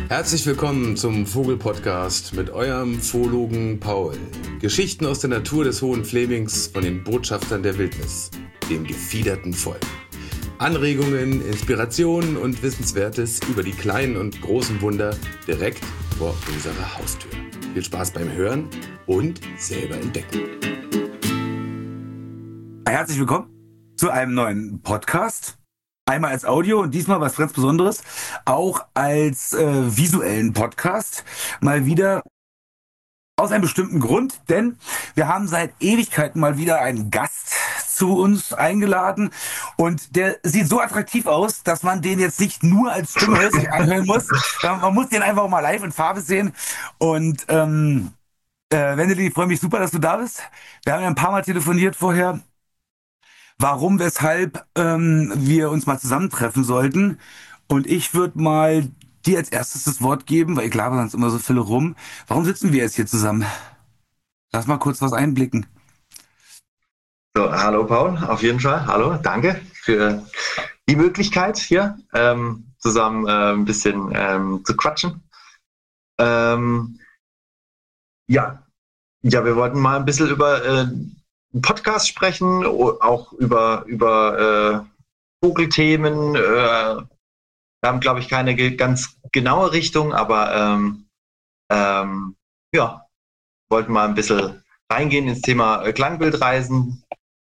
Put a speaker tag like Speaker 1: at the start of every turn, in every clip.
Speaker 1: Herzlich willkommen zum Vogel-Podcast mit eurem Zoologen Paul. Geschichten aus der Natur des Hohen Flemings von den Botschaftern der Wildnis, dem gefiederten Volk. Anregungen, Inspirationen und Wissenswertes über die kleinen und großen Wunder direkt vor unserer Haustür. Viel Spaß beim Hören und selber entdecken.
Speaker 2: Herzlich willkommen zu einem neuen Podcast. Einmal als Audio und diesmal was ganz Besonderes, auch als visuellen Podcast. Mal wieder aus einem bestimmten Grund, denn wir haben seit Ewigkeiten mal wieder einen Gast zu uns eingeladen und der sieht so attraktiv aus, dass man den jetzt nicht nur als Stimme sich anhören muss. Man muss den einfach auch mal live in Farbe sehen. Und Wendeli, ich freue mich super, dass du da bist. Wir haben ja ein paar Mal telefoniert vorher. Warum, weshalb wir uns mal zusammentreffen sollten. Und ich würde mal dir als erstes das Wort geben, weil ich laber sonst immer so viel rum. Warum sitzen wir jetzt hier zusammen? Lass mal kurz was einblicken.
Speaker 3: So, hallo Paul, auf jeden Fall. Hallo, danke für die Möglichkeit hier zusammen ein bisschen zu quatschen. Ja, wir wollten mal ein bisschen über Podcast sprechen, auch über Vogelthemen. Wir haben, glaube ich, keine ganz genaue Richtung, aber wollten mal ein bisschen reingehen ins Thema Klangbildreisen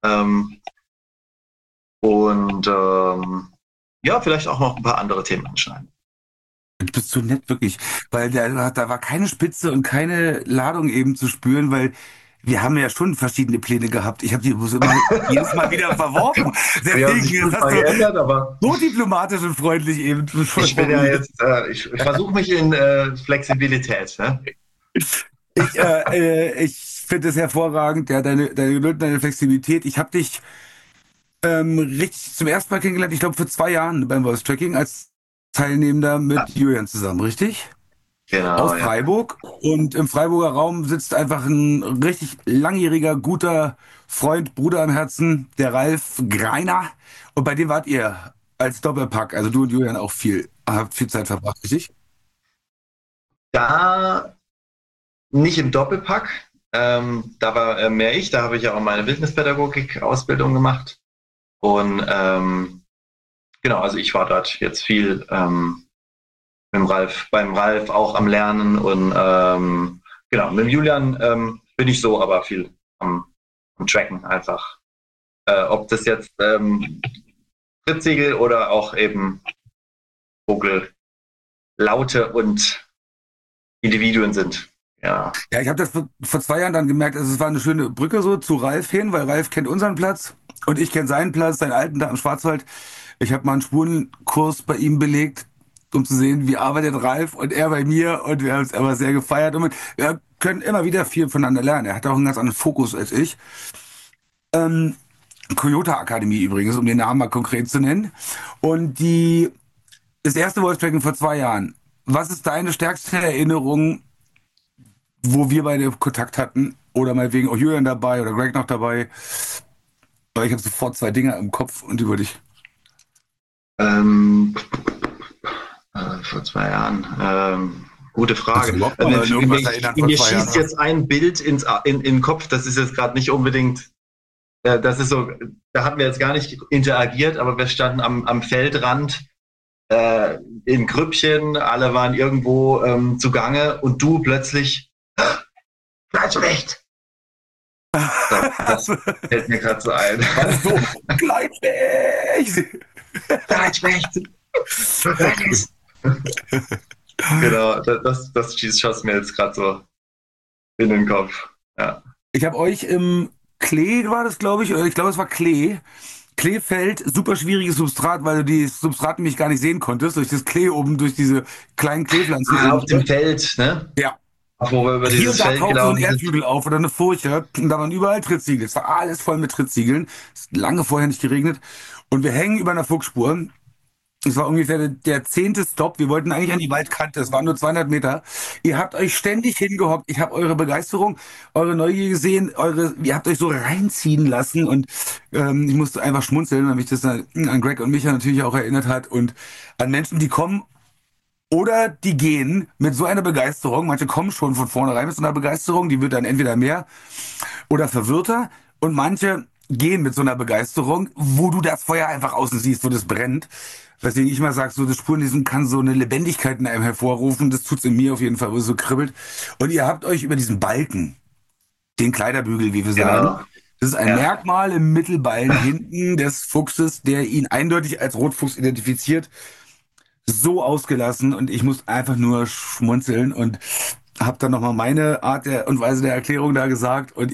Speaker 3: vielleicht auch noch ein paar andere Themen anschneiden.
Speaker 2: Du bist so nett, wirklich, weil da war keine Spitze und keine Ladung eben zu spüren, weil wir haben ja schon verschiedene Pläne gehabt. Ich habe die jedes Mal wieder verworfen.
Speaker 3: Deswegen hast du geändert, aber
Speaker 2: so diplomatisch und freundlich eben.
Speaker 3: Ich bin ja jetzt, ich versuche mich in Flexibilität. Ne?
Speaker 2: Ich finde es hervorragend, ja, deine Geduld, deine Flexibilität. Ich habe dich richtig zum ersten Mal kennengelernt, ich glaube vor 2 Jahren beim Voice Tracking als Teilnehmender mit Julian zusammen, richtig?
Speaker 3: Genau,
Speaker 2: aus Freiburg. Und im Freiburger Raum sitzt einfach ein richtig langjähriger, guter Freund, Bruder am Herzen, der Ralf Greiner. Und bei dem wart ihr als Doppelpack, also du und Julian auch habt viel Zeit verbracht, richtig?
Speaker 3: Da nicht im Doppelpack. Da war mehr ich, da habe ich ja auch meine Wildnispädagogik-Ausbildung gemacht. Und also ich war dort jetzt viel beim Ralf auch am Lernen und mit dem Julian bin ich so aber viel am Tracken einfach. Ob das jetzt Trittsiegel oder auch eben Vogellaute und Individuen sind. Ja,
Speaker 2: ich habe das vor 2 Jahren dann gemerkt, also es war eine schöne Brücke so zu Ralf hin, weil Ralf kennt unseren Platz und ich kenne seinen Platz, seinen alten da im Schwarzwald. Ich habe mal einen Spurenkurs bei ihm belegt, um zu sehen, wie arbeitet Ralf und er bei mir, und wir haben es aber sehr gefeiert und wir können immer wieder viel voneinander lernen. Er hat auch einen ganz anderen Fokus als ich. Coyote Akademie übrigens, um den Namen mal konkret zu nennen. Und das erste Voice Tracking vor 2 Jahren. Was ist deine stärkste Erinnerung, wo wir beide Kontakt hatten? Oder meinetwegen auch Julian dabei oder Greg noch dabei? Aber ich habe sofort 2 Dinge im Kopf und über dich.
Speaker 3: Vor 2 Jahren. Gute Frage.
Speaker 2: Mir
Speaker 3: schießt jetzt ein Bild in den Kopf, das ist jetzt gerade nicht unbedingt, das ist so, da hatten wir jetzt gar nicht interagiert, aber wir standen am Feldrand in Grüppchen, alle waren irgendwo zugange und du plötzlich, Gleitschlecht! Das fällt mir gerade so ein.
Speaker 2: So, Gleitschlecht!
Speaker 3: Gleitschlecht! Genau, das schoss mir jetzt gerade so in den Kopf. Ja.
Speaker 2: Ich habe euch im Klee, war das, glaube ich, oder ich glaube, es war Klee. Kleefeld, super schwieriges Substrat, weil du die Substrat nämlich gar nicht sehen konntest, durch das Klee oben, durch diese kleinen Kleepflanzen.
Speaker 3: Auf dem Feld, ne?
Speaker 2: Ja.
Speaker 3: Wo wir über dieses Feld
Speaker 2: taucht so ein Erdhügel auf oder eine Furche und da waren überall Trittsiegel. Es war alles voll mit Trittsiegeln. Es ist lange vorher nicht geregnet. Und wir hängen über einer Fuchsspur. Es war ungefähr der 10. Stop. Wir wollten eigentlich an die Waldkante. Es waren nur 200 Meter. Ihr habt euch ständig hingehockt. Ich habe eure Begeisterung, eure Neugier gesehen. Ihr habt euch so reinziehen lassen. Und ich musste einfach schmunzeln, weil mich das an Greg und mich natürlich auch erinnert hat. Und an Menschen, die kommen Oder die gehen mit so einer Begeisterung, manche kommen schon von vornherein mit so einer Begeisterung, die wird dann entweder mehr oder verwirrter und manche gehen mit so einer Begeisterung, wo du das Feuer einfach außen siehst, wo das brennt. Weswegen ich mal sage, so das Spurenlesen kann so eine Lebendigkeit in einem hervorrufen, das tut's in mir auf jeden Fall, wo es so kribbelt. Und ihr habt euch über diesen Balken, den Kleiderbügel, wie wir sagen,
Speaker 3: Genau.
Speaker 2: das ist ein
Speaker 3: Ja.
Speaker 2: Merkmal im Mittelbein hinten des Fuchses, der ihn eindeutig als Rotfuchs identifiziert, so ausgelassen und ich muss einfach nur schmunzeln und habe dann nochmal meine Art der und Weise der Erklärung da gesagt und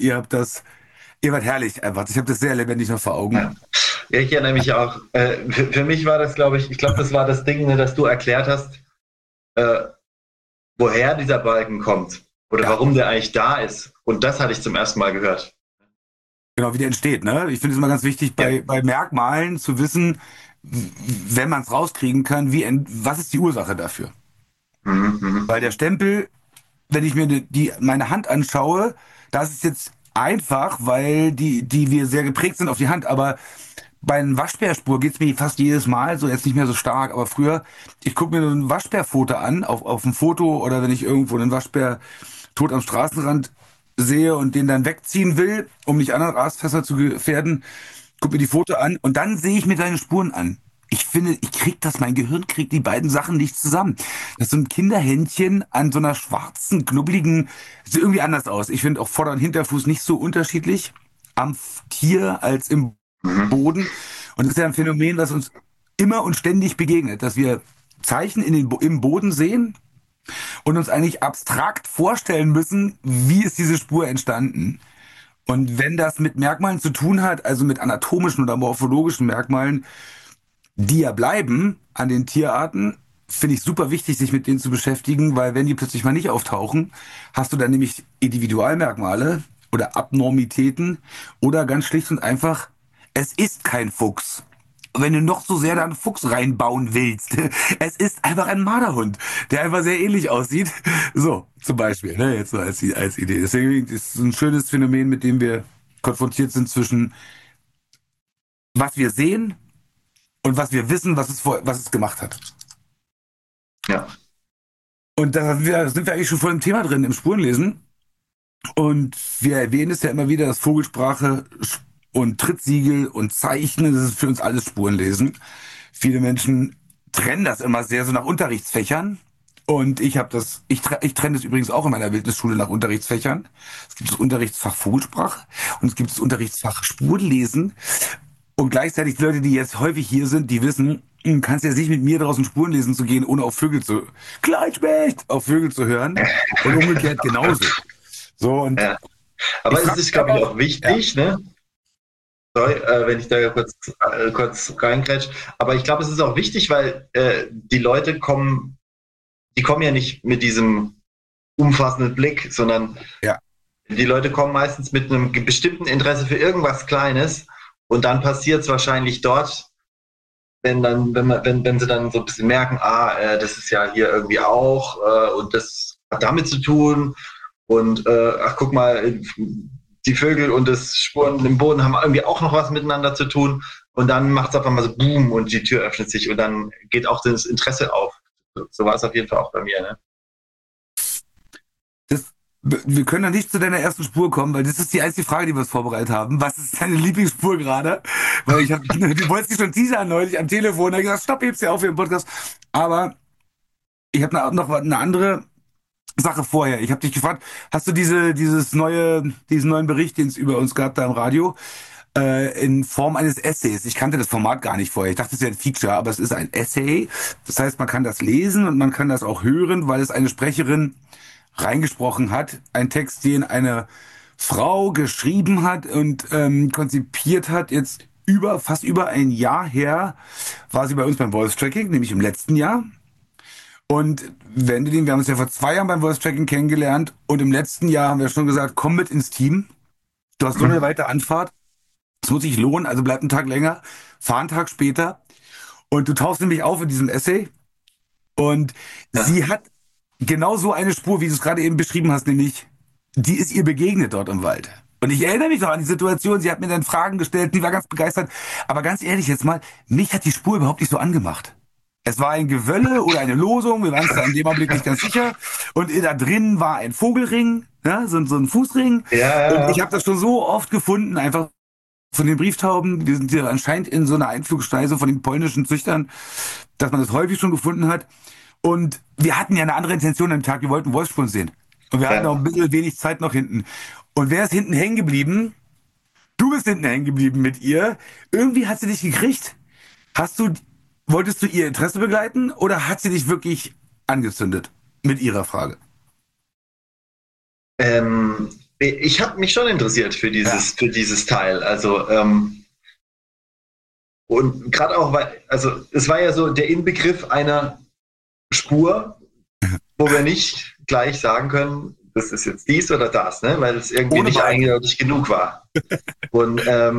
Speaker 2: ihr wart herrlich einfach. Ich habe das sehr lebendig noch vor Augen.
Speaker 3: Ja. Ja, ich erinnere mich auch. Für mich war das, glaube ich glaube, das war das Ding, ne, dass du erklärt hast, äh, woher dieser Balken kommt oder
Speaker 2: Ja.
Speaker 3: warum der eigentlich da ist. Und das hatte ich zum ersten Mal gehört.
Speaker 2: Genau, wie der entsteht, ne? Ich finde es immer ganz wichtig,
Speaker 3: Ja.
Speaker 2: bei Merkmalen zu wissen, wenn man es rauskriegen kann, was ist die Ursache dafür?
Speaker 3: Mhm, mhm.
Speaker 2: Weil der Stempel, wenn ich mir meine Hand anschaue, das ist jetzt einfach, weil die wir sehr geprägt sind auf die Hand, aber bei einer Waschbärspur geht's mir fast jedes Mal, so jetzt nicht mehr so stark, aber früher, ich gucke mir so ein Waschbärfoto an, auf ein Foto oder wenn ich irgendwo einen Waschbär tot am Straßenrand sehe und den dann wegziehen will, um nicht andere Aasfresser zu gefährden, guck mir die Foto an und dann sehe ich mir seine Spuren an. Ich finde, mein Gehirn kriegt die beiden Sachen nicht zusammen. Das ist so ein Kinderhändchen an so einer schwarzen, knubbeligen, sieht irgendwie anders aus. Ich finde auch Vorder- und Hinterfuß nicht so unterschiedlich am Tier als im
Speaker 3: Mhm.
Speaker 2: Boden. Und das ist ja ein Phänomen, das uns immer und ständig begegnet, dass wir Zeichen im Boden sehen und uns eigentlich abstrakt vorstellen müssen, wie ist diese Spur entstanden. Und wenn das mit Merkmalen zu tun hat, also mit anatomischen oder morphologischen Merkmalen, die ja bleiben an den Tierarten, finde ich super wichtig, sich mit denen zu beschäftigen, weil wenn die plötzlich mal nicht auftauchen, hast du dann nämlich Individualmerkmale oder Abnormitäten oder ganz schlicht und einfach, es ist kein Fuchs. Wenn du noch so sehr da einen Fuchs reinbauen willst, es ist einfach ein Marderhund, der einfach sehr ähnlich aussieht. So, zum Beispiel, ne, jetzt so als Idee. Deswegen ist es ein schönes Phänomen, mit dem wir konfrontiert sind zwischen was wir sehen und was wir wissen, was es gemacht hat.
Speaker 3: Ja.
Speaker 2: Und da sind wir eigentlich schon voll im Thema drin, im Spurenlesen. Und wir erwähnen es ja immer wieder, dass Vogelsprache und Trittsiegel und Zeichen, das ist für uns alles Spurenlesen. Viele Menschen trennen das immer sehr so nach Unterrichtsfächern. Und ich trenne das übrigens auch in meiner Wildnisschule nach Unterrichtsfächern. Es gibt das Unterrichtsfach Vogelsprache und es gibt das Unterrichtsfach Spurenlesen. Und gleichzeitig die Leute, die jetzt häufig hier sind, die wissen, kannst ja nicht mit mir draußen Spuren lesen zu gehen, ohne Gleichgewicht, auf Vögel zu hören. Und umgekehrt genauso. So, und
Speaker 3: Ja.
Speaker 2: ich
Speaker 3: Aber es
Speaker 2: frag
Speaker 3: ist,
Speaker 2: mich
Speaker 3: glaube ich,
Speaker 2: aber
Speaker 3: auch wichtig, ne? Sorry, wenn ich da kurz reingrätsch. Aber ich glaube, es ist auch wichtig, weil die Leute die kommen ja nicht mit diesem umfassenden Blick, sondern
Speaker 2: ja,
Speaker 3: die Leute kommen meistens mit einem bestimmten Interesse für irgendwas Kleines und dann passiert es wahrscheinlich dort, wenn sie dann so ein bisschen merken, das ist ja hier irgendwie auch und das hat damit zu tun und ach guck mal, die Vögel und das Spuren im Boden haben irgendwie auch noch was miteinander zu tun und dann macht es auf einmal so Boom und die Tür öffnet sich und dann geht auch das Interesse auf. So war es auf jeden Fall auch bei mir. Ne?
Speaker 2: wir können noch nicht zu deiner ersten Spur kommen, weil das ist die einzige Frage, die wir uns vorbereitet haben. Was ist deine Lieblingsspur gerade? Weil du wolltest dich schon teasern neulich am Telefon, da hab ich gesagt, stopp, heb's ja auf für den Podcast. Aber ich habe noch eine andere Sache vorher. Ich habe dich gefragt, hast du diesen neuen Bericht, den es über uns gab da im Radio, in Form eines Essays? Ich kannte das Format gar nicht vorher. Ich dachte, es wäre ein Feature, aber es ist ein Essay. Das heißt, man kann das lesen und man kann das auch hören, weil es eine Sprecherin reingesprochen hat. Ein Text, den eine Frau geschrieben hat und konzipiert hat. Jetzt fast über ein Jahr her war sie bei uns beim Voice Tracking, nämlich im letzten Jahr. Und wir haben uns ja vor 2 Jahren beim Voice Tracking kennengelernt und im letzten Jahr haben wir schon gesagt, komm mit ins Team. Du hast so eine weite Anfahrt. Es muss sich lohnen, also bleib einen Tag länger, fahr einen Tag später. Und du tauchst nämlich auf in diesem Essay. Und
Speaker 3: Ja.
Speaker 2: sie hat genau so eine Spur, wie du es gerade eben beschrieben hast, nämlich, die ist ihr begegnet dort im Wald. Und ich erinnere mich noch an die Situation, sie hat mir dann Fragen gestellt, die war ganz begeistert. Aber ganz ehrlich jetzt mal, mich hat die Spur überhaupt nicht so angemacht. Es war ein Gewölle oder eine Losung, wir waren uns da in dem Augenblick nicht ganz sicher. Und da drin war ein Vogelring, ja, so ein Fußring.
Speaker 3: Ja,
Speaker 2: Und
Speaker 3: ja,
Speaker 2: ich
Speaker 3: ja.
Speaker 2: habe das schon so oft gefunden, einfach von den Brieftauben. Wir sind hier anscheinend in so einer Einflugschneise von den polnischen Züchtern, dass man das häufig schon gefunden hat. Und wir hatten ja eine andere Intention am Tag. Wir wollten Wolfspuren sehen. Und wir hatten auch ein
Speaker 3: Ja.
Speaker 2: bisschen wenig Zeit noch hinten. Und wer ist hinten hängen geblieben? Du bist hinten hängen geblieben mit ihr. Irgendwie hat sie dich gekriegt. Hast du, wolltest du ihr Interesse begleiten oder hat sie dich wirklich angezündet mit ihrer Frage?
Speaker 3: Ich habe mich schon interessiert
Speaker 2: Ja.
Speaker 3: für dieses Teil. Also, und gerade auch, weil, also es war ja so der Inbegriff einer Spur, wo wir nicht gleich sagen können, das ist jetzt dies oder das, ne? Weil es irgendwie
Speaker 2: Ohne
Speaker 3: nicht
Speaker 2: beide.
Speaker 3: eindeutig genug war. Und,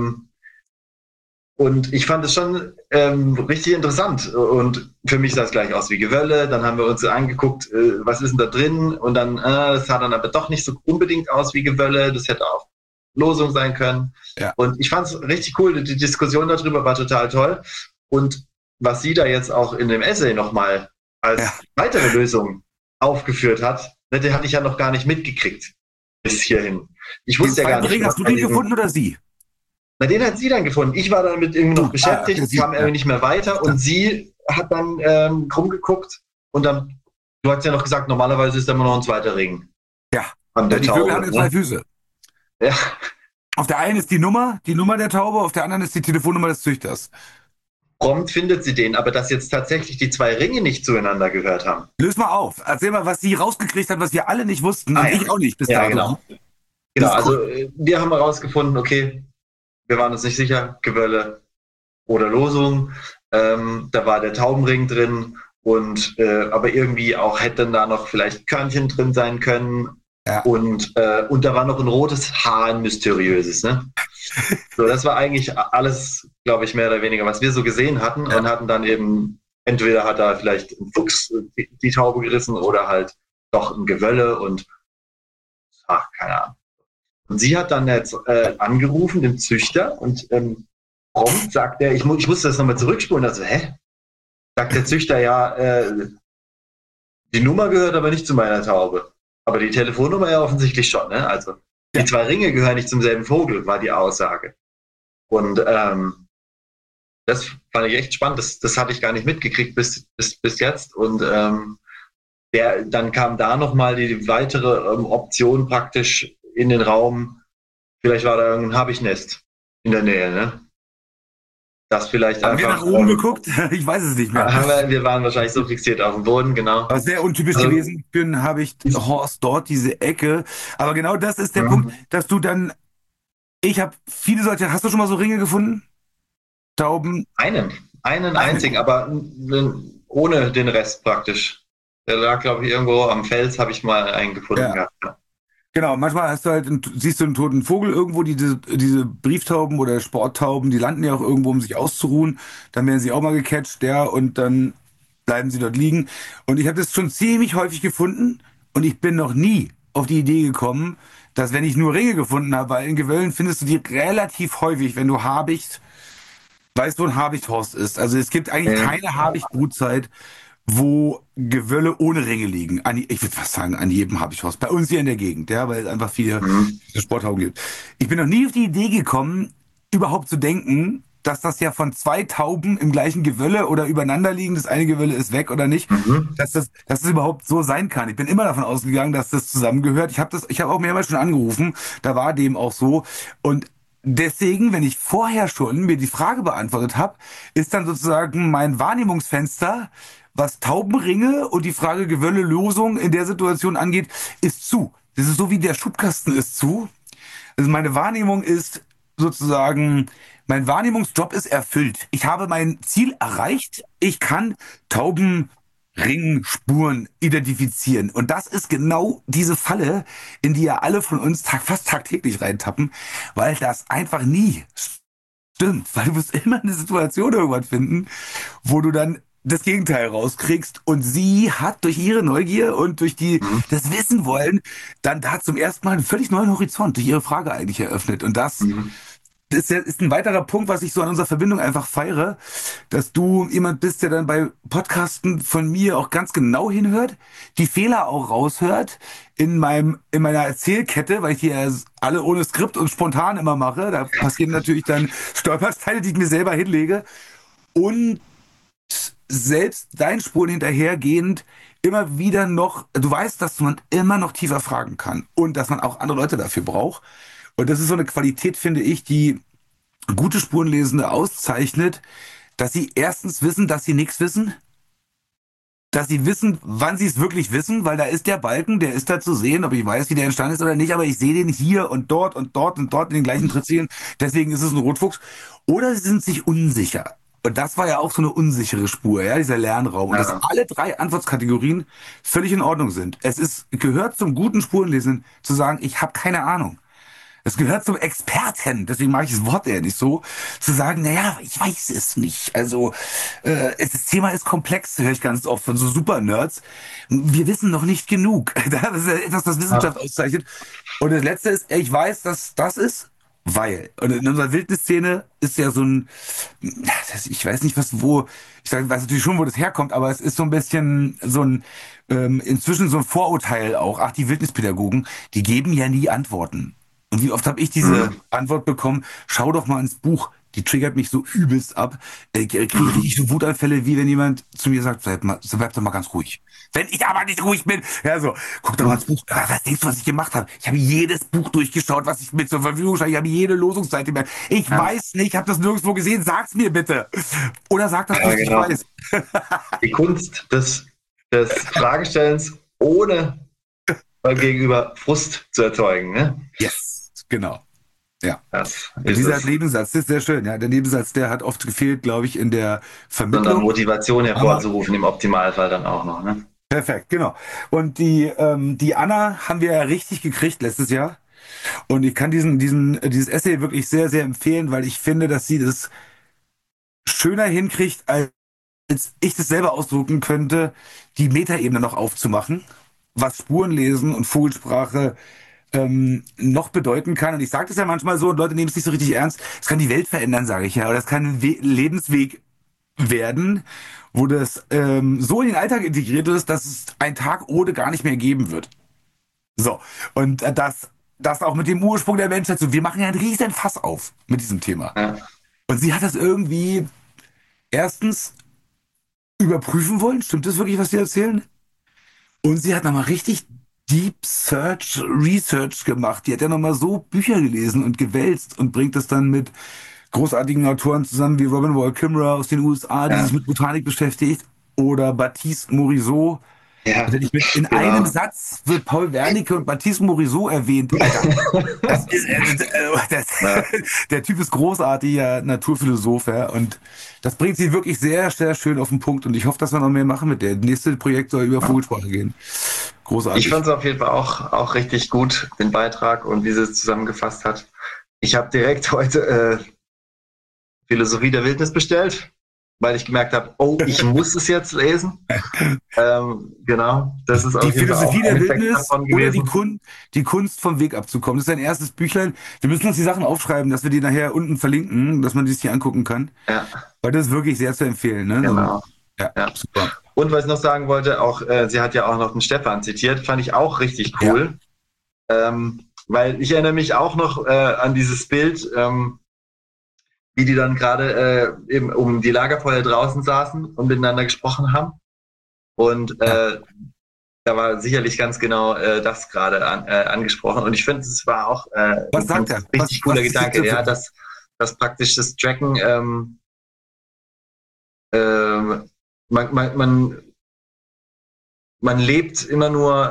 Speaker 3: und ich fand es schon richtig interessant. Und für mich sah es gleich aus wie Gewölle. Dann haben wir uns angeguckt, was ist denn da drin? Und dann, das sah dann aber doch nicht so unbedingt aus wie Gewölle. Das hätte auch Losung sein können.
Speaker 2: Ja.
Speaker 3: Und ich fand es richtig cool. Die Diskussion darüber war total toll. Und was sie da jetzt auch in dem Essay nochmal als
Speaker 2: Ja.
Speaker 3: weitere Lösung aufgeführt hat, ne, die hatte ich ja noch gar nicht mitgekriegt bis hierhin. Ich
Speaker 2: Den
Speaker 3: wusste ja gar
Speaker 2: zweiten
Speaker 3: nicht,
Speaker 2: Ring,
Speaker 3: was
Speaker 2: hast du
Speaker 3: bei
Speaker 2: den
Speaker 3: diesem
Speaker 2: gefunden oder sie?
Speaker 3: na, den hat sie dann gefunden. Ich war damit irgendwie noch beschäftigt,
Speaker 2: okay, sie,
Speaker 3: kam
Speaker 2: ja.
Speaker 3: irgendwie nicht mehr weiter und sie hat dann rumgeguckt und dann, du hast ja noch gesagt, normalerweise ist da immer noch ein zweiter Ring
Speaker 2: Ja.
Speaker 3: an der
Speaker 2: Die Vögel haben
Speaker 3: Taube.
Speaker 2: ja zwei
Speaker 3: Ne?
Speaker 2: Füße.
Speaker 3: Ja.
Speaker 2: Auf der einen ist die Nummer der Taube, auf der anderen ist die Telefonnummer des Züchters.
Speaker 3: Prompt findet sie den, aber dass jetzt tatsächlich die zwei Ringe nicht zueinander gehört haben.
Speaker 2: Löse mal auf. Erzähl mal, was sie rausgekriegt hat, was wir alle nicht wussten und
Speaker 3: Ja.
Speaker 2: ich auch nicht bis
Speaker 3: Ja,
Speaker 2: dato.
Speaker 3: genau.
Speaker 2: Das
Speaker 3: Genau,
Speaker 2: ist
Speaker 3: also
Speaker 2: cool.
Speaker 3: wir haben herausgefunden, okay, wir waren uns nicht sicher, Gewölle oder Losung. Da war der Taubenring drin und aber irgendwie auch hätten da noch vielleicht Körnchen drin sein können.
Speaker 2: Ja.
Speaker 3: Und da war noch ein rotes Haar, ein mysteriöses. Ne? So, das war eigentlich alles, glaube ich, mehr oder weniger, was wir so gesehen hatten
Speaker 2: Ja.
Speaker 3: und hatten dann eben, entweder hat da vielleicht ein Fuchs die Taube gerissen oder halt doch ein Gewölle und ach, keine Ahnung. Und sie hat dann jetzt angerufen, den Züchter, und prompt sagt er, ich musste das nochmal zurückspulen. Also, hä? Sagt der Züchter, ja, die Nummer gehört aber nicht zu meiner Taube. Aber die Telefonnummer ja offensichtlich schon. Ne? Also, die zwei Ringe gehören nicht zum selben Vogel, war die Aussage. Und das fand ich echt spannend. Das hatte ich gar nicht mitgekriegt bis jetzt. Und dann kam da nochmal die weitere Option praktisch in den Raum. Vielleicht war da irgendein Habichtsnest in der Nähe. Ne? Das vielleicht
Speaker 2: Haben wir
Speaker 3: einfach.
Speaker 2: nach oben geguckt? Ich weiß es nicht mehr.
Speaker 3: Wir waren wahrscheinlich so fixiert auf dem Boden, genau.
Speaker 2: Aber sehr untypisch
Speaker 3: Also,
Speaker 2: gewesen für einen Habicht-Horst dort, diese Ecke. Aber genau das ist der Punkt, dass du dann, ich habe viele solche, hast du schon mal so Ringe gefunden? Tauben?
Speaker 3: Einen einzigen, aber ohne den Rest praktisch. Der lag, glaube ich, irgendwo am Fels, habe ich mal einen gefunden
Speaker 2: Ja.
Speaker 3: gehabt. Ja.
Speaker 2: Genau, manchmal hast du halt, siehst du einen toten Vogel irgendwo, diese Brieftauben oder Sporttauben, die landen ja auch irgendwo, um sich auszuruhen. Dann werden sie auch mal gecatcht, ja, und dann bleiben sie dort liegen. Und ich habe das schon ziemlich häufig gefunden und ich bin noch nie auf die Idee gekommen, dass wenn ich nur Ringe gefunden habe, weil in Gewöllen findest du die relativ häufig, wenn du Habicht, weißt, wo ein Habichthorst ist. Also es gibt eigentlich keine Habichtbrutzeit, wo Gewölle ohne Ringe liegen. Ich würde fast sagen, an jedem Habichthorst. Bei uns hier in der Gegend, ja, weil es einfach viele Sporthauben gibt. Ich bin noch nie auf die Idee gekommen, überhaupt zu denken, dass das ja von zwei Tauben im gleichen Gewölle oder übereinander liegen, das eine Gewölle ist weg oder nicht, dass das überhaupt so sein kann. Ich bin immer davon ausgegangen, dass das zusammengehört. Ich habe auch mehrmals schon angerufen, da war dem auch so. Und deswegen, wenn ich vorher schon mir die Frage beantwortet habe, ist dann sozusagen mein Wahrnehmungsfenster, was Taubenringe und die Frage Gewölle-Losung in der Situation angeht, ist zu. Das ist so wie der Schubkasten ist zu. Also meine Wahrnehmung ist sozusagen, mein Wahrnehmungsjob ist erfüllt. Ich habe mein Ziel erreicht. Ich kann Taubenringspuren identifizieren. Und das ist genau diese Falle, in die ja alle von uns fast tagtäglich reintappen, weil das einfach nie stimmt. Weil du wirst immer eine Situation irgendwann finden, wo du dann das Gegenteil rauskriegst und sie hat durch ihre Neugier und durch das Wissen wollen dann da zum ersten Mal einen völlig neuen Horizont durch ihre Frage eigentlich eröffnet und das das ist ein weiterer Punkt, was ich so an unserer Verbindung einfach feiere, dass du jemand bist, der dann bei Podcasten von mir auch ganz genau hinhört, die Fehler auch raushört in meiner Erzählkette, weil ich die ja alle ohne Skript und spontan immer mache. Da passieren natürlich dann Stolpersteine, die ich mir selber hinlege. Und selbst deinen Spuren hinterhergehend immer wieder noch, du weißt, dass man immer noch tiefer fragen kann und dass man auch andere Leute dafür braucht. Und das ist so eine Qualität, finde ich, die gute Spurenlesende auszeichnet, dass sie erstens wissen, dass sie nichts wissen, dass sie wissen, wann sie es wirklich wissen, weil da ist der Balken, der ist da zu sehen, ob ich weiß, wie der entstanden ist oder nicht, aber ich sehe den hier und dort und dort und dort in den gleichen Trizieren, deswegen ist es ein Rotfuchs. Oder sie sind sich unsicher. Und das war ja auch so eine unsichere Spur, ja, dieser Lernraum. Und dass
Speaker 3: Ja.
Speaker 2: alle drei Antwortskategorien völlig in Ordnung sind. Gehört zum guten Spurenlesen zu sagen, ich habe keine Ahnung. Es gehört zum Experten, deswegen mag ich das Wort eher nicht so, zu sagen, naja, ich weiß es nicht. Also das Thema ist komplex, höre ich ganz oft von so Super-Nerds. Wir wissen noch nicht genug. Das ist ja etwas, was
Speaker 3: Ja.
Speaker 2: Wissenschaft auszeichnet. Und das Letzte ist, ich weiß, dass das ist, weil. Und in unserer Wildnisszene ist ja so ein, ich weiß nicht, weiß natürlich schon, wo das herkommt, aber es ist so ein bisschen so ein, inzwischen so ein Vorurteil auch. Ach, die Wildnispädagogen, die geben ja nie Antworten. Und wie oft habe ich diese
Speaker 3: Mhm.
Speaker 2: Antwort bekommen, schau doch mal ins Buch, die triggert mich so übelst ab. Kriege
Speaker 3: Mhm.
Speaker 2: richtig so Wutanfälle, wie wenn jemand zu mir sagt, bleib doch mal ganz ruhig. Wenn ich aber nicht ruhig bin, ja so, guck doch mal ins
Speaker 3: Mhm.
Speaker 2: Buch. Was denkst du, was ich gemacht habe? Ich habe jedes Buch durchgeschaut, was ich mir zur Verfügung stelle. Ich habe jede Losungsseite mehr. Ich
Speaker 3: Ja.
Speaker 2: weiß nicht, ich habe das nirgendwo gesehen. Sag's mir bitte. Oder sag, dass du
Speaker 3: Ja,
Speaker 2: es nicht
Speaker 3: genau.
Speaker 2: weißt.
Speaker 3: Die Kunst des Fragestellens, ohne beim Gegenüber Frust zu erzeugen. Ne?
Speaker 2: Yes, genau. Ja.
Speaker 3: Das
Speaker 2: Und
Speaker 3: ist
Speaker 2: dieser
Speaker 3: es.
Speaker 2: Nebensatz, das ist sehr schön. Ja, der Nebensatz, der hat oft gefehlt, glaube ich, in der
Speaker 3: Sondern
Speaker 2: Vermittlung.
Speaker 3: Motivation
Speaker 2: Aber
Speaker 3: hervorzurufen, im Optimalfall dann auch noch. Ne?
Speaker 2: perfekt, genau. Und die Anna haben wir ja richtig gekriegt letztes Jahr. Und ich kann dieses Essay wirklich sehr, sehr empfehlen, weil ich finde, dass sie das schöner hinkriegt, als ich das selber ausdrucken könnte, die Metaebene noch aufzumachen, was Spurenlesen und Vogelsprache noch bedeuten kann. Und ich sage das ja manchmal so, und Leute nehmen es nicht so richtig ernst. Es kann die Welt verändern, sage ich ja. Oder es kann ein Lebensweg werden, wo das so in den Alltag integriert ist, dass es einen Tag ohne gar nicht mehr geben wird. So, und das auch mit dem Ursprung der Menschheit so. Wir machen ja einen riesen Fass auf mit diesem Thema.
Speaker 3: Ja.
Speaker 2: Und sie hat das irgendwie erstens überprüfen wollen. Stimmt das wirklich, was sie erzählen? Und sie hat nochmal richtig Deep Search Research gemacht. Die hat ja nochmal so Bücher gelesen und gewälzt und bringt das dann mit großartigen Autoren zusammen wie Robin Wall Kimmerer aus den USA, die sich
Speaker 3: Ja.
Speaker 2: mit Botanik beschäftigt, oder Baptiste Morisot.
Speaker 3: Ja,
Speaker 2: Also in einem
Speaker 3: genau.
Speaker 2: Satz wird Paul Wernicke und Baptiste Morisot erwähnt. Alter, das ist,
Speaker 3: Ja.
Speaker 2: der Typ ist großartiger Naturphilosoph, ja, und das bringt sie wirklich sehr, sehr schön auf den Punkt. Und ich hoffe, dass wir noch mehr machen mit der. Das nächste Projekt soll über Vogelsprache gehen.
Speaker 3: Ich
Speaker 2: Großartig.
Speaker 3: fand es auf jeden Fall auch richtig gut, den Beitrag und wie sie es zusammengefasst hat. Ich habe direkt heute Philosophie der Wildnis bestellt, weil ich gemerkt habe, oh, ich muss es jetzt lesen. Genau, das ist
Speaker 2: Die
Speaker 3: auf jeden Fall
Speaker 2: Philosophie
Speaker 3: auch ein
Speaker 2: der
Speaker 3: Effekt
Speaker 2: Wildnis
Speaker 3: davon
Speaker 2: oder
Speaker 3: gewesen.
Speaker 2: Die Kunst vom Weg abzukommen. Das ist ein erstes Büchlein. Wir müssen uns die Sachen aufschreiben, dass wir die nachher unten verlinken, dass man die sich hier angucken kann.
Speaker 3: Ja,
Speaker 2: Weil das ist wirklich sehr zu empfehlen. Ne? So,
Speaker 3: genau.
Speaker 2: ja,
Speaker 3: Ja.
Speaker 2: super.
Speaker 3: Und was ich noch sagen wollte, auch sie hat ja auch noch den Stefan zitiert, fand ich auch richtig
Speaker 2: Ja,
Speaker 3: cool. Weil ich erinnere mich auch noch an dieses Bild, wie die dann gerade eben um die Lagerfeuer draußen saßen und miteinander gesprochen haben. Und
Speaker 2: ja.
Speaker 3: da war sicherlich ganz genau das gerade angesprochen. Und ich finde, es war auch
Speaker 2: Was
Speaker 3: ein
Speaker 2: sagt er?
Speaker 3: richtig
Speaker 2: Was
Speaker 3: cooler
Speaker 2: ist die
Speaker 3: Gedanke,
Speaker 2: Kürze?
Speaker 3: ja, dass praktisch das Tracken, ähm, man, man lebt immer nur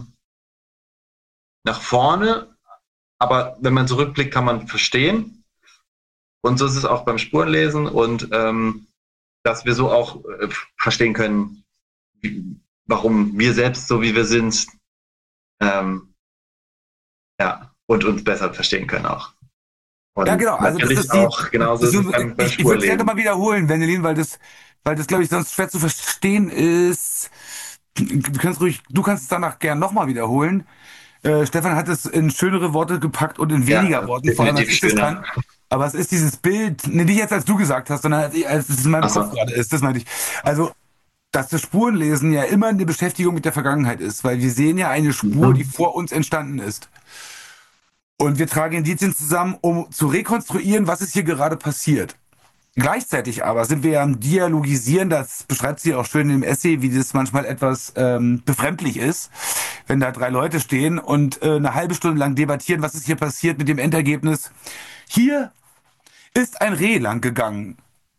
Speaker 3: nach vorne, aber wenn man zurückblickt, kann man verstehen. Und so ist es auch beim Spurenlesen und dass wir so auch verstehen können, warum wir selbst so wie wir sind, ähm, ja, und uns besser verstehen können auch.
Speaker 2: Ja,
Speaker 3: Und
Speaker 2: genau. Also das
Speaker 3: natürlich
Speaker 2: ist die.
Speaker 3: auch, genauso ist es beim
Speaker 2: Ich würde es gerne
Speaker 3: Spurenlesen.
Speaker 2: mal wiederholen, Wendelin, weil das, glaube ich, sonst schwer zu verstehen ist. Du kannst es danach gern nochmal wiederholen. Stefan hat es in schönere Worte gepackt und in
Speaker 3: Ja,
Speaker 2: weniger Worten, vor allem als
Speaker 3: definitiv
Speaker 2: ich das
Speaker 3: schöner.
Speaker 2: kann. Aber es ist dieses Bild, nicht jetzt als du gesagt hast, sondern als es in meinem
Speaker 3: Ach
Speaker 2: Kopf
Speaker 3: so.
Speaker 2: gerade ist, das meinte ich. Also, dass das Spurenlesen ja immer eine Beschäftigung mit der Vergangenheit ist, weil wir sehen ja eine Spur, die
Speaker 3: Mhm.
Speaker 2: vor uns entstanden ist. Und wir tragen Indizien zusammen, um zu rekonstruieren, was ist hier gerade passiert. Gleichzeitig aber sind wir ja am Dialogisieren, das beschreibt sie auch schön im Essay, wie das manchmal etwas befremdlich ist, wenn da drei Leute stehen und eine halbe Stunde lang debattieren, was ist hier passiert mit dem Endergebnis. Hier ist ein Reh lang gegangen.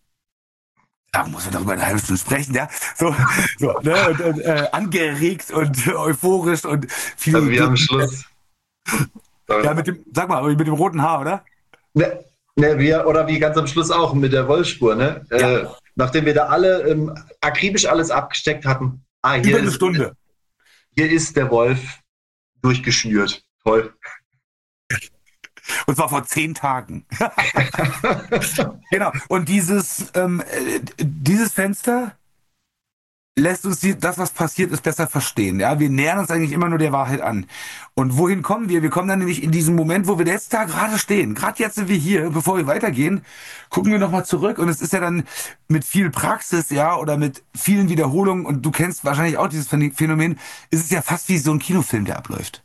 Speaker 2: Da muss man darüber eine halbe Stunde sprechen, ja. So, ne? Und angeregt und euphorisch und viele
Speaker 3: Also wir
Speaker 2: Ideen.
Speaker 3: am Schluss.
Speaker 2: Ja, sag mal, mit dem roten Haar, oder?
Speaker 3: Ne, ne, oder wie ganz am Schluss auch mit der Wollspur, ne?
Speaker 2: Ja,
Speaker 3: Nachdem wir da alle akribisch alles abgesteckt hatten.
Speaker 2: über eine Stunde.
Speaker 3: Hier ist der Wolf durchgeschnürt. Toll.
Speaker 2: Und zwar vor 10 Tagen. Genau. Und dieses Fenster lässt uns das, was passiert ist, besser verstehen. Ja, wir nähern uns eigentlich immer nur der Wahrheit an. Und wohin kommen wir? Wir kommen dann nämlich in diesen Moment, wo wir jetzt da gerade stehen. Gerade jetzt sind wir hier, bevor wir weitergehen, gucken wir nochmal zurück. Und es ist ja dann mit viel Praxis, ja, oder mit vielen Wiederholungen, und du kennst wahrscheinlich auch dieses Phänomen, ist es ja fast wie so ein Kinofilm, der abläuft.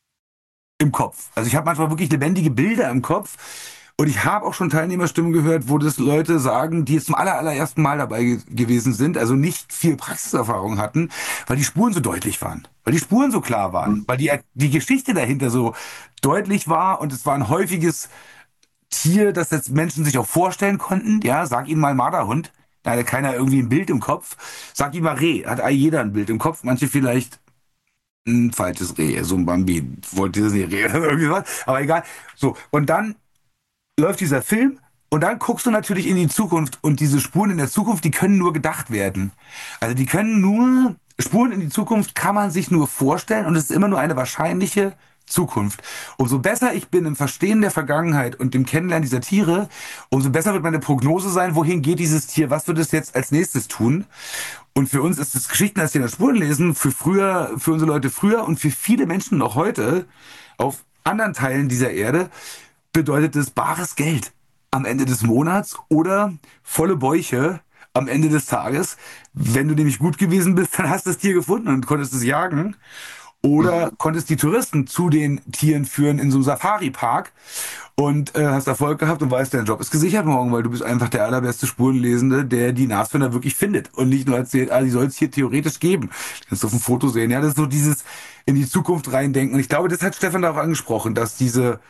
Speaker 2: Im Kopf. Also ich habe manchmal wirklich lebendige Bilder im Kopf. Und ich habe auch schon Teilnehmerstimmen gehört, wo das Leute sagen, die jetzt zum allerersten Mal dabei gewesen sind, also nicht viel Praxiserfahrung hatten, weil die Spuren so deutlich waren, weil die Spuren so klar waren, weil die Geschichte dahinter so deutlich war und es war ein häufiges Tier, das jetzt Menschen sich auch vorstellen konnten. Ja, sag ihnen mal Marderhund, da hat keiner irgendwie ein Bild im Kopf. Sag ihm mal Reh, hat jeder ein Bild im Kopf, manche vielleicht ein falsches Reh, so ein Bambi, wollte Disney Reh oder irgendwie was, aber egal. So, und dann läuft dieser Film und dann guckst du natürlich in die Zukunft und diese Spuren in der Zukunft, die können nur gedacht werden. Also die können nur, Spuren in die Zukunft kann man sich nur vorstellen und es ist immer nur eine wahrscheinliche Zukunft. Umso besser ich bin im Verstehen der Vergangenheit und dem Kennenlernen dieser Tiere, umso besser wird meine Prognose sein, wohin geht dieses Tier, was wird es jetzt als nächstes tun. Und für uns ist das Geschichten als Thema Spurenlesen für früher, für unsere Leute früher und für viele Menschen noch heute auf anderen Teilen dieser Erde bedeutet es bares Geld am Ende des Monats oder volle Bäuche am Ende des Tages. Wenn du nämlich gut gewesen bist, dann hast du das Tier gefunden und konntest es jagen. Oder konntest die Touristen zu den Tieren führen in so einem Safari-Park und hast Erfolg gehabt und weißt, dein Job ist gesichert morgen, weil du bist einfach der allerbeste Spurenlesende, der die Nashörner wirklich findet und nicht nur erzählt, die soll es hier theoretisch geben. Das kannst du auf dem Foto sehen. Ja, das ist so dieses in die Zukunft reindenken. Und ich glaube, das hat Stefan da auch angesprochen, dass diese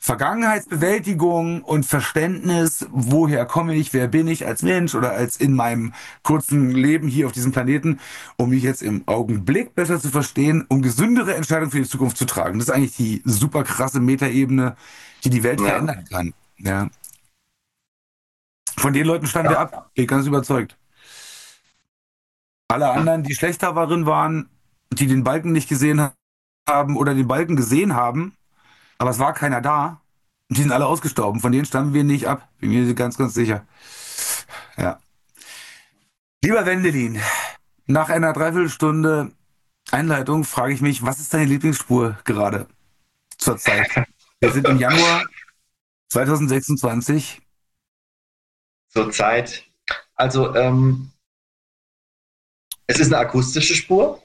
Speaker 2: Vergangenheitsbewältigung und Verständnis, woher komme ich, wer bin ich als Mensch oder als in meinem kurzen Leben hier auf diesem Planeten, um mich jetzt im Augenblick besser zu verstehen, um gesündere Entscheidungen für die Zukunft zu tragen. Das ist eigentlich die super krasse Metaebene, die die Welt
Speaker 3: Ja.
Speaker 2: verändern kann. Ja. Von den Leuten standen wir
Speaker 3: Ja.
Speaker 2: ab, bin ich ganz überzeugt. Alle anderen, die schlechter waren, die den Balken nicht gesehen haben oder den Balken gesehen haben, aber es war keiner da. Die sind alle ausgestorben. Von denen stammen wir nicht ab. Bin mir ganz, ganz sicher. Ja. Lieber Wendelin, nach einer Dreiviertelstunde Einleitung frage ich mich, was ist deine Lieblingsspur gerade zur Zeit? Wir sind im Januar 2026.
Speaker 3: Zur Zeit. Also, es ist eine akustische Spur,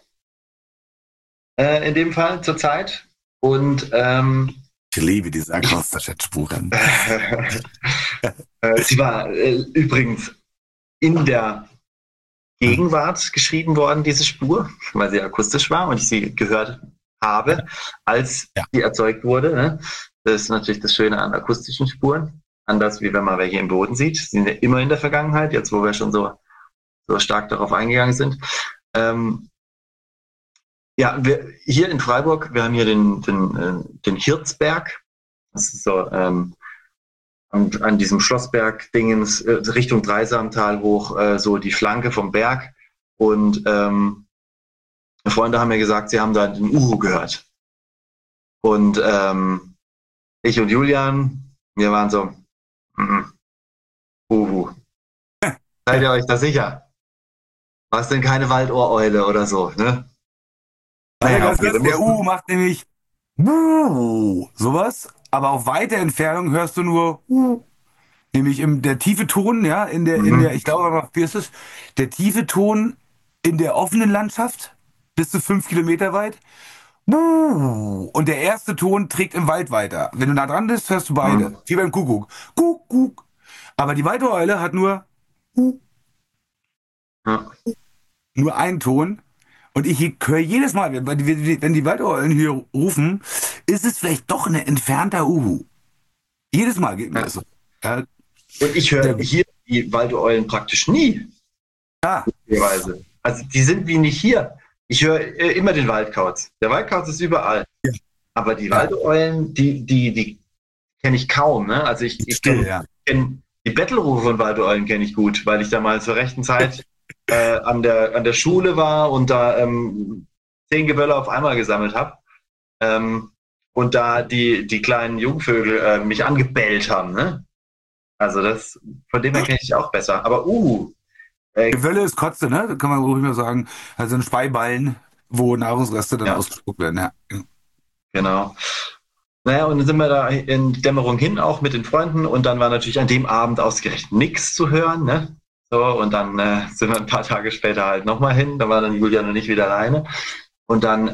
Speaker 3: in dem Fall zur Zeit. Und
Speaker 2: Ich liebe diese akustischen Spuren.
Speaker 3: sie war übrigens in der Gegenwart geschrieben worden, diese Spur, weil sie akustisch war und ich sie gehört habe, als
Speaker 2: Ja.
Speaker 3: sie erzeugt wurde. Ne? Das ist natürlich das Schöne an akustischen Spuren. Anders wie wenn man welche im Boden sieht. Sie sind ja immer in der Vergangenheit, jetzt wo wir schon so stark darauf eingegangen sind. Ja, hier in Freiburg, wir haben hier den Hirzberg. Das ist so an diesem Schlossberg-Dingens Richtung Dreisamtal hoch, so die Flanke vom Berg. Und Freunde haben mir gesagt, sie haben da den Uhu gehört. Und ich und Julian, wir waren so, Uhu. Seid ihr euch da sicher? Was denn keine Waldohreule oder so, ne?
Speaker 2: Naja,
Speaker 3: Okay, dann
Speaker 2: der
Speaker 3: mussten-
Speaker 2: macht nämlich sowas, aber auf weite Entfernung hörst du nur Nämlich der tiefe Ton, ja, ich glaube, wie ist es? Der tiefe Ton in der offenen Landschaft, bis zu 5 Kilometer weit. Und der erste Ton trägt im Wald weiter. Wenn du nah dran bist, hörst du beide.
Speaker 3: Mhm.
Speaker 2: Wie beim Kuckuck. Kuckuck. Aber die Waldeule hat
Speaker 3: Ja.
Speaker 2: nur einen Ton. Und ich höre jedes Mal, wenn die Waldeulen hier rufen, ist es vielleicht doch ein entfernter Uhu. Jedes Mal geht mir
Speaker 3: Ja.
Speaker 2: das so. Ja,
Speaker 3: Und ich
Speaker 2: sehr
Speaker 3: höre
Speaker 2: gut.
Speaker 3: hier die Waldeulen praktisch nie.
Speaker 2: Ah,
Speaker 3: Weise. Also die sind wie nicht hier. Ich höre immer den Waldkauz. Der Waldkauz ist überall.
Speaker 2: ja,
Speaker 3: Aber die
Speaker 2: ja,
Speaker 3: Waldeulen, die kenne ich kaum. Ne? Also ich
Speaker 2: still,
Speaker 3: kenne
Speaker 2: ja.
Speaker 3: die Bettelrufe von Waldeulen kenne ich gut, weil ich da mal zur rechten Zeit an der Schule war und da 10 Gewölle auf einmal gesammelt habe. Und da die kleinen Jungvögel mich angebellt haben. Ne? Also von dem her kenne ich die auch besser. Aber
Speaker 2: Gewölle ist Kotze, ne? Das kann man ruhig mal sagen. Also ein Speiballen, wo Nahrungsreste dann
Speaker 3: ja,
Speaker 2: ausgespuckt werden. Ja.
Speaker 3: genau. Naja, und dann sind wir da in die Dämmerung hin, auch mit den Freunden. Und dann war natürlich an dem Abend ausgerechnet nichts zu hören. Ne? So, und dann sind wir ein paar Tage später halt nochmal hin. Da war dann Julian und ich wieder alleine. Und dann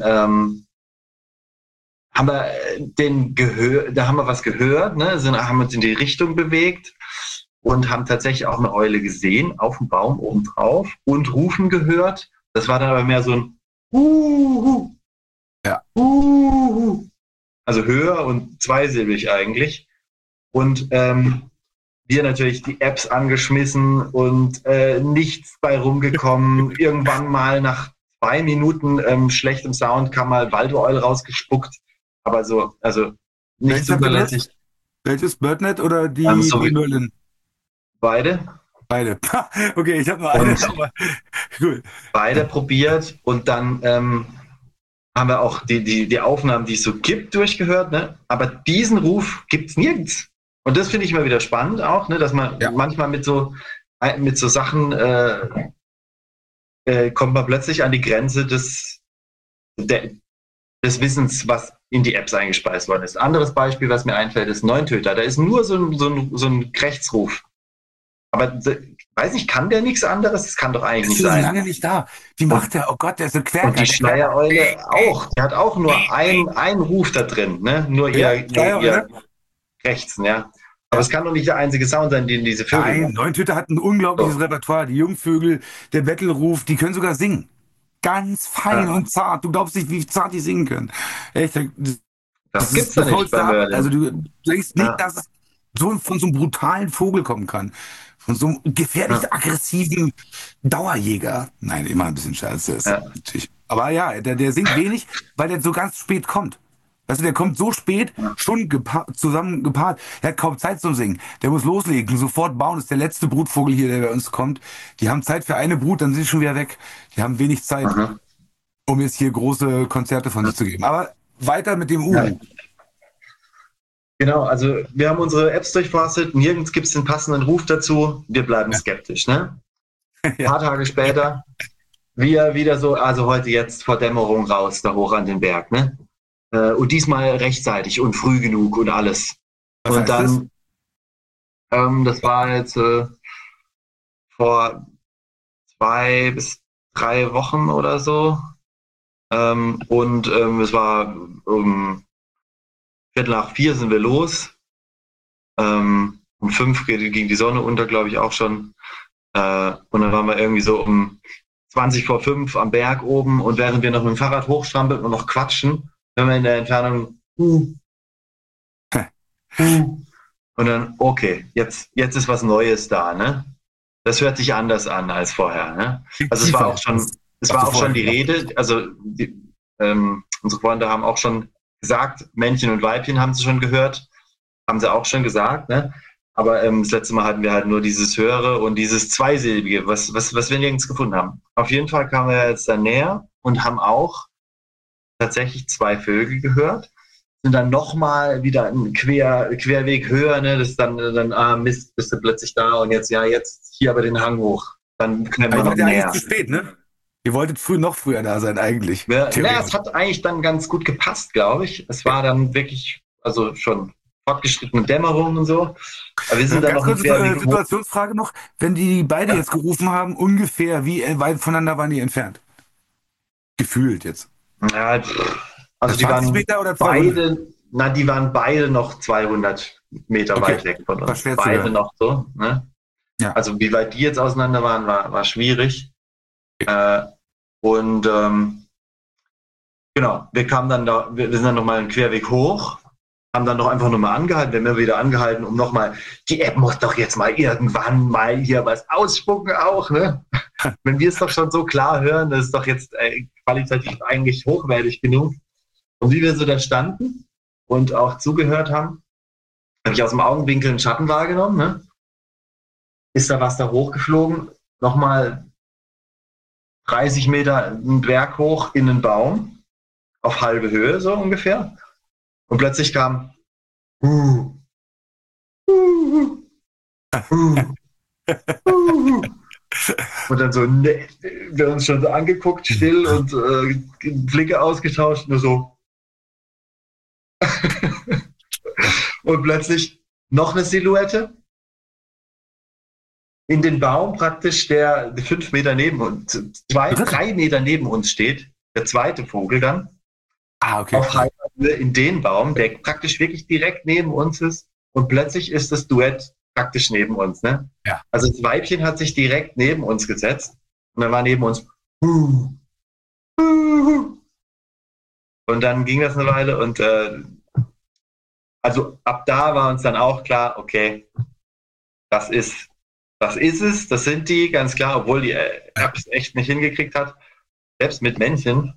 Speaker 3: haben wir da haben wir was gehört, ne? Haben uns in die Richtung bewegt und haben tatsächlich auch eine Eule gesehen, auf dem Baum oben drauf und rufen gehört. Das war dann aber mehr so ein Huhu,
Speaker 2: Ja.
Speaker 3: Huhu. Also höher und zweisilbig eigentlich. Und wir natürlich die Apps angeschmissen und nichts bei rumgekommen. Irgendwann mal nach 2 Minuten schlechtem Sound kam mal Waldoeule rausgespuckt. Aber so, also nicht
Speaker 2: Welches habt ihr
Speaker 3: zuverlässig.
Speaker 2: Welches Birdnet oder die
Speaker 3: Sorry,
Speaker 2: Merlin?
Speaker 3: beide.
Speaker 2: Beide. Okay, ich habe nur eine,
Speaker 3: Und
Speaker 2: aber cool.
Speaker 3: beide probiert und dann haben wir auch die Aufnahmen, die es so gibt, durchgehört. Ne? Aber diesen Ruf gibt es nirgends. Und das finde ich immer wieder spannend auch, ne? Dass man
Speaker 2: Ja.
Speaker 3: manchmal mit so Sachen kommt man plötzlich an die Grenze des Wissens, was in die Apps eingespeist worden ist. Anderes Beispiel, was mir einfällt, ist Neuntöter. Da ist nur so ein Rechtsruf. Aber weiß ich, kann der nichts anderes? Das kann doch eigentlich
Speaker 2: Ist
Speaker 3: nicht
Speaker 2: schon
Speaker 3: sein.
Speaker 2: lange nicht da. Wie macht der? Oh Gott, der ist so
Speaker 3: Und
Speaker 2: Quergeist.
Speaker 3: die Schleiereule auch. Die hat auch nur einen Ruf da drin. Ne? Nur ihr Rechtsen, ja. Aber es kann doch nicht der einzige Sound sein, den diese Vögel
Speaker 2: Nein,
Speaker 3: machen.
Speaker 2: Neuntöter hat ein unglaubliches
Speaker 3: So.
Speaker 2: Repertoire. Die Jungvögel, der Bettelruf, die können sogar singen. Ganz fein
Speaker 3: Ja.
Speaker 2: und zart. Du glaubst nicht, wie zart die singen können. Echt,
Speaker 3: Das
Speaker 2: das
Speaker 3: gibt's
Speaker 2: ist
Speaker 3: ja
Speaker 2: das
Speaker 3: nicht
Speaker 2: Tollste
Speaker 3: bei
Speaker 2: ab.
Speaker 3: Merlin.
Speaker 2: Also du denkst nicht,
Speaker 3: Ja.
Speaker 2: dass es von so einem brutalen Vogel kommen kann. Von so einem gefährlich
Speaker 3: Ja.
Speaker 2: aggressiven Dauerjäger. Nein, immer ein bisschen scheiße. Ist
Speaker 3: Ja.
Speaker 2: natürlich. Aber ja, der singt wenig, weil der so ganz spät kommt. Weißt du, der kommt so spät, schon zusammen gepaart. Er hat kaum Zeit zum Singen. Der muss loslegen, sofort bauen. Das ist der letzte Brutvogel hier, der bei uns kommt. Die haben Zeit für eine Brut, dann sind sie schon wieder weg. Die haben wenig Zeit,
Speaker 3: Aha.
Speaker 2: um jetzt hier große Konzerte von sich zu geben. Aber weiter mit dem
Speaker 3: Ja.
Speaker 2: Uhu.
Speaker 3: Genau, also wir haben unsere Apps durchforstet, nirgends gibt es den passenden Ruf dazu, wir bleiben skeptisch. Ne? Ein paar Tage später, wir wieder so, also heute jetzt vor Dämmerung raus, da hoch an den Berg. Ne? Und diesmal rechtzeitig und früh genug und alles.
Speaker 2: Was
Speaker 3: Und
Speaker 2: heißt
Speaker 3: dann, das war jetzt vor 2 bis 3 Wochen oder so. Es war 3:45 sind wir los. Um 5 ging die Sonne unter, glaube ich, auch schon. Und dann waren wir irgendwie so um 5:20 am Berg oben. Und während wir noch mit dem Fahrrad hochstrampeln und noch quatschen, hören wir in der Entfernung und dann, okay, jetzt ist was Neues da. Ne? Das hört sich anders an als vorher. Ne? Also es war auch schon die Rede. Also unsere Freunde haben auch schon gesagt, Männchen und Weibchen haben sie schon gehört, haben sie auch schon gesagt, ne? Aber das letzte Mal hatten wir halt nur dieses Höhere und dieses Zweisilbige, was wir nirgends gefunden haben. Auf jeden Fall kamen wir jetzt dann näher und haben auch tatsächlich 2 Vögel gehört, sind dann nochmal wieder einen Querweg höher, ne? Das ist dann Mist, bist du plötzlich da und jetzt hier aber den Hang hoch. Dann können wir noch
Speaker 2: ja
Speaker 3: näher.
Speaker 2: eigentlich zu spät, ne? Ihr wolltet noch früher da sein eigentlich.
Speaker 3: Ja, es hat eigentlich dann ganz gut gepasst, glaube ich. Es war dann wirklich, also schon fortgeschrittene Dämmerung und so. Aber wir sind dann
Speaker 2: Ganz
Speaker 3: noch
Speaker 2: kurze
Speaker 3: ungefähr
Speaker 2: Situationsfrage noch. Wenn die beide jetzt gerufen haben, ungefähr, wie weit voneinander waren die entfernt? Gefühlt jetzt.
Speaker 3: ja, also die
Speaker 2: 20
Speaker 3: waren
Speaker 2: Meter oder 200?
Speaker 3: die waren beide noch 200 Meter
Speaker 2: Okay.
Speaker 3: weit weg von
Speaker 2: War
Speaker 3: uns.
Speaker 2: schwer zu
Speaker 3: Beide
Speaker 2: hören.
Speaker 3: noch so. Ne?
Speaker 2: Ja.
Speaker 3: Also wie weit die jetzt auseinander waren, war schwierig. Und genau, wir kamen dann da, wir sind dann nochmal einen Querweg hoch, haben dann noch einfach nochmal angehalten, wir haben immer wieder angehalten, um nochmal, die App muss doch jetzt mal irgendwann mal hier was ausspucken auch, ne? Wenn wir es doch schon so klar hören, das ist doch jetzt qualitativ eigentlich hochwertig genug. Und wie wir so da standen und auch zugehört haben, habe ich aus dem Augenwinkel einen Schatten wahrgenommen, ne? Ist da was da hochgeflogen, nochmal 30 Meter einen Berg hoch in einen Baum, auf halbe Höhe so ungefähr. Und plötzlich kam und dann so, ne, wir uns schon so angeguckt, still und Blicke ausgetauscht, nur so. Und plötzlich noch eine Silhouette in den Baum praktisch, der 5 Meter neben uns, 3 Meter neben uns steht, der zweite Vogel dann.
Speaker 2: Okay.
Speaker 3: Auf halber Höhe in den Baum, der praktisch wirklich direkt neben uns ist. Und plötzlich ist das Duett praktisch neben uns. Ne?
Speaker 2: Ja.
Speaker 3: Also das Weibchen hat sich direkt neben uns gesetzt. Und dann war neben uns. Und dann ging das eine Weile. Und also ab da war uns dann auch klar, okay, das ist es, das sind die, ganz klar, obwohl die App es echt nicht hingekriegt hat. Selbst mit Männchen.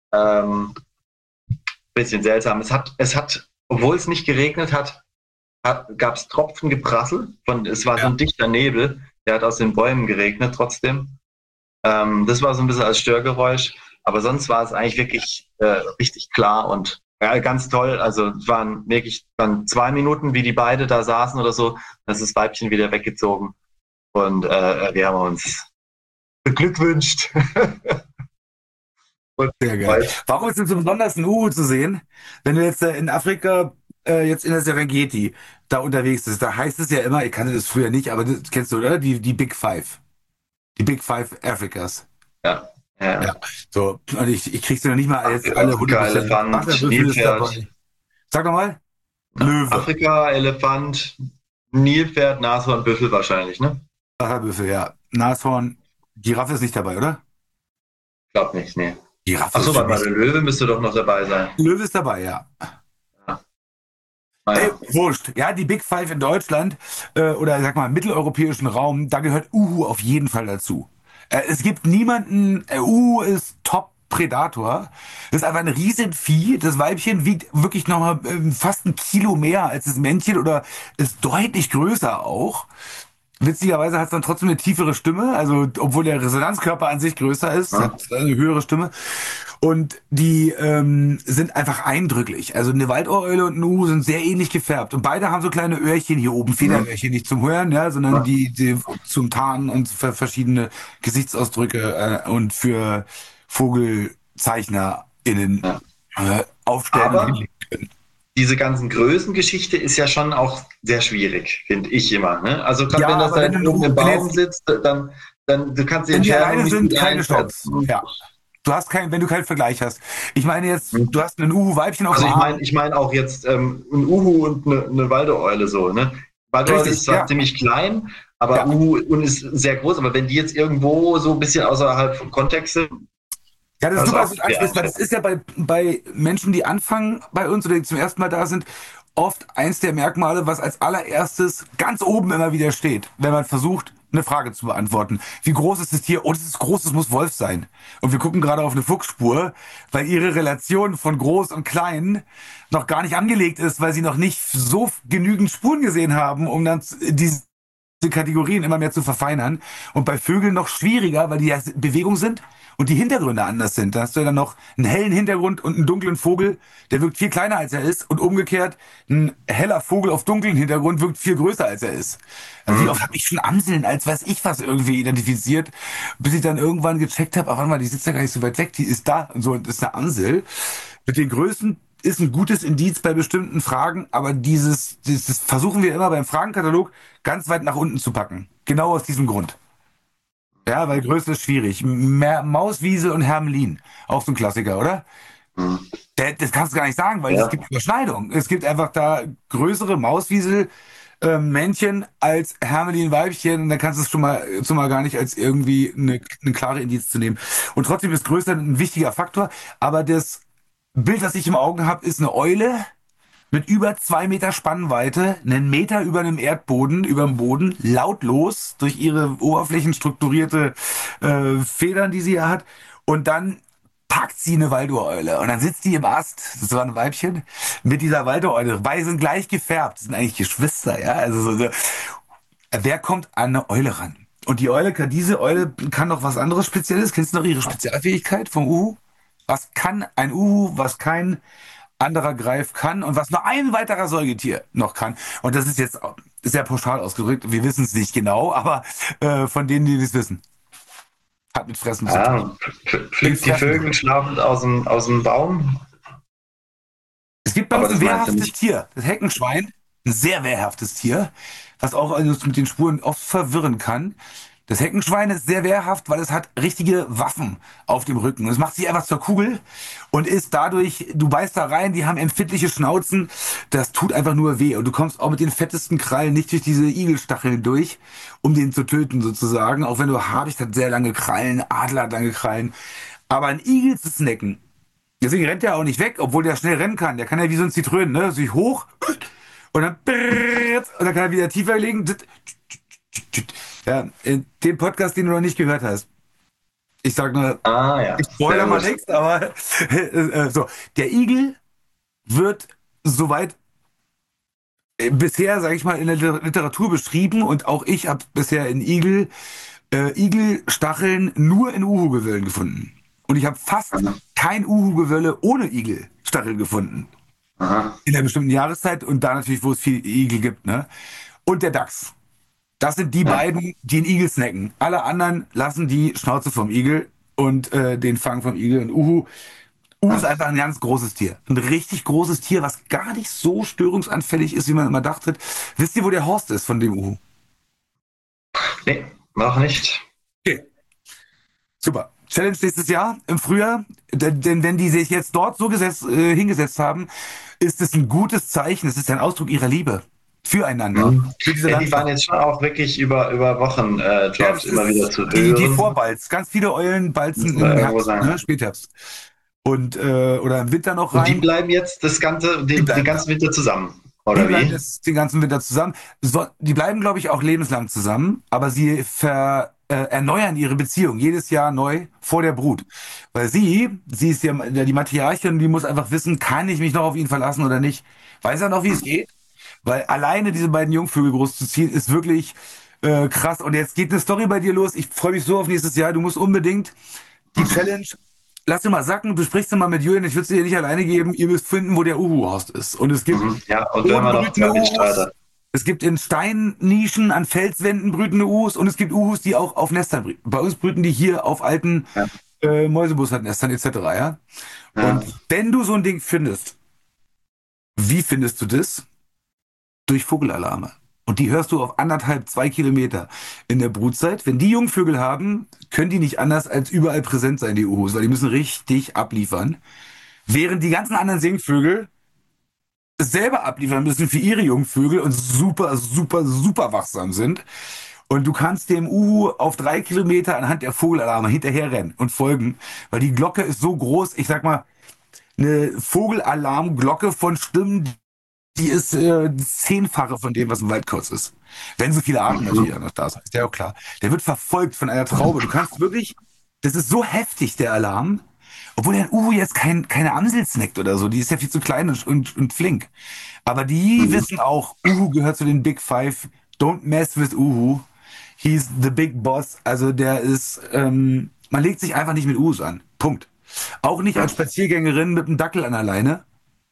Speaker 3: Bisschen seltsam. Es hat, obwohl es nicht geregnet hat, gab es Tropfengeprassel. Es war so ein dichter Nebel, der hat aus den Bäumen geregnet trotzdem. Das war so ein bisschen als Störgeräusch. Aber sonst war es eigentlich wirklich richtig klar und ganz toll. Also es waren wirklich dann 2 Minuten, wie die beide da saßen oder so. Dann ist das Weibchen wieder weggezogen. Und wir haben uns beglückwünscht.
Speaker 2: Sehr geil. Warum ist es so besonders, ein Uhu zu sehen, wenn du jetzt in Afrika, jetzt in der Serengeti da unterwegs bist? Da heißt es ja immer, ich kannte das früher nicht, aber das kennst du, oder? Die Big Five. Die Big Five Afrikas.
Speaker 3: Ja.
Speaker 2: So, und ich krieg's ja noch nicht mal jetzt alle 100%.
Speaker 3: Elefant,
Speaker 2: Wasserbüffel ist dabei. Sag doch mal. Löwe.
Speaker 3: Afrika, Elefant, Nilpferd, Nashorn, Büffel wahrscheinlich, ne?
Speaker 2: Wasserbüffel, ja. Nashorn. Giraffe ist nicht dabei, oder?
Speaker 3: Ich glaube nicht, nee.
Speaker 2: Giraffe
Speaker 3: Achso,
Speaker 2: ist für
Speaker 3: bei
Speaker 2: mich-
Speaker 3: der Löwe müsste doch noch dabei sein.
Speaker 2: Löwe ist dabei, ja.
Speaker 3: Naja.
Speaker 2: Wurscht. Ja, die Big Five in Deutschland oder sag mal im mitteleuropäischen Raum, da gehört Uhu auf jeden Fall dazu. Es gibt niemanden, Uhu ist Top-Predator. Das ist einfach ein Riesenvieh. Das Weibchen wiegt wirklich nochmal fast 1 Kilo mehr als das Männchen oder ist deutlich größer auch. Witzigerweise hat es dann trotzdem eine tiefere Stimme, also obwohl der Resonanzkörper an sich größer ist, hat eine höhere Stimme. Und die sind einfach eindrücklich. Also eine Waldohreule und ein Uhu sind sehr ähnlich gefärbt. Und beide haben so kleine Öhrchen hier oben, Federöhrchen, nicht zum Hören, ja, sondern die zum Tarnen und für verschiedene Gesichtsausdrücke und für VogelzeichnerInnen aufstellen
Speaker 3: Aber
Speaker 2: und hinlegen können.
Speaker 3: diese ganzen Größengeschichte ist ja schon auch sehr schwierig, finde ich immer. Ne? Also gerade wenn das
Speaker 2: aber
Speaker 3: da
Speaker 2: wenn du-
Speaker 3: oben im
Speaker 2: wenn
Speaker 3: Baum
Speaker 2: jetzt-
Speaker 3: sitzt, dann du kannst die
Speaker 2: Wenn die
Speaker 3: Entfernung
Speaker 2: alleine
Speaker 3: nicht
Speaker 2: sind,
Speaker 3: gut
Speaker 2: keine
Speaker 3: einschätzen.
Speaker 2: Chance. Ja. Du hast wenn du keinen Vergleich hast. Ich meine jetzt, du hast einen Uhu-Weibchen auf
Speaker 3: Also
Speaker 2: dem Arm.
Speaker 3: ich meine auch jetzt ein Uhu und eine Waldohreule so. Ne? Waldohreule
Speaker 2: Richtig,
Speaker 3: ist zwar
Speaker 2: ja.
Speaker 3: ziemlich klein, aber
Speaker 2: Ja.
Speaker 3: Uhu und ist sehr groß. Aber wenn die jetzt irgendwo so ein bisschen außerhalb vom Kontext sind,
Speaker 2: Ja, das ist
Speaker 3: Das
Speaker 2: super,
Speaker 3: auch
Speaker 2: dass du ansprichst, weil das ist ja bei Menschen, die anfangen bei uns oder die zum ersten Mal da sind, oft eins der Merkmale, was als allererstes ganz oben immer wieder steht, wenn man versucht, eine Frage zu beantworten. Wie groß ist das Tier? Oh, das ist groß, das muss Wolf sein. Und wir gucken gerade auf eine Fuchsspur, weil ihre Relation von groß und klein noch gar nicht angelegt ist, weil sie noch nicht so genügend Spuren gesehen haben, um dann diese Kategorien immer mehr zu verfeinern. Und bei Vögeln noch schwieriger, weil die ja in Bewegung sind und die Hintergründe anders sind. Da hast du ja dann noch einen hellen Hintergrund und einen dunklen Vogel, der wirkt viel kleiner als er ist. Und umgekehrt, ein heller Vogel auf dunklen Hintergrund wirkt viel größer als er ist. Also wie oft habe ich schon Amseln als weiß ich was irgendwie identifiziert, bis ich dann irgendwann gecheckt habe, ach warte mal, die sitzt ja gar nicht so weit weg, die ist da und so und ist eine Amsel. Mit den Größen ist ein gutes Indiz bei bestimmten Fragen, aber dieses versuchen wir immer beim Fragenkatalog ganz weit nach unten zu packen. Genau aus diesem Grund. Ja, weil Größe ist schwierig. Mauswiesel und Hermelin, auch so ein Klassiker, oder?
Speaker 3: Hm.
Speaker 2: Das kannst du gar nicht sagen, weil es
Speaker 3: Ja.
Speaker 2: gibt Überschneidungen. Es gibt einfach da größere Mauswiesel Männchen als Hermelin-Weibchen und dann kannst du es schon mal gar nicht als irgendwie eine klare Indiz zu nehmen. Und trotzdem ist Größe ein wichtiger Faktor, aber das Bild, das ich im Auge habe, ist eine Eule mit über 2 Meter Spannweite, einen Meter über einem Erdboden, über dem Boden, lautlos durch ihre oberflächenstrukturierte Federn, die sie ja hat. Und dann packt sie eine Waldohreule. Und dann sitzt die im Ast, das war ein Weibchen, mit dieser Waldohreule. Beide sind gleich gefärbt, das sind eigentlich Geschwister, ja. Also wer kommt an eine Eule ran? Und diese Eule kann noch was anderes Spezielles. Kennst du noch ihre Spezialfähigkeit vom Uhu? Was kann ein Uhu, was kein anderer Greif kann und was nur ein weiterer Säugetier noch kann. Und das ist jetzt sehr pauschal ausgedrückt. Wir wissen es nicht genau, aber von denen, die das wissen. Hat mit Fressen zu tun.
Speaker 3: Pflückt die Vögel schlafend aus dem Baum.
Speaker 2: Es gibt bei
Speaker 3: Aber
Speaker 2: uns ein
Speaker 3: das meinst du
Speaker 2: wehrhaftes
Speaker 3: nicht.
Speaker 2: Tier, das Heckenschwein. Ein sehr wehrhaftes Tier, was auch also mit den Spuren oft verwirren kann. Das Heckenschwein ist sehr wehrhaft, weil es hat richtige Waffen auf dem Rücken. Es macht sich einfach zur Kugel und ist dadurch, du beißt da rein, die haben empfindliche Schnauzen, das tut einfach nur weh. Und du kommst auch mit den fettesten Krallen nicht durch diese Igelstacheln durch, um den zu töten sozusagen. Auch wenn du Habicht hat sehr lange Krallen, Adler hat lange Krallen. Aber ein Igel zu snacken, deswegen rennt er auch nicht weg, obwohl der schnell rennen kann. Der kann ja wie so ein Zitrönen, ne? Sich hoch und dann kann er wieder tiefer legen. Ja, in dem Podcast, den du noch nicht gehört hast. Ich sag nur,
Speaker 3: Ja.
Speaker 2: ich spoilere
Speaker 3: Sehr
Speaker 2: mal
Speaker 3: gut.
Speaker 2: nichts, aber so. Der Igel wird soweit bisher, sage ich mal, in der Literatur beschrieben und auch ich habe bisher in Igelstacheln nur in Uhu-Gewöllen gefunden. Und ich habe fast
Speaker 3: Aha.
Speaker 2: kein Uhu-Gewölle ohne Igelstachel gefunden.
Speaker 3: Aha.
Speaker 2: In einer bestimmten Jahreszeit und da natürlich, wo es viel Igel gibt, ne? Und der Dachs. Das sind die
Speaker 3: Ja.
Speaker 2: beiden, die einen Igel snacken. Alle anderen lassen die Schnauze vom Igel und den Fang vom Igel. Und Uhu ist einfach ein ganz großes Tier. Ein richtig großes Tier, was gar nicht so störungsanfällig ist, wie man immer dachte. Wisst ihr, wo der Horst ist von dem Uhu?
Speaker 3: Nee, noch nicht.
Speaker 2: Okay, super. Challenge nächstes Jahr im Frühjahr. Denn wenn die sich jetzt dort so hingesetzt haben, ist es ein gutes Zeichen. Es ist ein Ausdruck ihrer Liebe füreinander. Für diese
Speaker 3: Ja, die waren
Speaker 2: Landschaft.
Speaker 3: jetzt schon auch wirklich über Wochen
Speaker 2: Ja,
Speaker 3: dort
Speaker 2: das
Speaker 3: immer
Speaker 2: ist
Speaker 3: wieder zu
Speaker 2: die
Speaker 3: hören.
Speaker 2: Vorbalz. Ganz viele Eulen balzen
Speaker 3: Muss man
Speaker 2: im
Speaker 3: irgendwo
Speaker 2: Herbst,
Speaker 3: sagen.
Speaker 2: ne? Spätherbst. Und oder im Winter noch
Speaker 3: Und die
Speaker 2: rein.
Speaker 3: bleiben jetzt den
Speaker 2: bleiben
Speaker 3: ganzen Winter zusammen,
Speaker 2: Die
Speaker 3: oder
Speaker 2: bleiben
Speaker 3: wie?
Speaker 2: jetzt den ganzen Winter zusammen. Die bleiben, glaube ich, auch lebenslang zusammen, aber sie erneuern ihre Beziehung jedes Jahr neu vor der Brut. Weil sie ist ja die Matriarchin, die muss einfach wissen, kann ich mich noch auf ihn verlassen oder nicht. Weiß er noch, wie es geht? Weil alleine diese beiden Jungvögel großzuziehen, ist wirklich krass. Und jetzt geht eine Story bei dir los. Ich freue mich so auf nächstes Jahr. Du musst unbedingt die Challenge, lass dir mal sacken, besprichst du mal mit Julian, ich würde sie dir nicht alleine geben. Ihr müsst finden, wo der Uhu-Horst ist. Und es gibt
Speaker 3: Ja, und wenn man noch zwei Mitstreiter.
Speaker 2: es gibt in Steinnischen an Felswänden brütende Uhus und es gibt Uhus, die auch auf Nestern brüten. Bei uns brüten die hier auf alten
Speaker 3: Ja.
Speaker 2: Mäusebussardnestern etc. Ja?
Speaker 3: Ja.
Speaker 2: Und wenn du so ein Ding findest, wie findest du das? Durch Vogelalarme. Und die hörst du auf 1,5, 2 Kilometer in der Brutzeit. Wenn die Jungvögel haben, können die nicht anders als überall präsent sein, die Uhus, weil die müssen richtig abliefern. Während die ganzen anderen Singvögel selber abliefern müssen für ihre Jungvögel und super, super, super wachsam sind. Und du kannst dem Uhu auf 3 Kilometer anhand der Vogelalarme hinterherrennen und folgen, weil die Glocke ist so groß, ich sag mal, eine Vogelalarmglocke von Stimmen, die ist 10-fache von dem, was im Waldkauz ist. Wenn so viele Arten natürlich auch noch da sind, ist ja auch klar. Der wird verfolgt von einer Traube. Du kannst wirklich, das ist so heftig, der Alarm, obwohl der Uhu jetzt keine Amsel snackt oder so, die ist ja viel zu klein und flink. Aber die wissen auch, Uhu gehört zu den Big Five, don't mess with Uhu. He's the big boss. Also der ist, man legt sich einfach nicht mit Uhus an. Punkt. Auch nicht als Spaziergängerin mit einem Dackel an der Leine.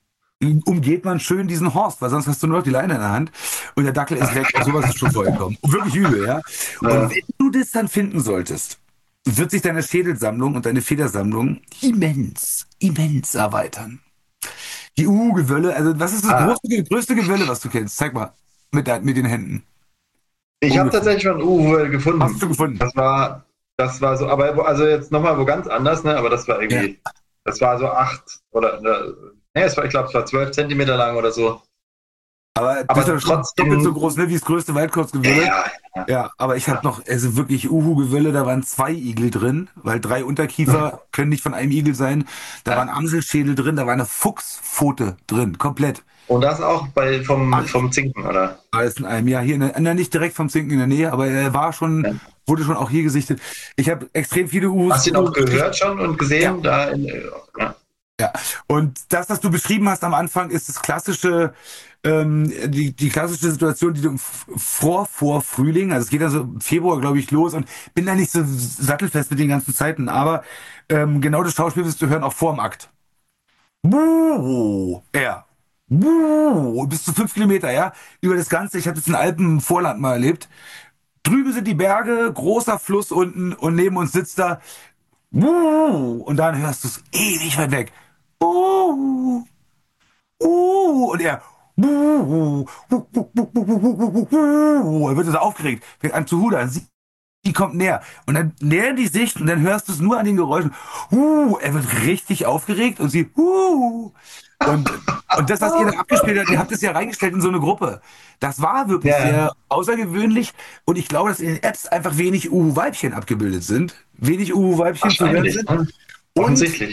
Speaker 2: Umgeht man schön diesen Horst, weil sonst hast du nur noch die Leine in der Hand und der Dackel ist weg. Und sowas ist schon vorgekommen. Und wirklich übel, ja. Und wenn du das dann finden solltest, wird sich deine Schädelsammlung und deine Federsammlung immens, immens erweitern. Die Uhu-Gewölle, also was ist das größte Gewölle, was du kennst? Zeig mal, mit den Händen.
Speaker 3: Ich habe tatsächlich schon ein Uhu gefunden.
Speaker 2: Hast du gefunden?
Speaker 3: Das war so, aber also jetzt nochmal wo ganz anders, ne? Aber das war irgendwie, das war so 8 oder, ich glaube, es war 12 Zentimeter lang oder so.
Speaker 2: Aber das ist trotzdem doppelt so groß, ne, wie das größte Waldkauzgewölle. Ja, aber ich habe noch, also wirklich Uhu-Gewölle, da waren 2 Igel drin, weil 3 Unterkiefer können nicht von einem Igel sein. Da war ein Amselschädel drin, da war eine Fuchspfote drin, komplett.
Speaker 3: Und das auch vom Zinken, oder?
Speaker 2: Alles in einem. Ja, hier nicht direkt vom Zinken in der Nähe, aber er wurde schon auch hier gesichtet. Ich habe extrem viele Uhus.
Speaker 3: Hast du ihn auch gehört schon und gesehen?
Speaker 2: Ja. Ja, und das, was du beschrieben hast am Anfang, ist das klassische, die klassische Situation, die du vor Frühling, also es geht also im Februar, glaube ich, los und bin da nicht so sattelfest mit den ganzen Zeiten, aber genau das Schauspiel wirst du hören auch vor dem Akt. Bis zu 5 Kilometer, ja, über das Ganze. Ich habe das in Alpenvorland mal erlebt. Drüben sind die Berge, großer Fluss unten und neben uns sitzt da und dann hörst du es ewig weit weg. Und er wird so aufgeregt, fängt an zu hudern. Die kommt näher und dann nähern die sich und dann hörst du es nur an den Geräuschen. Er wird richtig aufgeregt und sie und das, was ihr da abgespielt habt, ihr habt es ja reingestellt in so eine Gruppe. Das war wirklich sehr außergewöhnlich und ich glaube, dass in den Apps einfach wenig Uhu-Weibchen abgebildet sind. Wenig Uhu-Weibchen zu hören sind.
Speaker 3: Offensichtlich.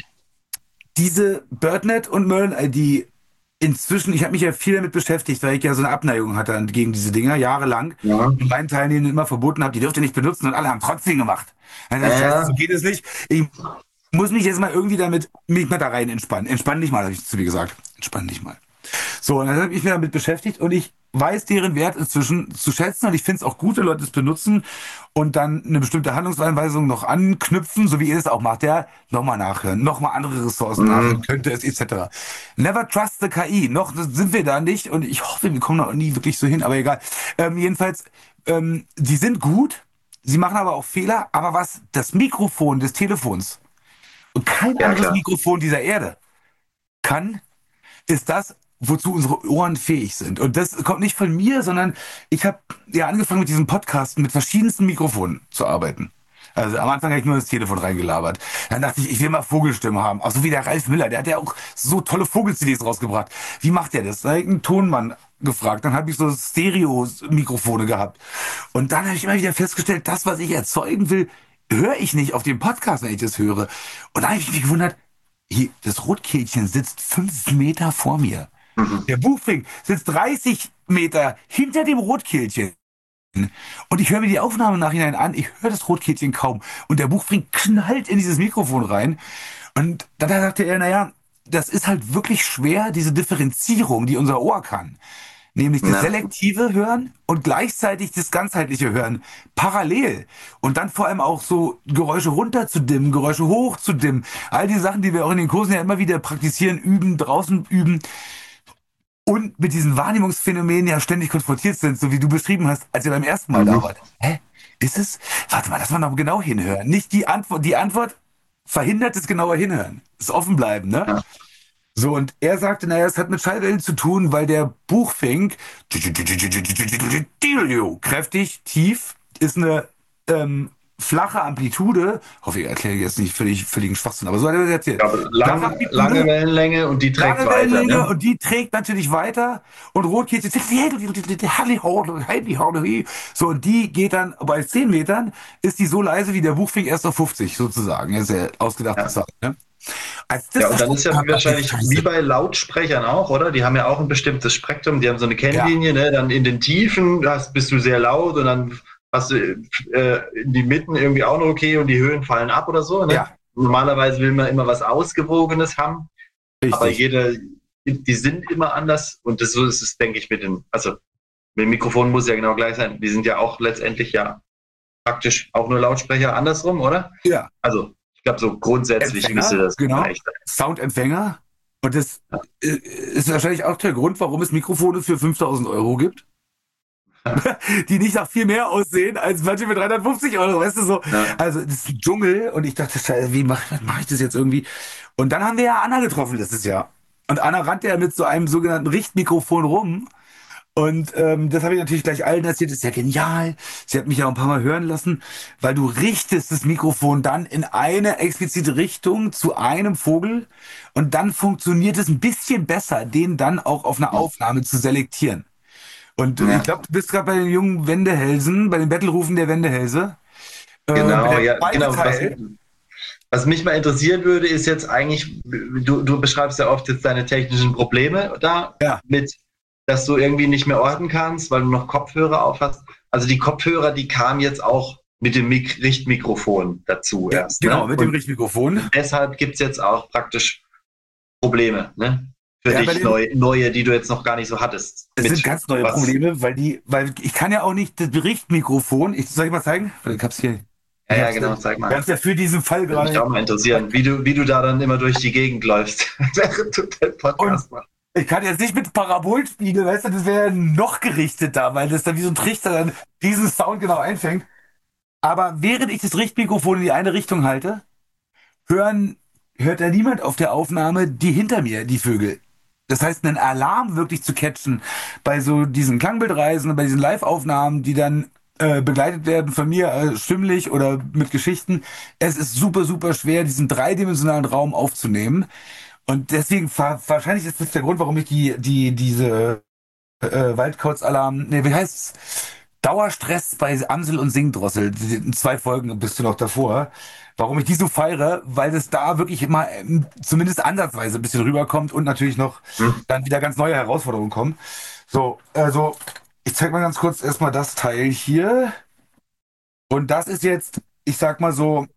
Speaker 2: Diese BirdNet und Merlin-ID inzwischen, ich habe mich ja viel damit beschäftigt, weil ich ja so eine Abneigung hatte gegen diese Dinger, jahrelang. Ja. Und meinen Teilnehmern immer verboten habe, die dürft ihr nicht benutzen und alle haben trotzdem gemacht. Also, so geht es nicht. Ich muss mich jetzt mal irgendwie mich mal da rein entspannen. Entspann dich mal, habe ich zu dir gesagt. Entspann dich mal. So, und dann habe ich mich damit beschäftigt und ich weiß deren Wert inzwischen zu schätzen und ich finde es auch gut, wenn Leute es benutzen und dann eine bestimmte Handlungsanweisung noch anknüpfen, so wie ihr es auch macht, nochmal nachhören, nochmal andere Ressourcen nachhören, könnte es etc. Never trust the KI, noch sind wir da nicht und ich hoffe, wir kommen noch nie wirklich so hin, aber egal. Jedenfalls, die sind gut, sie machen aber auch Fehler, aber was das Mikrofon des Telefons und kein anderes Mikrofon dieser Erde kann, ist das, wozu unsere Ohren fähig sind. Und das kommt nicht von mir, sondern ich habe ja angefangen mit diesem Podcast mit verschiedensten Mikrofonen zu arbeiten. Also am Anfang habe ich nur das Telefon reingelabert. Dann dachte ich will mal Vogelstimme haben. Auch so wie der Ralf Müller, der hat ja auch so tolle Vogel-CDs rausgebracht. Wie macht der das? Da habe ich einen Tonmann gefragt. Dann habe ich so Stereo-Mikrofone gehabt. Und dann habe ich immer wieder festgestellt, das, was ich erzeugen will, höre ich nicht auf dem Podcast, wenn ich das höre. Und da habe ich mich gewundert, hier, das Rotkehlchen sitzt 5 Meter vor mir. Der Buchfink sitzt 30 Meter hinter dem Rotkehlchen. Und ich höre mir die Aufnahme im Nachhinein an, ich höre das Rotkehlchen kaum. Und der Buchfink knallt in dieses Mikrofon rein. Und dann sagte er, naja, das ist halt wirklich schwer, diese Differenzierung, die unser Ohr kann. Nämlich das selektive Hören und gleichzeitig das ganzheitliche Hören parallel. Und dann vor allem auch so Geräusche runterzudimmen, Geräusche hochzudimmen. All die Sachen, die wir auch in den Kursen ja immer wieder praktizieren, üben, draußen üben. Und mit diesen Wahrnehmungsphänomenen ja ständig konfrontiert sind, so wie du beschrieben hast, als ihr beim ersten Mal da wart. Ist es? Warte mal, lass mal noch genau hinhören. Nicht die Antwort. Die Antwort verhindert das genauer Hinhören. Das offen bleiben, ne? Ja. So, und er sagte, naja, es hat mit Schallwellen zu tun, weil der Buchfink kräftig, tief, ist eine flache Amplitude. Hoffe, ich erkläre jetzt nicht völligen Schwachsinn, aber so hat er das erzählt.
Speaker 3: Ja, lange Wellenlänge und die trägt weiter. Ne?
Speaker 2: Und die trägt natürlich weiter. Und Rotkehlchen so, und die geht dann, bei 10 Metern ist die so leise wie der Buchfink erst auf 50 sozusagen. Das ist ja ausgedachte Zahl. Ne?
Speaker 3: Und dann ist ja wahrscheinlich wie bei Lautsprechern auch, oder? Die haben ja auch ein bestimmtes Spektrum, die haben so eine Kennlinie, ne? Dann in den Tiefen bist du sehr laut und dann hast du in die Mitten irgendwie auch noch okay und die Höhen fallen ab oder so. Ne? Ja. Normalerweise will man immer was Ausgewogenes haben, aber die sind immer anders und so ist es, denke ich, mit dem Mikrofon muss ja genau gleich sein. Die sind ja auch letztendlich ja praktisch auch nur Lautsprecher andersrum, oder?
Speaker 2: Ja.
Speaker 3: Also ich glaube, so grundsätzlich müsste das
Speaker 2: gleich sein. Soundempfänger. Und das ist wahrscheinlich auch der Grund, warum es Mikrofone für 5.000 Euro gibt. Die nicht nach viel mehr aussehen als manche für 350 Euro, weißt du so. Ja. Also das ist ein Dschungel und ich dachte, wie mach ich das jetzt irgendwie? Und dann haben wir ja Anna getroffen letztes Jahr. Und Anna rannte ja mit so einem sogenannten Richtmikrofon rum. Und das habe ich natürlich gleich allen erzählt. Das ist ja genial. Sie hat mich ja auch ein paar Mal hören lassen, weil du richtest das Mikrofon dann in eine explizite Richtung zu einem Vogel und dann funktioniert es ein bisschen besser, den dann auch auf einer Aufnahme zu selektieren. Und ich
Speaker 3: Ja,
Speaker 2: glaube, du bist gerade bei den jungen Wendehälsen, bei den Bettelrufen der Wendehälse. Mit
Speaker 3: genau,
Speaker 2: der
Speaker 3: ja,
Speaker 2: zweite
Speaker 3: genau.
Speaker 2: Teil.
Speaker 3: Was mich mal interessieren würde, ist jetzt eigentlich, du beschreibst ja oft jetzt deine technischen Probleme da
Speaker 2: Ja,
Speaker 3: mit, dass du irgendwie nicht mehr orten kannst, weil du noch Kopfhörer auf hast. Also die Kopfhörer, die kamen jetzt auch mit dem Richtmikrofon dazu erst,
Speaker 2: genau,
Speaker 3: ne?
Speaker 2: mit dem
Speaker 3: Und
Speaker 2: Richtmikrofon.
Speaker 3: deshalb gibt es jetzt auch praktisch Probleme, ne? Für
Speaker 2: Ja, bei
Speaker 3: dich
Speaker 2: den,
Speaker 3: neue, die du jetzt noch gar nicht so hattest.
Speaker 2: es sind
Speaker 3: Mit
Speaker 2: ganz neue
Speaker 3: was?
Speaker 2: Probleme, weil ich kann ja auch nicht das Richtmikrofon, soll ich mal zeigen? Ich hab's hier.
Speaker 3: Ja,
Speaker 2: Ich
Speaker 3: ja,
Speaker 2: hab's,
Speaker 3: genau, zeig
Speaker 2: wir
Speaker 3: mal.
Speaker 2: haben es ja für diesen Fall
Speaker 3: Würde mich
Speaker 2: gerade.
Speaker 3: auch mal interessieren, wie du da dann immer durch die Gegend läufst, während du den
Speaker 2: Und
Speaker 3: Podcast machst.
Speaker 2: ich kann jetzt nicht mit Parabolspiegel, weißt du, das wäre noch gerichteter, weil das dann wie so ein Trichter dann diesen Sound genau einfängt. Aber während ich das Richtmikrofon in die eine Richtung halte, hören, hört da niemand auf der Aufnahme die hinter mir, die Vögel. Das heißt, einen Alarm wirklich zu catchen bei so diesen Klangbildreisen, bei diesen Live-Aufnahmen, die dann begleitet werden von mir stimmlich oder mit Geschichten. Es ist super, super schwer, diesen dreidimensionalen Raum aufzunehmen. Und deswegen, wahrscheinlich ist das der Grund, warum ich diese Waldkauz-Alarm, nee, wie heißt's? Dauerstress bei Amsel und Singdrossel. In 2 Folgen bist du noch davor. Warum ich die so feiere, weil es da wirklich immer zumindest ansatzweise ein bisschen rüberkommt und natürlich noch
Speaker 3: Hm?
Speaker 2: dann wieder ganz neue Herausforderungen kommen. So, also ich zeig mal ganz kurz erstmal das Teil hier. Und das ist jetzt, ich sag mal so,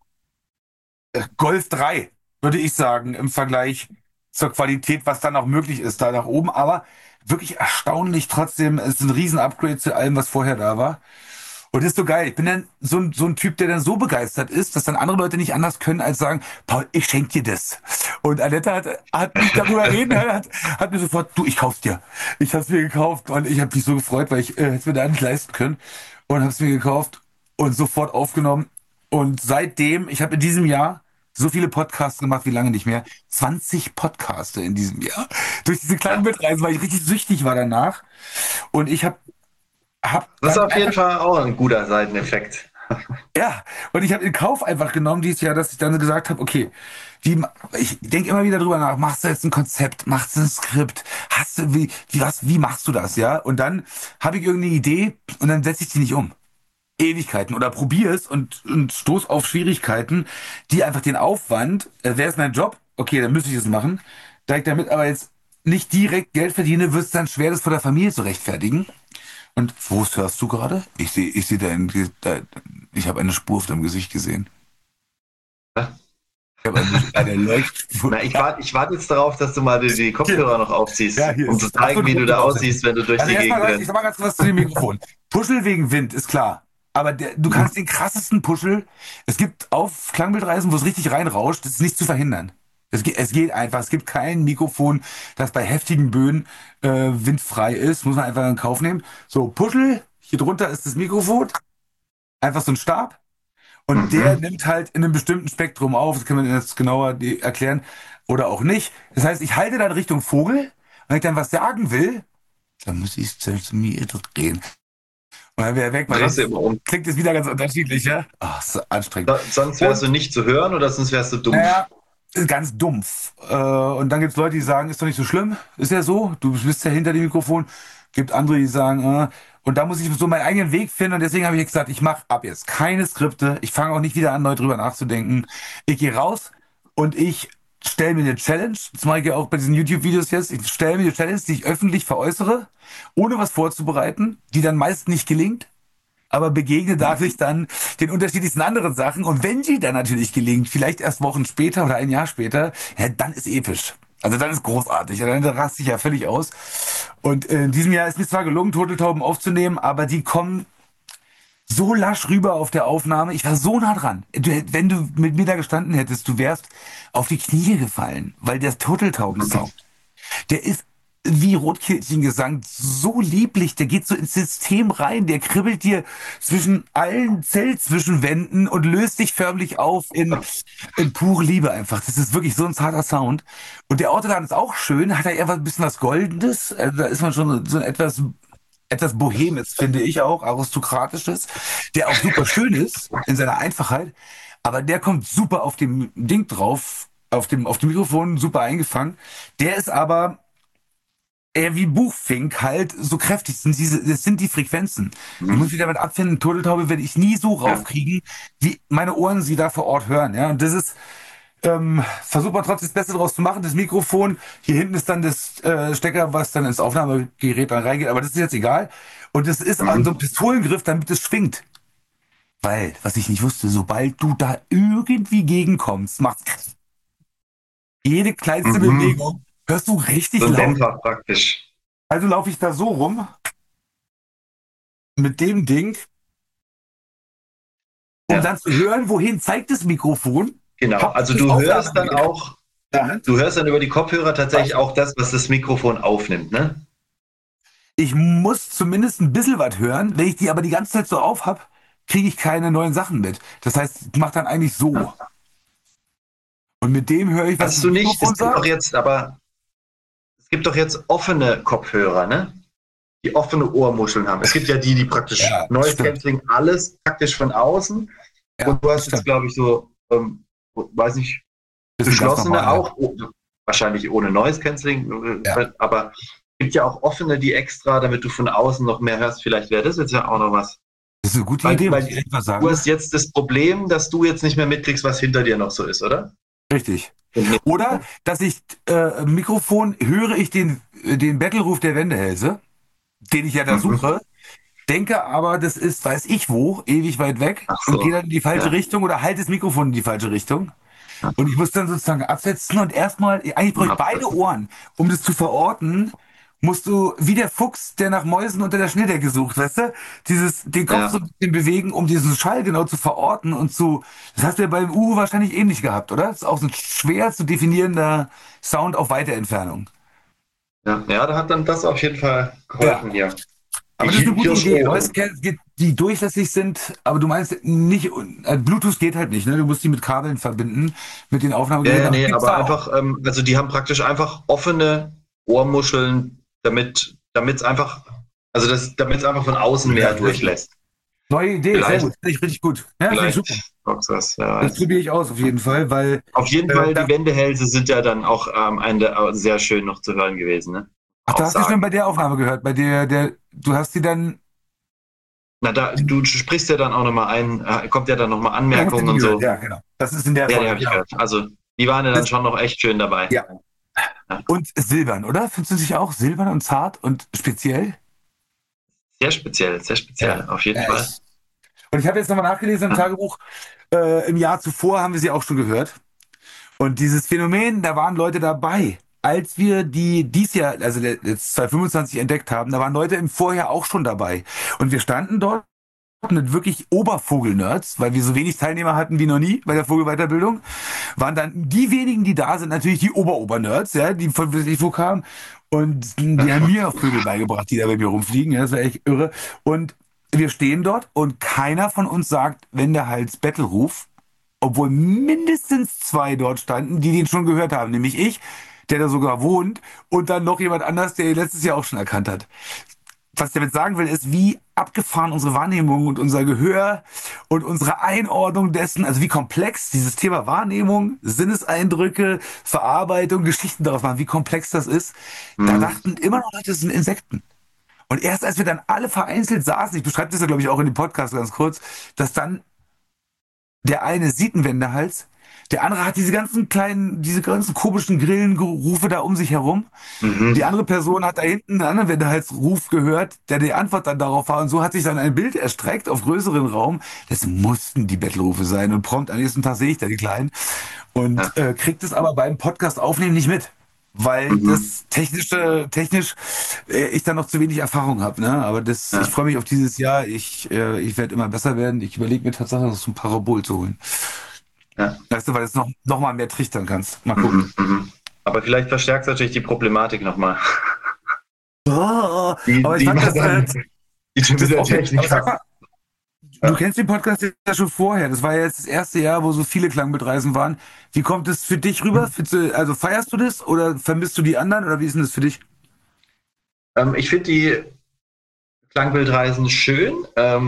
Speaker 2: Golf 3 würde ich sagen, im Vergleich zur Qualität, was dann auch möglich ist, da nach oben. Aber wirklich erstaunlich trotzdem. Es ist ein Riesen-Upgrade zu allem, was vorher da war. Und das ist so geil. Ich bin dann so ein Typ, der dann so begeistert ist, dass dann andere Leute nicht anders können, als sagen, Paul, ich schenk dir das. Und Annette hat mich darüber reden, hat mir sofort, du, ich kauf's dir. Ich hab's mir gekauft und ich habe mich so gefreut, weil ich hätte es mir da nicht leisten können. Und hab's mir gekauft und sofort aufgenommen. Und seitdem, ich habe in diesem Jahr so viele Podcasts gemacht wie lange nicht mehr. 20 Podcaste in diesem Jahr. Durch diese kleinen
Speaker 3: Ja.
Speaker 2: Mitreisen, weil ich richtig süchtig war danach. Und ich hab
Speaker 3: Das ist
Speaker 2: dann
Speaker 3: auf jeden
Speaker 2: einfach
Speaker 3: Fall auch ein guter Seiteneffekt.
Speaker 2: ja, und ich habe in Kauf einfach genommen dieses Jahr, dass ich dann gesagt habe, okay, ich denke immer wieder drüber nach, machst du jetzt ein Konzept, machst du ein Skript, hast du, wie machst du das, ja? Und dann habe ich irgendeine Idee und dann setze ich die nicht um. Ewigkeiten oder probiere es und stoß auf Schwierigkeiten, die einfach den Aufwand, wäre es mein Job, okay, dann müsste ich es machen. Da ich damit aber jetzt nicht direkt Geld verdiene, wird es dann schwer, das vor der Familie zu rechtfertigen. Und wo hörst du gerade? Ich sehe ich habe eine Spur auf deinem Gesicht gesehen. Ich habe eine Leuchtspur.
Speaker 3: Na, ich warte jetzt darauf, dass du mal die
Speaker 2: Hier,
Speaker 3: Kopfhörer noch aufziehst,
Speaker 2: ja, hier
Speaker 3: um
Speaker 2: ist
Speaker 3: zu
Speaker 2: es. Ach so,
Speaker 3: zeigen, wie
Speaker 2: du
Speaker 3: du da
Speaker 2: draufsetzen.
Speaker 3: aussiehst, wenn du durch
Speaker 2: Also
Speaker 3: die Gegend
Speaker 2: ich
Speaker 3: rennst.
Speaker 2: sag mal ganz kurz was zu dem Mikrofon. Puschel wegen Wind, ist klar. Aber du kannst den krassesten Puschel, es gibt auf Klangbildreisen, wo es richtig reinrauscht, das ist nicht zu verhindern. Es geht einfach. Es gibt kein Mikrofon, das bei heftigen Böen windfrei ist. Muss man einfach in Kauf nehmen. So, Puschel, hier drunter ist das Mikrofon. Einfach so ein Stab. Und der
Speaker 3: Mhm.
Speaker 2: nimmt halt in einem bestimmten Spektrum auf. Das können wir jetzt genauer erklären. Oder auch nicht. Das heißt, ich halte dann Richtung Vogel. Und wenn ich dann was sagen will, dann muss ich es zu mir drehen. Und dann wäre er weg, weil
Speaker 3: Drehst du
Speaker 2: sonst
Speaker 3: immer um.
Speaker 2: klingt es wieder ganz unterschiedlich, ja? Ach, ist so anstrengend.
Speaker 3: Sonst wärst du
Speaker 2: Und,
Speaker 3: nicht zu hören oder sonst wärst du dumpf.
Speaker 2: naja, ist ganz dumpf. Und dann gibt es Leute, die sagen, ist doch nicht so schlimm. Ist ja so. Du bist ja hinter dem. Gibt andere, die sagen. Und da muss ich so meinen eigenen Weg finden. Und deswegen habe ich gesagt, ich mache ab jetzt keine Skripte. Ich fange auch nicht wieder an, neu drüber nachzudenken. Ich gehe raus und ich stelle mir eine Challenge. Das mache ich ja auch bei diesen YouTube-Videos jetzt. Ich stelle mir eine Challenge, die ich öffentlich veräußere, ohne was vorzubereiten, die dann meist nicht gelingt. Aber begegne dadurch dann den unterschiedlichsten anderen Sachen. Und wenn die dann natürlich gelingt, vielleicht erst Wochen später oder ein Jahr später, ja, dann ist episch. Also dann ist großartig. Ja, dann raste ich ja völlig aus. Und in diesem Jahr ist mir zwar gelungen, Turteltauben aufzunehmen, aber die kommen so lasch rüber auf der Aufnahme. Ich war so nah dran. Wenn du mit mir da gestanden hättest, du wärst auf die Knie gefallen, weil der Turteltauben-Sound, der ist wie Rotkehlchengesang, so lieblich, der geht so ins System rein, der kribbelt dir zwischen allen Zellzwischenwänden und löst dich förmlich auf in pure Liebe einfach. Das ist wirklich so ein zarter Sound. Und der Autoladen ist auch schön, hat er eher ein bisschen was Goldenes, da ist man schon so etwas Bohemes, finde ich auch, aristokratisches, der auch super schön ist in seiner Einfachheit, aber der kommt super auf dem Ding drauf, auf dem Mikrofon super eingefangen. Der ist aber eher wie Buchfink halt so kräftig sind das sind die Frequenzen. Ich muss mich damit abfinden, Turteltaube werde ich nie so
Speaker 3: Ja.
Speaker 2: raufkriegen, wie meine Ohren sie da vor Ort hören, ja. Und das ist, versucht man trotzdem das Beste draus zu machen. Das Mikrofon, hier hinten ist dann das Stecker, was dann ins Aufnahmegerät dann reingeht, aber das ist jetzt egal. Und es ist an so einem Pistolengriff, damit es schwingt. Weil, was ich nicht wusste, sobald du da irgendwie gegenkommst, macht jede kleinste Bewegung, hörst du richtig
Speaker 3: So ein
Speaker 2: laut.
Speaker 3: Dämpfer praktisch.
Speaker 2: Also laufe ich da so rum mit dem Ding, um
Speaker 3: Ja.
Speaker 2: dann zu hören, wohin zeigt das Mikrofon.
Speaker 3: Genau.
Speaker 2: Hab
Speaker 3: Also
Speaker 2: das
Speaker 3: du hörst dann
Speaker 2: Aufnahmegerät
Speaker 3: auch,
Speaker 2: in der Hand.
Speaker 3: du hörst dann über die Kopfhörer tatsächlich auch das, was das Mikrofon aufnimmt, ne?
Speaker 2: Ich muss zumindest ein bisschen was hören. Wenn ich die aber die ganze Zeit so auf hab, kriege ich keine neuen Sachen mit. Das heißt, ich mache dann eigentlich so. Und mit dem höre ich, was
Speaker 3: Hast
Speaker 2: das
Speaker 3: du nicht,
Speaker 2: Mikrofon sagt.
Speaker 3: es gibt doch jetzt offene Kopfhörer, ne? Die offene Ohrmuscheln haben. Es gibt ja die praktisch
Speaker 2: Ja,
Speaker 3: Noise
Speaker 2: stimmt.
Speaker 3: Cancelling alles praktisch von außen.
Speaker 2: Ja,
Speaker 3: Und du hast
Speaker 2: stimmt.
Speaker 3: jetzt, glaube ich, so, weiß nicht,
Speaker 2: Bisschen ganz
Speaker 3: geschlossene
Speaker 2: normal,
Speaker 3: auch, wahrscheinlich ohne Noise Cancelling,
Speaker 2: Ja.
Speaker 3: aber es gibt ja auch offene, die extra, damit du von außen noch mehr hörst. Vielleicht wäre das jetzt ja auch noch was.
Speaker 2: Das ist eine gute
Speaker 3: Weil-
Speaker 2: Idee,
Speaker 3: weil
Speaker 2: muss ich echt mal
Speaker 3: Du
Speaker 2: sagen.
Speaker 3: hast jetzt das Problem, dass du jetzt nicht mehr mitkriegst, was hinter dir noch so ist, oder?
Speaker 2: Richtig. Oder, dass ich im Mikrofon höre ich den Bettelruf der Wendehälse, den ich ja da suche, denke aber, das ist, weiß ich wo, ewig weit weg
Speaker 3: Ach so.
Speaker 2: und gehe dann in die falsche
Speaker 3: Ja.
Speaker 2: Richtung oder halte das Mikrofon in die falsche Richtung. Und ich muss dann sozusagen absetzen und erstmal, eigentlich brauche ich beide Ohren, um das zu verorten, musst du wie der Fuchs, der nach Mäusen unter der Schneedecke sucht, weißt du? Den Kopf
Speaker 3: Ja.
Speaker 2: so ein bisschen bewegen, um diesen Schall genau zu verorten und das hast du ja beim Uhu wahrscheinlich ähnlich gehabt, oder? Das ist auch so ein schwer zu definierender Sound auf weite Entfernung.
Speaker 3: Ja, da hat dann das auf jeden Fall geholfen hier.
Speaker 2: Aber das ist eine gute Idee.
Speaker 3: Hirschohren.
Speaker 2: Noise Cancelling, die durchlässig sind, aber du meinst nicht, Bluetooth geht halt nicht, ne? Du musst die mit Kabeln verbinden, mit den Aufnahmegeräten.
Speaker 3: Nee,
Speaker 2: Gibt's
Speaker 3: aber
Speaker 2: da auch.
Speaker 3: einfach, also die haben praktisch einfach offene Ohrmuscheln, damit es einfach, damit es einfach von außen mehr
Speaker 2: Ja,
Speaker 3: durchlässt.
Speaker 2: Neue Idee,
Speaker 3: Vielleicht-
Speaker 2: sehr gut. Finde ich richtig gut. Ja, finde ich
Speaker 3: Vielleicht
Speaker 2: super.
Speaker 3: boxt das, ja.
Speaker 2: Das probiere ich aus auf jeden Fall, weil.
Speaker 3: Auf jeden
Speaker 2: Äh,
Speaker 3: Fall,
Speaker 2: da-
Speaker 3: die Wendehälse sind ja dann auch am Ende sehr schön noch zu hören gewesen. Ne?
Speaker 2: Ach, da
Speaker 3: Auch
Speaker 2: hast du
Speaker 3: sagen.
Speaker 2: schon bei der Aufnahme gehört, bei du hast die dann.
Speaker 3: Du sprichst ja dann auch nochmal kommt ja dann nochmal Anmerkungen und so.
Speaker 2: Ja, genau. Das ist in der
Speaker 3: Ja, die
Speaker 2: Folge.
Speaker 3: habe ich
Speaker 2: Genau.
Speaker 3: gehört. Also, die waren ja dann
Speaker 2: Das-
Speaker 3: schon noch echt schön dabei.
Speaker 2: Ja. Und silbern, oder? Findest du sich auch silbern und zart und speziell?
Speaker 3: Sehr speziell, auf jeden Fall.
Speaker 2: Und ich habe jetzt nochmal nachgelesen im Tagebuch, im Jahr zuvor haben wir sie auch schon gehört. Und dieses Phänomen, da waren Leute dabei. Als wir die dies Jahr, also jetzt 2025 entdeckt haben, da waren Leute im Vorjahr auch schon dabei. Und wir standen dort mit wirklich Obervogel-Nerds, weil wir so wenig Teilnehmer hatten wie noch nie bei der Vogelweiterbildung, waren dann die wenigen, die da sind, natürlich die Ober-Ober-Nerds, ja, die von wo kamen. Und die haben mir auch Vögel beigebracht, die da bei mir rumfliegen. Ja, das war echt irre. Und wir stehen dort und keiner von uns sagt, wenn der Hals Bettelruf, obwohl mindestens zwei dort standen, die den schon gehört haben, nämlich ich, der da sogar wohnt, und dann noch jemand anders, der ihn letztes Jahr auch schon erkannt hat. Was ich damit sagen will, ist, wie abgefahren unsere Wahrnehmung und unser Gehör und unsere Einordnung dessen, also wie komplex dieses Thema Wahrnehmung, Sinneseindrücke, Verarbeitung, Geschichten daraus machen, wie komplex das ist. Da dachten immer noch Leute, das sind Insekten. Und erst als wir dann alle vereinzelt saßen, ich beschreibe das ja, glaube ich, auch in dem Podcast ganz kurz, dass dann der eine sieht einen Wendehals, der andere hat diese ganzen komischen Grillenrufe da um sich herum. Die andere Person hat da hinten einen anderen Wendehalsruf gehört, der die Antwort dann darauf war. Und so hat sich dann ein Bild erstreckt auf größeren Raum. Das mussten die Bettelrufe sein. Und prompt am nächsten Tag sehe ich da die Kleinen. Und kriegt es aber beim Podcast aufnehmen nicht mit. Weil das technisch ich da noch zu wenig Erfahrung habe. Ne? Aber ich freue mich auf dieses Jahr. Ich werde immer besser werden. Ich überlege mir tatsächlich noch so ein Parabol zu holen.
Speaker 3: Ja.
Speaker 2: Weißt du, weil du noch mal mehr trichtern kannst. Mal gucken.
Speaker 3: Aber vielleicht verstärkt es natürlich die Problematik nochmal.
Speaker 2: Aber ich fand
Speaker 3: die Typen der
Speaker 2: aber sag
Speaker 3: Techniker.
Speaker 2: mal, du kennst den Podcast ja schon vorher. Das war ja jetzt das erste Jahr, wo so viele Klangbildreisen waren. Wie kommt es für dich rüber? Also feierst du das oder vermisst du die anderen oder wie ist denn das für dich?
Speaker 3: Ich finde die Klangbildreisen schön.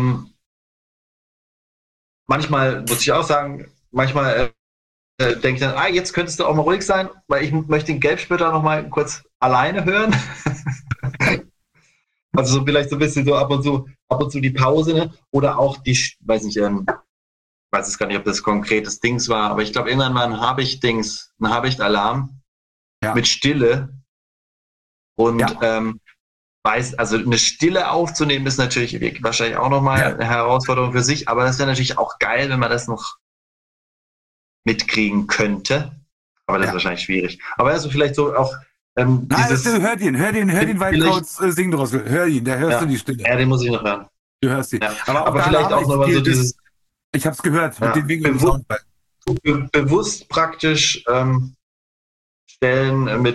Speaker 3: Manchmal muss ich auch sagen, manchmal denke ich dann, jetzt könntest du auch mal ruhig sein, weil ich möchte den Gelbsplitter noch mal kurz alleine hören. Also so vielleicht so ein bisschen so ab und zu die Pause, ne? Oder auch die, weiß nicht, weiß es gar nicht, ob das konkretes Dings war, aber ich glaube irgendwann mal ein Habicht-Dings, ein Habicht-Alarm mit Stille und also eine Stille aufzunehmen ist natürlich wahrscheinlich auch nochmal eine Herausforderung für sich, aber das wäre natürlich auch geil, wenn man das noch mitkriegen könnte. Aber das ist wahrscheinlich schwierig. Aber also vielleicht so auch dieses...
Speaker 2: Hör den Waldkrauts Singdrossel. Hör ihn, da hörst du die Stille.
Speaker 3: Ja, den muss ich noch hören.
Speaker 2: Du hörst sie.
Speaker 3: Ja. Aber vielleicht auch nochmal so dieses...
Speaker 2: Ich habe es gehört, mit dem Winkel im Soundball.
Speaker 3: Bewusst praktisch Stellen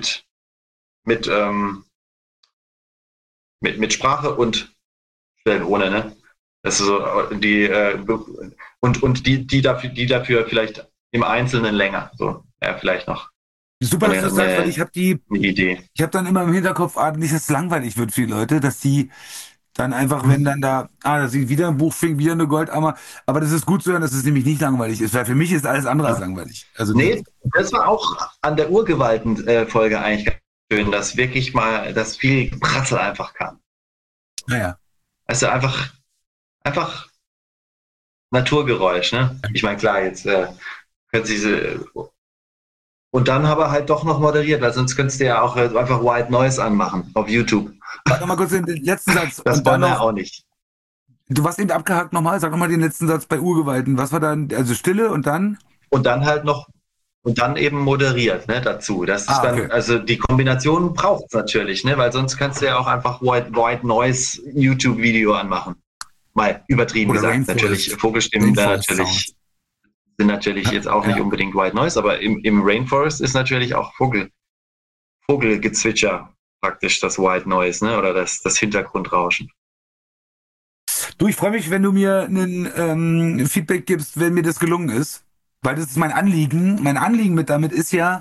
Speaker 3: mit Sprache und Stellen ohne, ne? Das ist so die und die dafür vielleicht im Einzelnen länger. So, vielleicht noch.
Speaker 2: Super, dass du das sagst, weil ich habe
Speaker 3: Idee.
Speaker 2: Ich habe dann immer im Hinterkopf, nicht, dass es langweilig wird für die Leute, dass die dann einfach, wenn dann da sieht wieder ein Buch, fing wieder eine Goldammer. Aber das ist gut zu hören, dass es nämlich nicht langweilig ist, weil für mich ist alles andere als langweilig. Also
Speaker 3: nee, das war auch an der Urgewalten-Folge eigentlich ganz schön, dass wirklich mal, dass viel Prassel einfach kam.
Speaker 2: Naja.
Speaker 3: Also einfach Naturgeräusch, ne? Ich meine, klar, jetzt können Sie und dann aber halt doch noch moderiert, weil sonst könntest du ja auch einfach White Noise anmachen auf YouTube.
Speaker 2: Sag nochmal kurz den letzten Satz.
Speaker 3: Das wollen wir auch nicht.
Speaker 2: Du warst eben abgehakt nochmal, sag nochmal den letzten Satz bei Urgewalten. Was war dann, also Stille und dann?
Speaker 3: Und dann halt noch, und dann eben moderiert, ne, dazu. Das ist dann, also die Kombination braucht es natürlich, ne, weil sonst kannst du ja auch einfach White Noise YouTube-Video anmachen. Mal übertrieben
Speaker 2: oder
Speaker 3: gesagt,
Speaker 2: Rainforest.
Speaker 3: natürlich. Vogelstimmen sind natürlich jetzt auch nicht unbedingt White Noise, aber im Rainforest ist natürlich auch Vogelgezwitscher praktisch das White Noise, ne, oder das Hintergrundrauschen.
Speaker 2: Du, ich freue mich, wenn du mir ein Feedback gibst, wenn mir das gelungen ist. Weil das ist mein Anliegen. Mein Anliegen mit damit ist ja,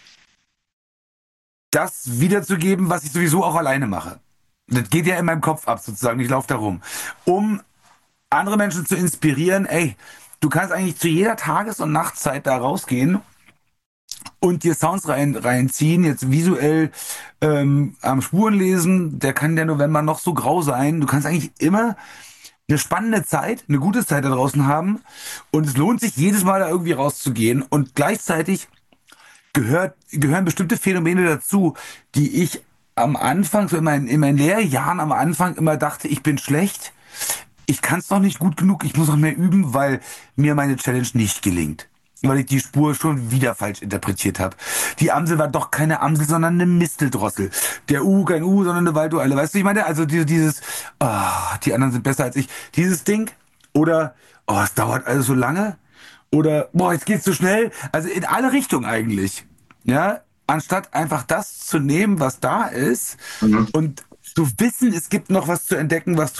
Speaker 2: das wiederzugeben, was ich sowieso auch alleine mache. Das geht ja in meinem Kopf ab, sozusagen. Ich laufe da rum. Um andere Menschen zu inspirieren, ey, du kannst eigentlich zu jeder Tages- und Nachtzeit da rausgehen und dir Sounds reinziehen, jetzt visuell am Spuren lesen. Der kann der November noch so grau sein. Du kannst eigentlich immer eine spannende Zeit, eine gute Zeit da draußen haben. Und es lohnt sich jedes Mal da irgendwie rauszugehen. Und gleichzeitig gehören bestimmte Phänomene dazu, die ich am Anfang, so in meinen Lehrjahren am Anfang immer dachte, ich bin schlecht. Ich kann es noch nicht gut genug, ich muss noch mehr üben, weil mir meine Challenge nicht gelingt. Weil ich die Spur schon wieder falsch interpretiert habe. Die Amsel war doch keine Amsel, sondern eine Misteldrossel. Der kein sondern eine Waldueile. Weißt du, ich meine, also dieses, die anderen sind besser als ich. Dieses Ding. Oder, es dauert alles so lange. Oder, jetzt geht's so schnell. Also in alle Richtungen eigentlich. Ja, anstatt einfach das zu nehmen, was da ist. Und zu wissen, es gibt noch was zu entdecken, was du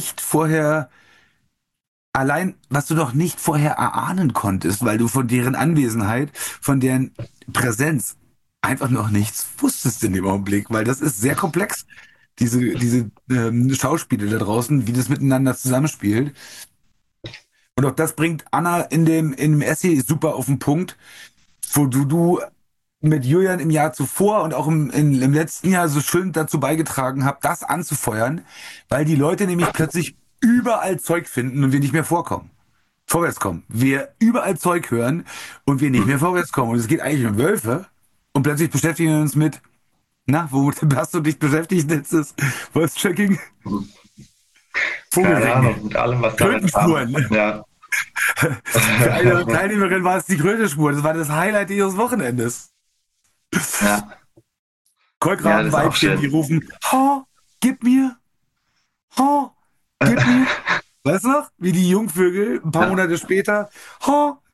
Speaker 2: noch nicht vorher erahnen konntest, weil du von deren Anwesenheit, von deren Präsenz einfach noch nichts wusstest in dem Augenblick, weil das ist sehr komplex, diese Schauspiele da draußen, wie das miteinander zusammenspielt. Und auch das bringt Anna in dem Essay super auf den Punkt, wo du mit Julian im Jahr zuvor und auch im letzten Jahr so schön dazu beigetragen habt, das anzufeuern, weil die Leute nämlich plötzlich überall Zeug finden und wir nicht mehr vorwärts kommen. Wir überall Zeug hören und wir nicht mehr vorwärts kommen. Und es geht eigentlich um Wölfe und plötzlich beschäftigen wir uns mit, womit hast du dich beschäftigt letztes Voice-Tracking?
Speaker 3: Vogelsingen. Mit allem, was
Speaker 2: Krötenspuren.
Speaker 3: Ja.
Speaker 2: Für eine Teilnehmerin war es die Krötenspur. Das war das Highlight ihres Wochenendes.
Speaker 3: Ja.
Speaker 2: Kolkrabenweibchen, die rufen, gib mir, gib mir. Weißt du noch? Wie die Jungvögel ein paar Monate später,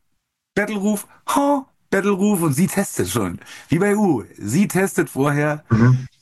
Speaker 2: Bettelruf, Bettelruf und sie testet schon. Wie bei Sie testet vorher,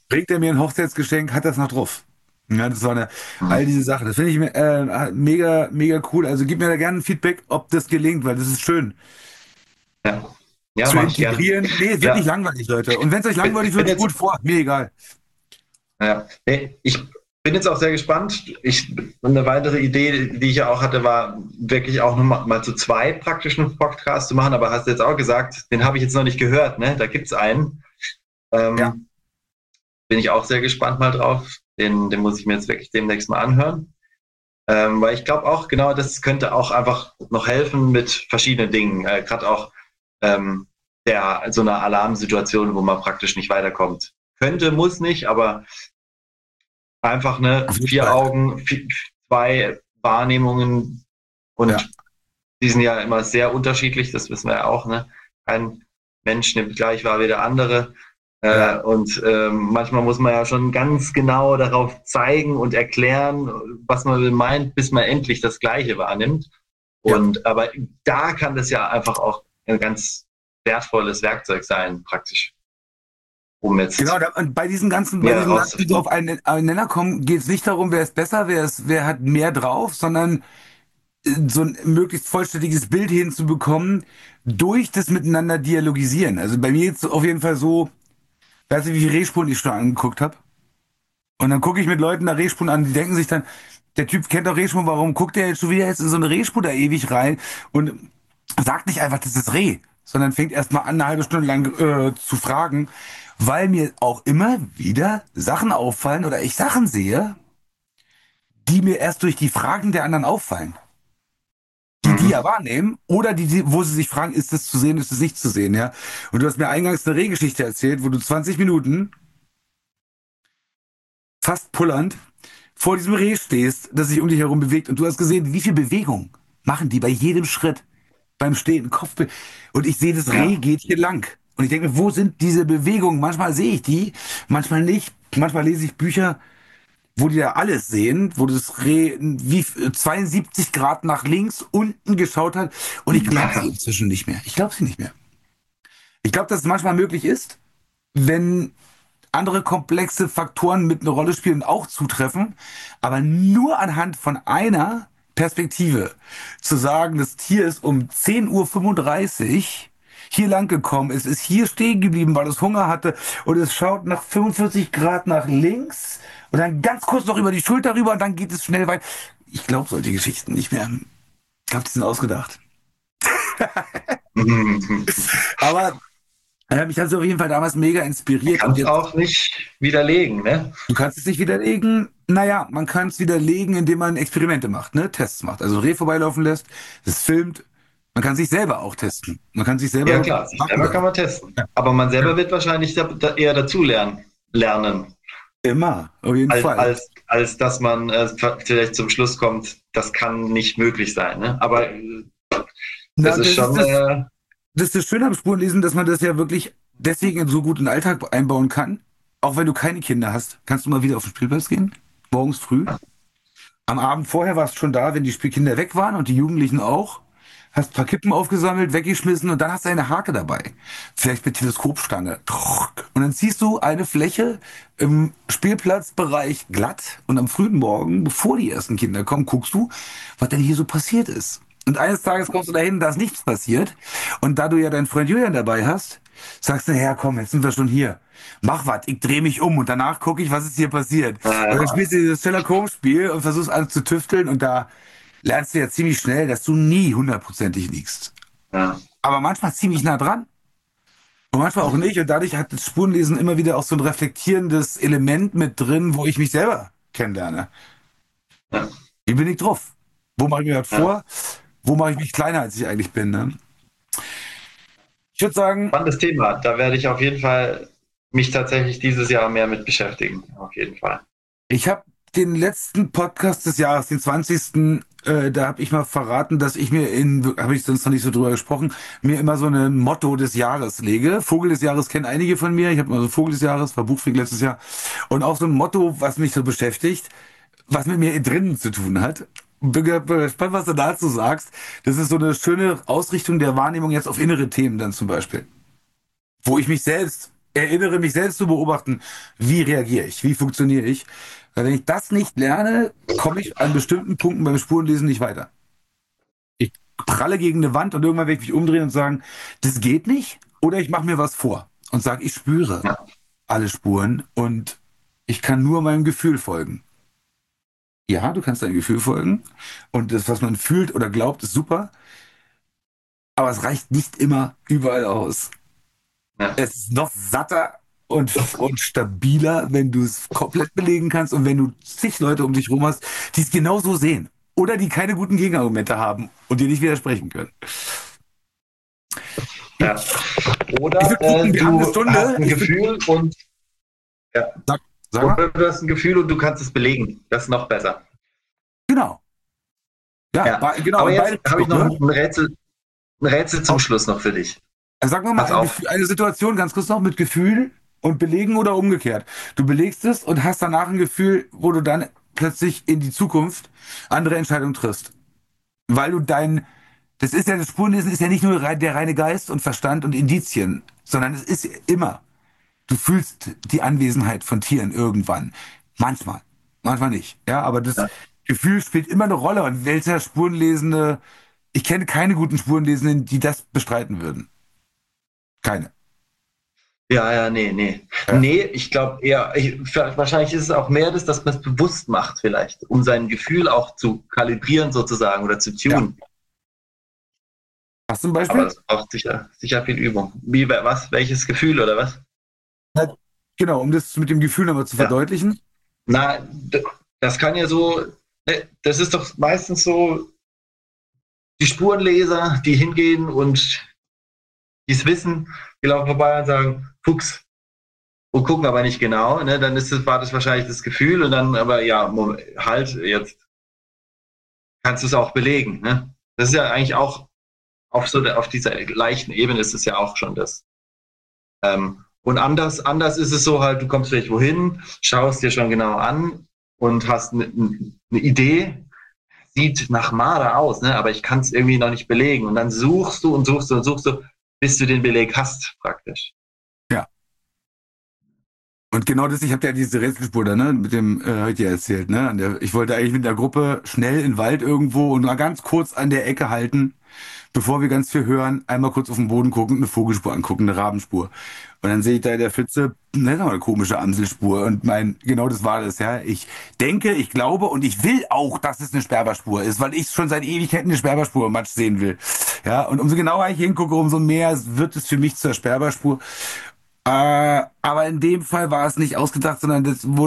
Speaker 2: bringt er mir ein Hochzeitsgeschenk, hat das noch drauf. Ja, das war all diese Sachen. Das finde ich mega, mega cool. Also gib mir da gerne ein Feedback, ob das gelingt, weil das ist schön
Speaker 3: Ja, ja,
Speaker 2: zu
Speaker 3: mache ich gern.
Speaker 2: integrieren. Nee, es wird nicht
Speaker 3: Ja,
Speaker 2: langweilig, Leute. Und wenn es euch langweilig
Speaker 3: bin
Speaker 2: wird,
Speaker 3: jetzt,
Speaker 2: spult vor. Mir egal.
Speaker 3: ja, nee, ich bin jetzt auch sehr gespannt. Eine weitere Idee, die ich ja auch hatte, war wirklich auch noch mal zu zweit praktisch einen Podcast zu machen. Aber hast du jetzt auch gesagt, den habe ich jetzt noch nicht gehört. Ne? Da gibt es einen.
Speaker 2: Ja.
Speaker 3: Bin ich auch sehr gespannt mal drauf. Den muss ich mir jetzt wirklich demnächst mal anhören. Weil ich glaube auch, genau, das könnte auch einfach noch helfen mit verschiedenen Dingen. Gerade auch so einer Alarmsituation, wo man praktisch nicht weiterkommt. Könnte, muss nicht, aber einfach
Speaker 2: Auf jeden
Speaker 3: 4
Speaker 2: Fall.
Speaker 3: Augen, 2 Wahrnehmungen und
Speaker 2: Ja.
Speaker 3: die sind ja immer sehr unterschiedlich, das wissen wir ja auch. Ne? Kein Mensch nimmt gleich wahr wie der andere.
Speaker 2: Ja.
Speaker 3: Und manchmal muss man ja schon ganz genau darauf zeigen und erklären, was man meint, bis man endlich das Gleiche wahrnimmt.
Speaker 2: Ja.
Speaker 3: Aber da kann das ja einfach auch ein ganz wertvolles Werkzeug sein, praktisch. Um jetzt
Speaker 2: Genau, und bei diesen ganzen die so auf einen Nenner kommen, geht es nicht darum, wer ist besser, wer hat mehr drauf, sondern so ein möglichst vollständiges Bild hinzubekommen durch das Miteinander dialogisieren. Also bei mir jetzt auf jeden Fall so, weißt du, wie viele Rehspuren ich schon angeguckt habe? Und dann gucke ich mit Leuten da Rehspuren an, die denken sich dann, der Typ kennt doch Rehspuren, warum guckt der jetzt schon wieder in so eine Rehspur da ewig rein und sagt nicht einfach, das ist Reh, sondern fängt erstmal an, eine halbe Stunde lang zu fragen, weil mir auch immer wieder Sachen auffallen oder ich Sachen sehe, die mir erst durch die Fragen der anderen auffallen. Die ja wahrnehmen oder wo sie sich fragen, ist es zu sehen, ist es nicht zu sehen, ja. Und du hast mir eingangs eine Rehgeschichte erzählt, wo du 20 Minuten fast pullernd vor diesem Reh stehst, das sich um dich herum bewegt und du hast gesehen, wie viel Bewegung machen die bei jedem Schritt beim Stehen, Kopfbild. Und ich sehe, das Reh
Speaker 3: ja,
Speaker 2: geht hier lang. Und ich denke mir, wo sind diese Bewegungen? Manchmal sehe ich die, manchmal nicht. Manchmal lese ich Bücher, wo die da alles sehen, wo das Reh wie 72 Grad nach links unten geschaut hat. Und ich glaube sie inzwischen nicht mehr. Ich glaube sie nicht mehr. Ich glaube, dass es manchmal möglich ist, wenn andere komplexe Faktoren mit eine Rolle spielen und auch zutreffen, aber nur anhand von einer Perspektive zu sagen, das Tier ist um 10:35 Uhr hier lang gekommen, es ist hier stehen geblieben, weil es Hunger hatte und es schaut nach 45 Grad nach links und dann ganz kurz noch über die Schulter rüber und dann geht es schnell weiter. Ich glaube solche Geschichten nicht mehr. Ich glaube, die sind ausgedacht. Aber mich hat es auf jeden Fall damals mega inspiriert.
Speaker 3: kann
Speaker 2: Und
Speaker 3: es
Speaker 2: jetzt,
Speaker 3: auch nicht widerlegen, ne?
Speaker 2: du kannst es nicht widerlegen. Naja, man kann es widerlegen, indem man Experimente macht, ne? Tests macht. Also Reh vorbeilaufen lässt, das filmt. Man kann sich selber auch testen. Man kann sich
Speaker 3: Ja
Speaker 2: selber
Speaker 3: klar, sich
Speaker 2: machen
Speaker 3: selber kann
Speaker 2: lassen.
Speaker 3: man testen.
Speaker 2: Ja.
Speaker 3: Aber man selber wird wahrscheinlich eher dazu lernen,
Speaker 2: Immer, auf jeden Fall.
Speaker 3: als dass man vielleicht zum Schluss kommt, das kann nicht möglich sein. Ne? Aber
Speaker 2: Na,
Speaker 3: das ist schon,
Speaker 2: das ist das Schöne am Spurenlesen, dass man das ja wirklich deswegen so gut in den Alltag einbauen kann. Auch wenn du keine Kinder hast, kannst du mal wieder auf den Spielplatz gehen, morgens früh. Am Abend vorher warst du schon da, wenn die Spielkinder weg waren und die Jugendlichen auch. Hast ein paar Kippen aufgesammelt, weggeschmissen und dann hast du eine Hake dabei. Vielleicht mit Teleskopstange. Und dann ziehst du eine Fläche im Spielplatzbereich glatt und am frühen Morgen, bevor die ersten Kinder kommen, guckst du, was denn hier so passiert ist. Und eines Tages kommst du dahin, da ist nichts passiert. Und da du ja deinen Freund Julian dabei hast, sagst du, ja komm, jetzt sind wir schon hier. Mach was, ich drehe mich um und danach gucke ich, was ist hier passiert. Und dann spielst du dieses Sherlock Holmes Spiel und versuchst alles zu tüfteln und da lernst du ja ziemlich schnell, dass du nie hundertprozentig liegst.
Speaker 3: ja.
Speaker 2: Aber manchmal ziemlich nah dran und manchmal auch nicht. Und dadurch hat das Spurenlesen immer wieder auch so ein reflektierendes Element mit drin, wo ich mich selber kennenlerne.
Speaker 3: Ja.
Speaker 2: Wie bin ich drauf? Wo mache ich mir was
Speaker 3: Ja.
Speaker 2: vor? Wo mache ich mich kleiner, als ich eigentlich bin? Ne? Ich würde sagen,
Speaker 3: Spannendes Thema. Da werde ich auf jeden Fall mich tatsächlich dieses Jahr mehr mit beschäftigen. Auf jeden Fall.
Speaker 2: ich habe den letzten Podcast des Jahres, den 20. Da habe ich mal verraten, dass ich mir habe ich sonst noch nicht so drüber gesprochen, mir immer so ein Motto des Jahres lege. Vogel des Jahres kennen einige von mir. Ich habe mal so Vogel des Jahres, war Buchfink letztes Jahr. Und auch so ein Motto, was mich so beschäftigt, was mit mir drinnen zu tun hat. Bin gespannt, was du dazu sagst. Das ist so eine schöne Ausrichtung der Wahrnehmung jetzt auf innere Themen dann zum Beispiel. Wo ich mich selbst erinnere mich selbst zu beobachten, wie reagiere ich, wie funktioniere ich. Weil wenn ich das nicht lerne, komme ich an bestimmten Punkten beim Spurenlesen nicht weiter. Ich pralle gegen eine Wand und irgendwann werde ich mich umdrehen und sagen, das geht nicht. Oder ich mache mir was vor und sage, ich spüre
Speaker 3: Ja.
Speaker 2: alle Spuren und ich kann nur meinem Gefühl folgen. Ja, du kannst deinem Gefühl folgen und das, was man fühlt oder glaubt, ist super, aber es reicht nicht immer überall aus.
Speaker 3: Ja.
Speaker 2: Es ist noch satter und stabiler, wenn du es komplett belegen kannst und wenn du zig Leute um dich rum hast, die es genauso sehen oder die keine guten Gegenargumente haben und dir nicht widersprechen können.
Speaker 3: Ja.
Speaker 2: Ich
Speaker 3: Oder
Speaker 2: würde gucken, wir haben eine
Speaker 3: du hast
Speaker 2: Stunde.
Speaker 3: ein
Speaker 2: Ich würd,
Speaker 3: Gefühl und ja.
Speaker 2: sag mal.
Speaker 3: Oder du hast ein Gefühl und du kannst es belegen. Das ist noch besser.
Speaker 2: Genau. Ja,
Speaker 3: Ja.
Speaker 2: genau,
Speaker 3: Aber
Speaker 2: in
Speaker 3: jetzt
Speaker 2: beide
Speaker 3: habe ich
Speaker 2: Richtungen,
Speaker 3: noch
Speaker 2: ne?
Speaker 3: ein Rätsel zum Schluss noch für dich.
Speaker 2: Sag mal
Speaker 3: Pass
Speaker 2: ein
Speaker 3: auf.
Speaker 2: Eine Situation ganz kurz noch mit Gefühl und Belegen oder umgekehrt. Du belegst es und hast danach ein Gefühl, wo du dann plötzlich in die Zukunft andere Entscheidungen triffst. Weil du das ist ja, das Spurenlesen ist ja nicht nur der reine Geist und Verstand und Indizien, sondern es ist immer, du fühlst die Anwesenheit von Tieren irgendwann. Manchmal, manchmal nicht. Ja, aber das
Speaker 3: Ja,
Speaker 2: Gefühl spielt immer eine Rolle und welcher Spurenlesende, ich kenne keine guten Spurenlesenden, die das bestreiten würden. Keine.
Speaker 3: ja, nee, nee.
Speaker 2: Ja.
Speaker 3: Nee, ich glaube eher, wahrscheinlich ist es auch mehr das, dass man es bewusst macht, vielleicht, um sein Gefühl auch zu kalibrieren sozusagen oder zu
Speaker 2: Ja.
Speaker 3: tunen.
Speaker 2: Hast du ein
Speaker 3: Aber
Speaker 2: Beispiel?
Speaker 3: das braucht sicher viel Übung. Wie, was? Welches Gefühl oder was?
Speaker 2: Ja. Genau, um das mit dem Gefühl nochmal zu
Speaker 3: Ja.
Speaker 2: verdeutlichen.
Speaker 3: Na, das kann ja so, das ist doch meistens so, die Spurenleser, die hingehen und die es wissen, die laufen vorbei und sagen, Fuchs, und gucken aber nicht genau, ne? Dann war das wahrscheinlich das Gefühl und dann, aber ja, Moment, halt, jetzt kannst du es auch belegen, ne? Das ist ja eigentlich auch auf dieser leichten Ebene ist es ja auch schon das. Und anders ist es so halt, du kommst vielleicht wohin, schaust dir schon genau an und hast eine Idee, sieht nach Marder aus, ne? Aber ich kann es irgendwie noch nicht belegen. Und dann suchst du und suchst du und suchst du, bis du den Beleg hast, praktisch.
Speaker 2: Ja. Und genau das, ich habe ja diese Rätselspur da, ne, mit dem heute ja erzählt, ne? Ich wollte eigentlich mit der Gruppe schnell in den Wald irgendwo und mal ganz kurz an der Ecke halten, bevor wir ganz viel hören, einmal kurz auf den Boden gucken, eine Vogelspur angucken, eine Rabenspur. Und dann sehe ich da in der Pfütze, ne, das ist eine komische Amselspur. Und genau das war das, ja. Ich denke, ich glaube und ich will auch, dass es eine Sperberspur ist, weil ich schon seit Ewigkeiten eine Sperberspur im Matsch sehen will. Ja, und umso genauer ich hingucke, umso mehr wird es für mich zur Sperberspur. Aber in dem Fall war es nicht ausgedacht, sondern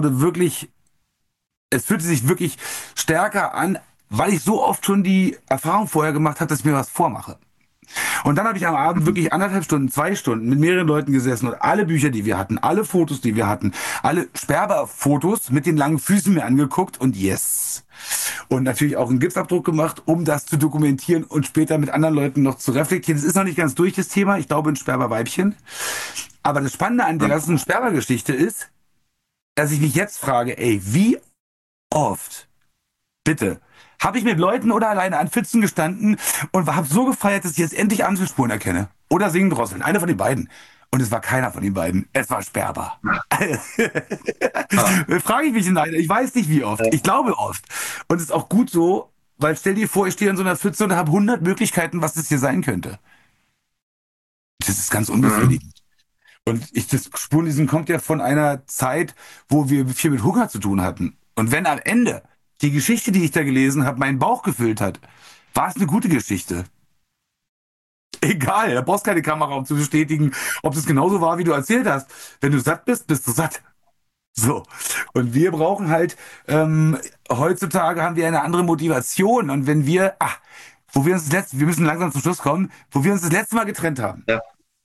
Speaker 2: es fühlte sich wirklich stärker an, weil ich so oft schon die Erfahrung vorher gemacht habe, dass ich mir was vormache. Und dann habe ich am Abend wirklich 1,5 Stunden, 2 Stunden mit mehreren Leuten gesessen und alle Bücher, die wir hatten, alle Fotos, die wir hatten, alle Sperber-Fotos mit den langen Füßen mir angeguckt und yes. Und natürlich auch einen Gipsabdruck gemacht, um das zu dokumentieren und später mit anderen Leuten noch zu reflektieren. Es ist noch nicht ganz durch, das Thema. Ich glaube, ein Sperberweibchen. Aber das Spannende an der ganzen Sperbergeschichte ist, dass ich mich jetzt frage, ey, wie oft, bitte, habe ich mit Leuten oder alleine an Pfützen gestanden und habe so gefeiert, dass ich jetzt endlich Amselspuren erkenne. Oder singen drosseln. Einer von den beiden. Und es war keiner von den beiden. Es war Sperber.
Speaker 3: Ah,
Speaker 2: Frage ich mich leider. Ich weiß nicht, wie oft. Ich glaube oft. Und es ist auch gut so, weil stell dir vor, ich stehe in so einer Pfütze und habe 100 Möglichkeiten, was das hier sein könnte. Das ist ganz
Speaker 3: mhm.
Speaker 2: unbefriedigend. Das Spurenlesen kommt ja von einer Zeit, wo wir viel mit Hunger zu tun hatten. Und wenn am Ende die Geschichte, die ich da gelesen habe, meinen Bauch gefüllt hat, war es eine gute Geschichte. Egal, da brauchst keine Kamera, um zu bestätigen, ob es genauso war, wie du erzählt hast. Wenn du satt bist, bist du satt. So. Und wir brauchen halt, heutzutage haben wir eine andere Motivation. Und wenn wir müssen langsam zum Schluss kommen, wo wir uns das letzte Mal getrennt haben,
Speaker 3: Ja,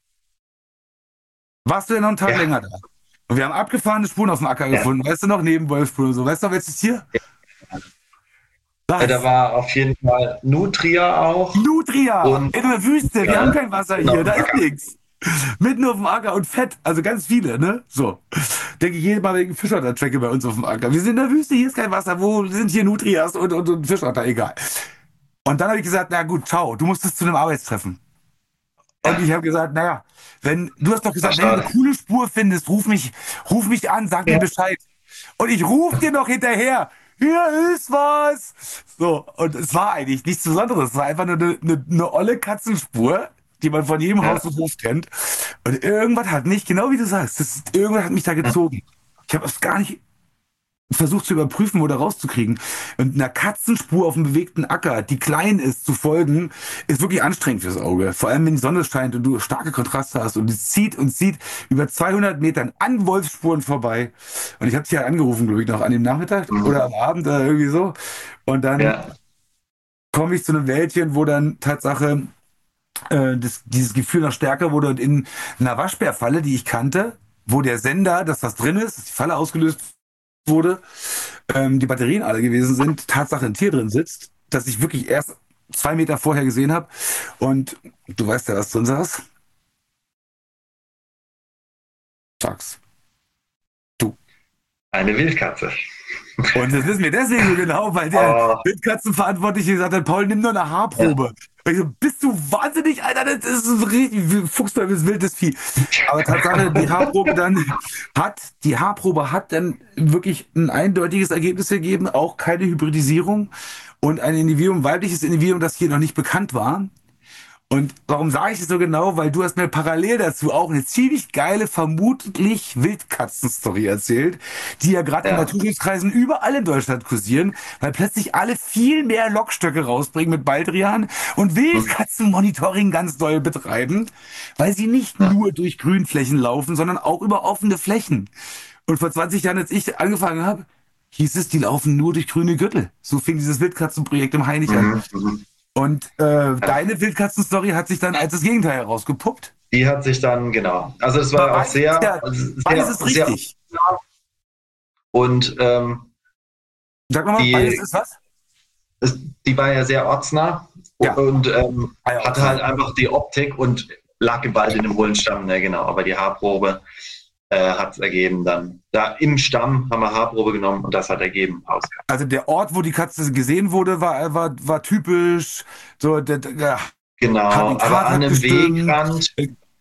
Speaker 2: warst du ja noch einen Tag
Speaker 3: ja.
Speaker 2: länger da. Und wir haben abgefahrene Spuren auf dem Acker gefunden. Weißt du noch, neben Wolfsspur und so. Weißt du noch, welches Tier?
Speaker 3: Da
Speaker 2: Was?
Speaker 3: war auf jeden Fall Nutria auch
Speaker 2: Nutria!
Speaker 3: und
Speaker 2: In der Wüste. Wir haben kein Wasser
Speaker 3: genau.
Speaker 2: hier. Da ist nichts. Mitten auf dem Acker und Fett. Also ganz viele, ne? So. Denke ich jedes Mal wegen Fischotter-Tracke bei uns auf dem Acker. Wir sind in der Wüste, hier ist kein Wasser. Wo sind hier Nutrias und Fischotter? Egal. Und dann habe ich gesagt, na gut, ciao. Du musstest zu einem Arbeitstreffen. Und ich habe gesagt, naja, du hast doch gesagt, wenn du eine coole Spur findest, ruf mich an, sag mir Bescheid. Und ich ruf dir noch hinterher, hier ist was. So, und es war eigentlich nichts Besonderes. Es war einfach nur eine olle Katzenspur, die man von jedem Haus und Hof kennt. Und irgendwas hat mich, genau wie du sagst, irgendwas hat mich da gezogen. Ich habe es gar nicht versucht zu überprüfen oder rauszukriegen. Und einer Katzenspur auf einem bewegten Acker, die klein ist, zu folgen, ist wirklich anstrengend fürs Auge. Vor allem, wenn die Sonne scheint und du starke Kontraste hast und es zieht und zieht über 200 Metern an Wolfsspuren vorbei. Und ich habe dich ja angerufen, glaube ich, noch an dem Nachmittag oder am Abend oder irgendwie so. Und dann komme ich zu einem Wäldchen, wo dann Tatsache dieses Gefühl noch stärker wurde und in einer Waschbärfalle, die ich kannte, wo der Sender, dass was drin ist, dass die Falle ausgelöst wurde, die Batterien alle gewesen sind, Tatsache ein Tier drin sitzt, das ich wirklich erst 2 Meter vorher gesehen habe. Und du weißt ja, was drin saß? Sag's. Du.
Speaker 3: Eine Wildkatze.
Speaker 2: Und das wissen wir deswegen so genau, weil der Wildkatzenverantwortliche gesagt hat, Paul, nimm nur eine Haarprobe. Und ich so, bist du wahnsinnig, Alter, das ist so richtig fuchsbeiles wildes Vieh. Aber Tatsache, die Haarprobe hat dann wirklich ein eindeutiges Ergebnis gegeben, auch keine Hybridisierung und ein Individuum, weibliches Individuum, das hier noch nicht bekannt war. Und warum sage ich das so genau? Weil du hast mir parallel dazu auch eine ziemlich geile, vermutlich Wildkatzen-Story erzählt, die ja gerade in Naturschutzkreisen überall in Deutschland kursieren, weil plötzlich alle viel mehr Lockstöcke rausbringen mit Baldrian und Wildkatzenmonitoring ganz doll betreiben, weil sie nicht nur durch Grünflächen laufen, sondern auch über offene Flächen. Und vor 20 Jahren, als ich angefangen habe, hieß es, die laufen nur durch grüne Gürtel. So fing dieses Wildkatzenprojekt im Hainich an. Und deine Wildkatzen-Story hat sich dann als das Gegenteil herausgepuppt.
Speaker 3: Die hat sich dann, genau. Also es war auch sehr,
Speaker 2: beides ist richtig.
Speaker 3: Und
Speaker 2: sag nochmal, beides ist was?
Speaker 3: Die war ja sehr ortsnah und hatte halt einfach die Optik und lag im Wald in dem hohlen Stamm, ne, genau. Aber die Haarprobe hat es ergeben dann. Da im Stamm haben wir Haarprobe genommen und das hat ergeben.
Speaker 2: Also der Ort, wo die Katze gesehen wurde, war typisch. So,
Speaker 3: genau, aber an einem Wegrand.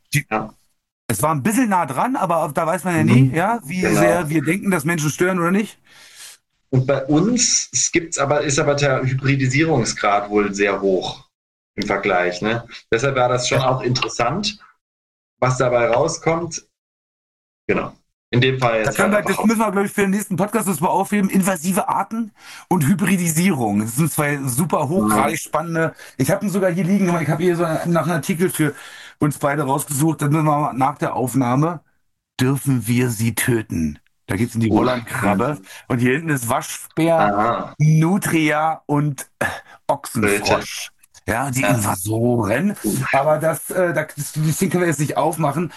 Speaker 2: Es war ein bisschen nah dran, aber da weiß man ja nie, wie sehr wir denken, dass Menschen stören oder nicht.
Speaker 3: Und bei uns ist aber der Hybridisierungsgrad wohl sehr hoch im Vergleich. Ne? Deshalb war das schon auch interessant, was dabei rauskommt. Genau. In dem Fall jetzt.
Speaker 2: Das müssen wir, glaube ich, für den nächsten Podcast das mal aufheben. Invasive Arten und Hybridisierung. Das sind zwei super hochgradig spannende. Ich habe ihn sogar hier liegen. Ich habe hier so nach einem Artikel für uns beide rausgesucht. Dann müssen wir mal nach der Aufnahme. Dürfen wir sie töten? Da geht es in die Hollandkrabbe. Und hier hinten ist Waschbär, Nutria und Ochsenfrosch. Ja, die Invasoren. Aber das Ding können wir jetzt nicht aufmachen.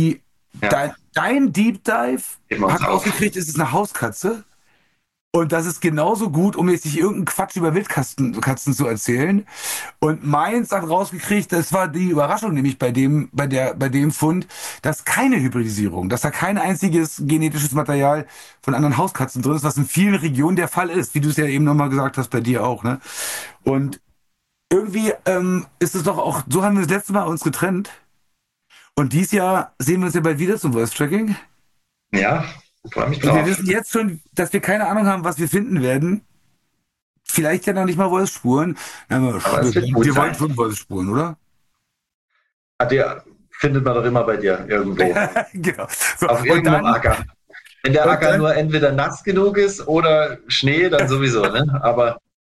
Speaker 2: Dein Deep Dive hat rausgekriegt, es ist eine Hauskatze. Und das ist genauso gut, um jetzt nicht irgendeinen Quatsch über Wildkatzen zu erzählen. Und meins hat rausgekriegt, das war die Überraschung, nämlich bei dem Fund, dass keine Hybridisierung, dass da kein einziges genetisches Material von anderen Hauskatzen drin ist, was in vielen Regionen der Fall ist, wie du es ja eben nochmal gesagt hast, bei dir auch, ne? Und irgendwie ist es doch auch, so haben wir das letzte Mal uns getrennt. Und dieses Jahr sehen wir uns ja bald wieder zum Voice-Tracking.
Speaker 3: Ja, freue mich drauf.
Speaker 2: Und wir wissen jetzt schon, dass wir keine Ahnung haben, was wir finden werden. Vielleicht ja noch nicht mal Voice-Spuren. Wir wollen schon Voice-Spuren, oder?
Speaker 3: Die findet man doch immer bei dir irgendwo.
Speaker 2: Genau. So,
Speaker 3: auf irgendeinem Acker. Wenn der Acker nur entweder nass genug ist oder Schnee, dann sowieso. Ne? Aber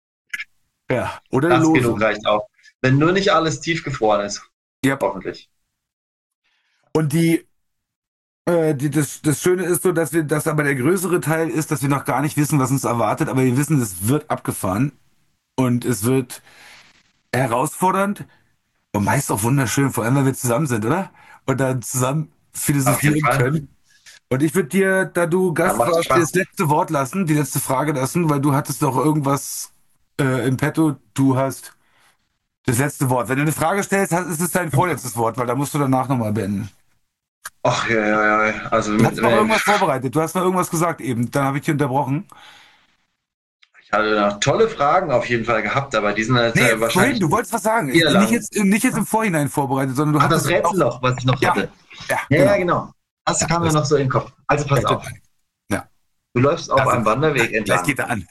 Speaker 2: oder
Speaker 3: nass genug reicht auch. Wenn nur nicht alles tiefgefroren ist.
Speaker 2: Ja.
Speaker 3: Hoffentlich.
Speaker 2: Und das Schöne ist so, dass aber der größere Teil ist, dass wir noch gar nicht wissen, was uns erwartet, aber wir wissen, es wird abgefahren und es wird herausfordernd und meist auch wunderschön, vor allem, weil wir zusammen sind, oder? Und dann zusammen philosophieren können. Und ich würde dir, da du Gast warst, das letzte Wort lassen, die letzte Frage lassen, weil du hattest doch irgendwas im Petto, du hast das letzte Wort. Wenn du eine Frage stellst, ist es dein vorletztes Wort, weil da musst du danach nochmal beenden.
Speaker 3: Ach ja. Also
Speaker 2: du hast noch irgendwas vorbereitet. Du hast noch irgendwas gesagt eben. Dann habe ich dich unterbrochen.
Speaker 3: Ich hatte noch tolle Fragen auf jeden Fall gehabt, aber die sind jetzt
Speaker 2: Nee,
Speaker 3: wahrscheinlich
Speaker 2: vorhin, du wolltest was sagen.
Speaker 3: eher lang.
Speaker 2: Nicht jetzt im Vorhinein vorbereitet, sondern du
Speaker 3: Ach, das
Speaker 2: hattest
Speaker 3: Rätsel noch, was ich noch
Speaker 2: Ja,
Speaker 3: hatte.
Speaker 2: ja,
Speaker 3: Ja, genau. Das
Speaker 2: Ja,
Speaker 3: kam mir
Speaker 2: das-
Speaker 3: noch so in den Kopf. Also pass auf.
Speaker 2: Ja.
Speaker 3: Du läufst auf
Speaker 2: Also,
Speaker 3: einem Wanderweg
Speaker 2: Gleich
Speaker 3: entlang.
Speaker 2: geht er an.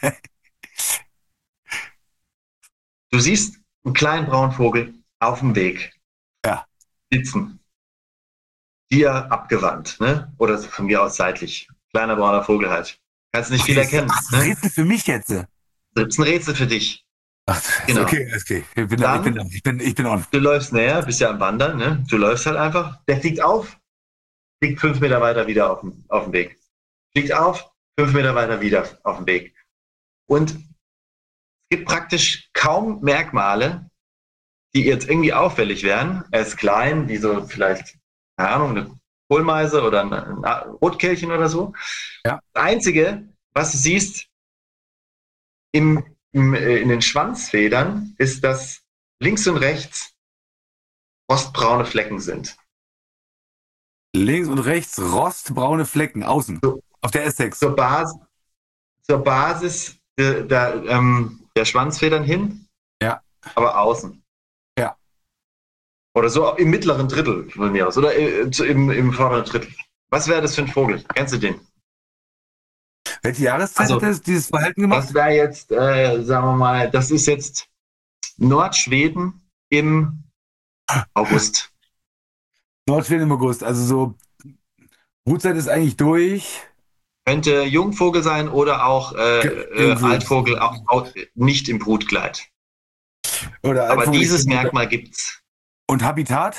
Speaker 3: Du siehst einen kleinen braunen Vogel auf dem Weg
Speaker 2: Ja.
Speaker 3: sitzen. Dir abgewandt, ne? Oder von mir aus seitlich. Kleiner brauner Vogel halt. Kannst nicht viel erkennen.
Speaker 2: Ach, das
Speaker 3: Ne?
Speaker 2: Rätsel für mich jetzt.
Speaker 3: Das ist ein Rätsel für dich.
Speaker 2: Ach,
Speaker 3: Genau.
Speaker 2: okay. Ich bin on.
Speaker 3: Du läufst näher, bist ja am Wandern, ne? Du läufst halt einfach. Der fliegt auf, fliegt 5 Meter weiter wieder auf dem Weg. Fliegt auf, 5 Meter weiter wieder auf dem Weg. Und es gibt praktisch kaum Merkmale, die jetzt irgendwie auffällig wären. Er ist klein, wie so vielleicht, keine Ahnung, eine Kohlmeise oder ein Rotkehlchen oder so.
Speaker 2: Ja.
Speaker 3: Das Einzige, was du siehst in den Schwanzfedern, ist, dass links und rechts rostbraune Flecken sind.
Speaker 2: Links und rechts rostbraune Flecken außen. Auf der S6.
Speaker 3: Zur Basis der Schwanzfedern hin,
Speaker 2: Ja.
Speaker 3: aber außen.
Speaker 2: Ja.
Speaker 3: Oder so im mittleren Drittel von mir aus. Oder im vorderen Drittel. Was wäre das für ein Vogel? Kennst du den?
Speaker 2: Welche Jahreszeit
Speaker 3: Also,
Speaker 2: hat er dieses Verhalten gemacht?
Speaker 3: Das wäre jetzt, sagen wir mal, das ist jetzt Nordschweden im August.
Speaker 2: Nordschweden im August. Also so, Brutzeit ist eigentlich durch.
Speaker 3: Könnte Jungvogel sein oder auch
Speaker 2: Jungvogel.
Speaker 3: Altvogel, auch nicht im Brutkleid.
Speaker 2: Oder
Speaker 3: Aber
Speaker 2: Altvogel
Speaker 3: dieses
Speaker 2: ist-
Speaker 3: Merkmal gibt's.
Speaker 2: Und Habitat?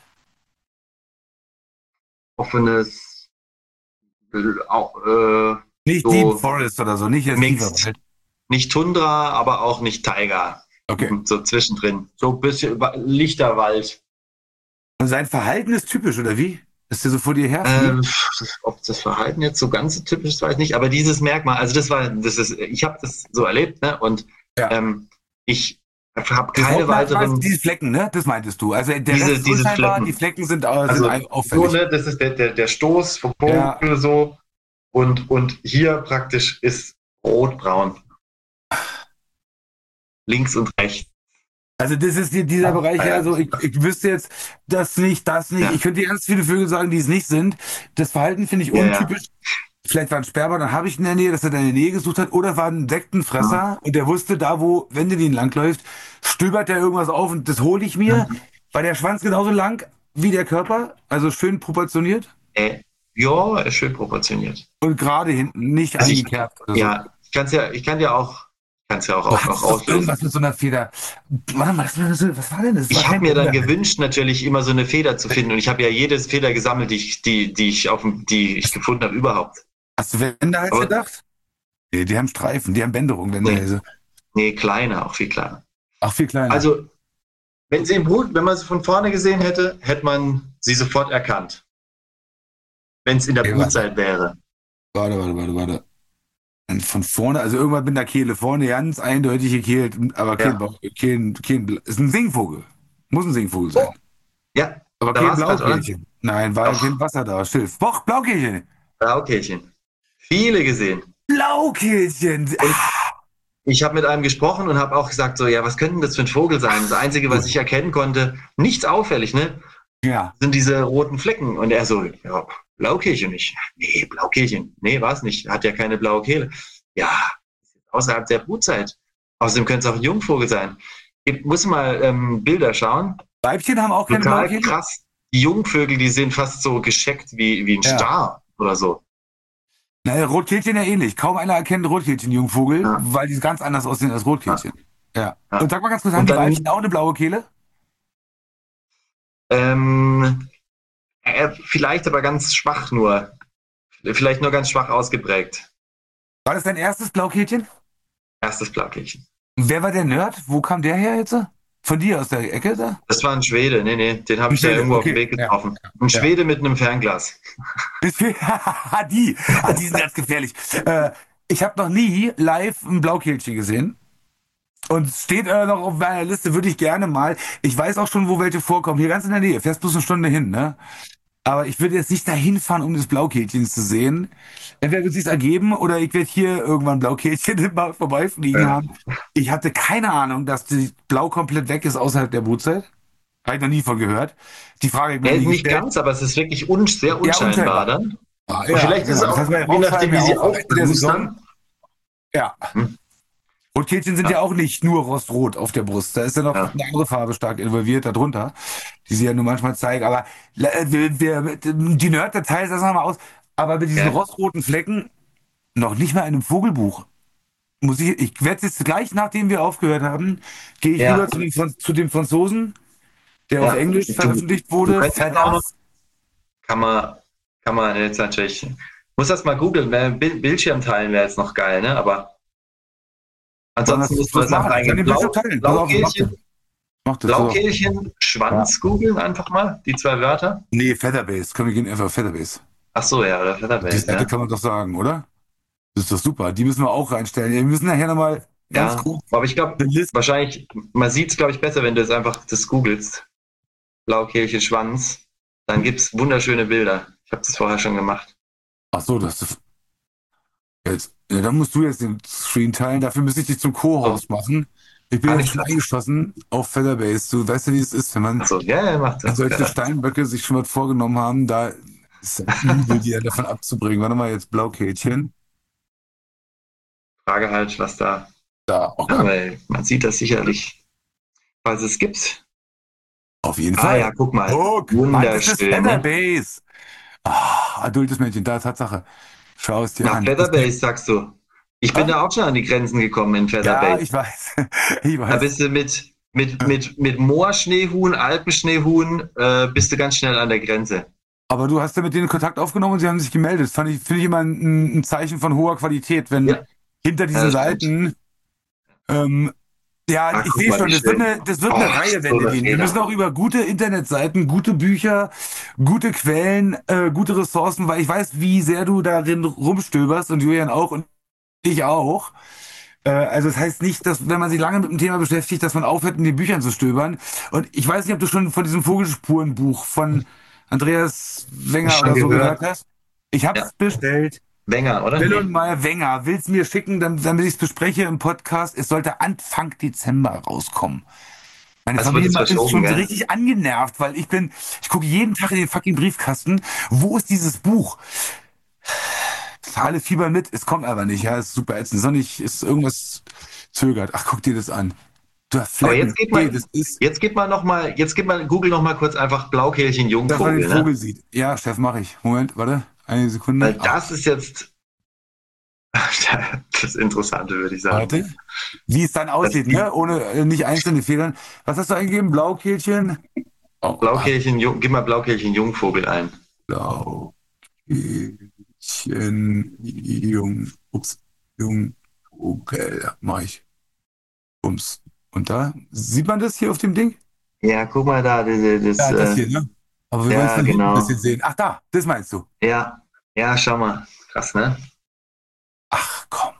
Speaker 3: Offenes, auch,
Speaker 2: Nicht
Speaker 3: So
Speaker 2: Deep Forest oder so, nicht jetzt
Speaker 3: mixed.
Speaker 2: tiefer Wald.
Speaker 3: nicht Tundra, aber auch nicht Taiga.
Speaker 2: Okay.
Speaker 3: So zwischendrin. So ein bisschen lichter Wald.
Speaker 2: Und sein Verhalten ist typisch, oder wie? Ist der so vor dir her?
Speaker 3: Ob das Verhalten jetzt so ganz so typisch ist, weiß ich nicht, aber dieses Merkmal, also ich habe das so erlebt, ne? Und
Speaker 2: Ja.
Speaker 3: ich habe
Speaker 2: Das
Speaker 3: keine
Speaker 2: Hauptmerkmal
Speaker 3: weiteren.
Speaker 2: sind diese Flecken, ne? Das meintest du. Also der
Speaker 3: Diese-
Speaker 2: Rest ist
Speaker 3: diese
Speaker 2: unscheinbar,
Speaker 3: Flecken.
Speaker 2: die Flecken sind
Speaker 3: Also,
Speaker 2: auffällig.
Speaker 3: so, ne, das ist der Stoß vom Vogel
Speaker 2: Ja.
Speaker 3: so. Und hier praktisch ist rotbraun. Links und rechts.
Speaker 2: Also das ist dieser
Speaker 3: Ja.
Speaker 2: Bereich,
Speaker 3: Ja.
Speaker 2: also ich wüsste jetzt das nicht.
Speaker 3: Ja.
Speaker 2: Ich könnte dir ganz viele Vögel sagen, die es nicht sind. Das Verhalten finde ich
Speaker 3: Ja,
Speaker 2: untypisch. Vielleicht war ein Sperber, dann habe ich in der Nähe, dass er deine Nähe gesucht hat, oder war ein Insektenfresser und der wusste, da wo, wenn du den langläuft, stöbert der irgendwas auf und das hole ich mir. War der Schwanz genauso lang wie der Körper, also schön proportioniert
Speaker 3: Ja, ist schön proportioniert.
Speaker 2: und gerade hinten, nicht
Speaker 3: Also
Speaker 2: eingekerbt oder so.
Speaker 3: Ja, ich kann dir auch
Speaker 2: Oh, hattest du doch
Speaker 3: auslösen.
Speaker 2: irgendwas mit so einer Feder? Warte mal, was war denn das?
Speaker 3: Ich
Speaker 2: War
Speaker 3: habe
Speaker 2: kein
Speaker 3: mir dann
Speaker 2: Wunder.
Speaker 3: gewünscht, natürlich immer so eine Feder zu finden. Und ich habe ja jedes Feder gesammelt, die ich gefunden habe überhaupt.
Speaker 2: Hast du Wendehals
Speaker 3: Aber-
Speaker 2: gedacht? Nee, die haben Streifen, die haben Bänderung, Wendehälse.
Speaker 3: Nee, kleiner, auch viel kleiner.
Speaker 2: Ach, viel kleiner.
Speaker 3: Also, wenn man sie von vorne gesehen hätte, hätte man sie sofort erkannt. Wenn es in der
Speaker 2: Okay,
Speaker 3: Brutzeit wäre.
Speaker 2: Warte. Und von vorne, also irgendwas mit der Kehle vorne, ganz eindeutig gekehlt, aber
Speaker 3: Ja.
Speaker 2: ist ein Singvogel. Muss ein Singvogel sein.
Speaker 3: Ja,
Speaker 2: Aber
Speaker 3: da
Speaker 2: kein
Speaker 3: war's grad, oder?
Speaker 2: Blaukehlchen. Nein, war
Speaker 3: Doch.
Speaker 2: kein Wasser da. Schilf. Boah, Blaukehlchen.
Speaker 3: Blaukehlchen. Viele gesehen.
Speaker 2: Blaukehlchen.
Speaker 3: Ich habe mit einem gesprochen und habe auch gesagt, so, ja, was könnte denn das für ein Vogel sein? Das Einzige, was ich erkennen konnte, nichts auffällig, ne?
Speaker 2: Ja.
Speaker 3: Sind diese roten Flecken. Und er so, ja, Blaukehlchen nicht. Nee, Blaukehlchen. Nee, war es nicht. Hat ja keine blaue Kehle. Ja, außerhalb der Brutzeit. Außerdem könnte es auch ein Jungvogel sein. Muss mal Bilder schauen.
Speaker 2: Weibchen haben auch keine
Speaker 3: Total
Speaker 2: Blaukehlchen?
Speaker 3: krass. Die Jungvögel, die sind fast so gescheckt wie ein
Speaker 2: Ja.
Speaker 3: Star oder so.
Speaker 2: Naja, Rotkehlchen ja ähnlich. Kaum einer erkennt Rotkehlchen-Jungvogel,
Speaker 3: Ja.
Speaker 2: weil die ganz anders aussehen als Rotkehlchen. Ja.
Speaker 3: Ja.
Speaker 2: Und sag mal ganz kurz, haben
Speaker 3: Und
Speaker 2: die
Speaker 3: dann-
Speaker 2: Weibchen auch eine blaue Kehle?
Speaker 3: Vielleicht aber ganz schwach nur. Vielleicht nur ganz schwach ausgeprägt.
Speaker 2: War das dein erstes Blaukehlchen?
Speaker 3: Erstes Blaukehlchen.
Speaker 2: Wer war der Nerd? Wo kam der her jetzt? Von dir aus der Ecke da?
Speaker 3: Das war ein Schwede. Nee, den habe
Speaker 2: Ein
Speaker 3: ich da
Speaker 2: Schwede,
Speaker 3: irgendwo auf
Speaker 2: okay.
Speaker 3: dem Weg
Speaker 2: Ja.
Speaker 3: getroffen. Ein
Speaker 2: Ja.
Speaker 3: Schwede mit einem Fernglas.
Speaker 2: Die sind ganz gefährlich. Ich habe noch nie live ein Blaukehlchen gesehen. Und es steht noch auf meiner Liste, würde ich gerne mal. Ich weiß auch schon, wo welche vorkommen. Hier ganz in der Nähe. Fährst bloß eine Stunde hin, ne? Aber ich würde jetzt nicht dahin fahren, um das Blaukehlchen zu sehen. Entweder wird es sich ergeben oder ich werde hier irgendwann Blaukehlchen immer vorbeifliegen
Speaker 3: Ja.
Speaker 2: haben. Ich hatte keine Ahnung, dass die Blau komplett weg ist außerhalb der Brutzeit. Habe ich noch nie von gehört. Die Frage habe ich mir
Speaker 3: Ja,
Speaker 2: nie
Speaker 3: nicht
Speaker 2: gestellt.
Speaker 3: ganz, aber es ist wirklich sehr
Speaker 2: Ja,
Speaker 3: unscheinbar
Speaker 2: unscheinbar.
Speaker 3: dann.
Speaker 2: Ah,
Speaker 3: Und
Speaker 2: ja,
Speaker 3: vielleicht ist es
Speaker 2: genau. Das
Speaker 3: auch,
Speaker 2: heißt, bei
Speaker 3: je nachdem,
Speaker 2: Rauchscheiben
Speaker 3: wie
Speaker 2: ja
Speaker 3: sie
Speaker 2: auch am Ende der Saison.
Speaker 3: aufblustern.
Speaker 2: Ja.
Speaker 3: Hm?
Speaker 2: Rotkehlchen sind
Speaker 3: Ja,
Speaker 2: ja auch nicht nur rostrot auf der Brust. Da ist ja noch
Speaker 3: ja,
Speaker 2: eine andere Farbe stark involviert darunter, die sie ja nur manchmal zeigen. Aber die Nerd-Details lassen wir mal aus. Aber mit diesen
Speaker 3: ja,
Speaker 2: rostroten Flecken noch nicht mal in einem Vogelbuch. Ich werde jetzt gleich, nachdem wir aufgehört haben, gehe ich rüber
Speaker 3: ja,
Speaker 2: zu dem Franzosen, der auf
Speaker 3: ja.
Speaker 2: Englisch veröffentlicht
Speaker 3: Du
Speaker 2: wurde.
Speaker 3: könntest auch noch,
Speaker 2: Feathers.
Speaker 3: kann man, kann man jetzt natürlich, muss das mal googeln, ne? Bildschirm teilen wäre jetzt noch geil, ne? Aber
Speaker 2: Wollen wir
Speaker 3: ansonsten muss man
Speaker 2: das
Speaker 3: das einfach
Speaker 2: machen? Ich kann
Speaker 3: eingeben.
Speaker 2: den Bildschirm teilen. Pass auf, ich mach das. Mach das, pass auf.
Speaker 3: Blaukehlchen,
Speaker 2: Ja.
Speaker 3: Schwanz googeln einfach mal, die zwei Wörter.
Speaker 2: Nee, Featherbase. Können wir gehen einfach auf Featherbase.
Speaker 3: Ach so, ja, oder
Speaker 2: Die
Speaker 3: Featherbase,
Speaker 2: Seite
Speaker 3: ja.
Speaker 2: kann man doch sagen, oder? Das ist doch super. Die müssen wir auch reinstellen. Wir müssen nachher nochmal ganz
Speaker 3: Ja,
Speaker 2: kurz
Speaker 3: aber ich glaube,
Speaker 2: eine Liste.
Speaker 3: wahrscheinlich, man sieht es, glaube ich, besser, wenn du jetzt einfach das googelst. Blaukehlchen, Schwanz. Dann gibt es wunderschöne Bilder. Ich habe das vorher schon gemacht.
Speaker 2: Ach so, das ist jetzt. Ja, dann musst du jetzt den Screen teilen. Dafür müsste ich dich zum
Speaker 3: So,
Speaker 2: Co-Host machen. Ich bin
Speaker 3: kann
Speaker 2: jetzt
Speaker 3: ich
Speaker 2: schon
Speaker 3: das?
Speaker 2: eingeschossen auf Featherbase. Du weißt ja, wie es ist, wenn man
Speaker 3: Achso, ja, ja, macht
Speaker 2: wenn
Speaker 3: das.
Speaker 2: solche
Speaker 3: Ja.
Speaker 2: Steinböcke sich schon was vorgenommen haben, da ist übel, die davon abzubringen. Warte mal, jetzt Blaukehlchen.
Speaker 3: Frage halt, was da.
Speaker 2: Da, oh Gott.
Speaker 3: Aber man sieht das sicherlich, falls es gibt.
Speaker 2: Auf jeden
Speaker 3: Ah ja,
Speaker 2: Fall.
Speaker 3: guck mal.
Speaker 2: Guck, Mann, das ist
Speaker 3: Wunderschön, ne?
Speaker 2: Featherbase. Ah, adultes Mädchen, da, Tatsache. Schau es dir
Speaker 3: Nach
Speaker 2: an.
Speaker 3: Featherbase sagst du. Ich bin
Speaker 2: Ah?
Speaker 3: da auch schon an die Grenzen gekommen in
Speaker 2: Ja,
Speaker 3: Featherbase.
Speaker 2: ich weiß. Ich
Speaker 3: Da
Speaker 2: weiß.
Speaker 3: bist du mit Moorschneehuhn, Alpenschneehuhn, bist du ganz schnell an der Grenze.
Speaker 2: Aber du hast ja mit denen Kontakt aufgenommen und sie haben sich gemeldet. Finde ich immer ein Zeichen von hoher Qualität, wenn
Speaker 3: Ja,
Speaker 2: hinter
Speaker 3: ja,
Speaker 2: diesen
Speaker 3: das stimmt.
Speaker 2: Seiten, ähm, ja,
Speaker 3: Ah,
Speaker 2: ich
Speaker 3: guck
Speaker 2: sehe
Speaker 3: mal,
Speaker 2: schon,
Speaker 3: wie schön.
Speaker 2: das wird
Speaker 3: Oh,
Speaker 2: eine Reihe, wenn
Speaker 3: so
Speaker 2: wir
Speaker 3: eine
Speaker 2: gehen. Wir müssen
Speaker 3: Feder.
Speaker 2: auch über gute Internetseiten, gute Bücher, gute Quellen, gute Ressourcen, weil ich weiß, wie sehr du darin rumstöberst und Julian auch und ich auch. Also das heißt nicht, dass wenn man sich lange mit dem Thema beschäftigt, dass man aufhört, in den Büchern zu stöbern. Und ich weiß nicht, ob du schon von diesem Vogelspurenbuch von Andreas Wenger
Speaker 3: Schon
Speaker 2: oder so
Speaker 3: gehört.
Speaker 2: gehört hast. Ich habe
Speaker 3: Ja,
Speaker 2: es bestellt.
Speaker 3: Wenger, oder?
Speaker 2: Will und
Speaker 3: Nee.
Speaker 2: mal Wenger, will's mir schicken, damit ich es bespreche im Podcast. Es sollte Anfang Dezember rauskommen. Meine
Speaker 3: Also wird
Speaker 2: Familie
Speaker 3: es
Speaker 2: ist
Speaker 3: verschoben,
Speaker 2: schon so
Speaker 3: gell?
Speaker 2: richtig angenervt, weil ich gucke jeden Tag in den fucking Briefkasten. Wo ist dieses Buch? Alle fiebern mit, es kommt aber nicht. Ja, ist super ätzend. Ist noch nicht, ist irgendwas zögert. Ach, guck dir das an. Du hast
Speaker 3: Aber
Speaker 2: Flecken. Okay, das ist,
Speaker 3: jetzt geht mal, google noch mal kurz einfach Blaukehlchen
Speaker 2: dass man den
Speaker 3: Jungvogel, ne?
Speaker 2: Vogel sieht. Ja, Chef, mache ich. Moment, warte. Eine Sekunde.
Speaker 3: Weil das ist jetzt das Interessante, würde ich sagen.
Speaker 2: Warte. Wie es dann aussieht, ne? Ohne nicht einzelne Federn. Was hast du eingegeben? Blaukehlchen? Oh,
Speaker 3: Gib mal Blaukehlchen Jungvogel ein.
Speaker 2: Jungvogel. Mach ich. Bums. Und da? Sieht man das hier auf dem Ding?
Speaker 3: Ja, guck mal da,
Speaker 2: Ja, das hier, ne? Aber wir wollen es
Speaker 3: ja,
Speaker 2: von hinten ein
Speaker 3: genau.
Speaker 2: bisschen sehen. Ach, da, das meinst du.
Speaker 3: Ja, ja, schau mal. Krass, ne?
Speaker 2: Ach, komm.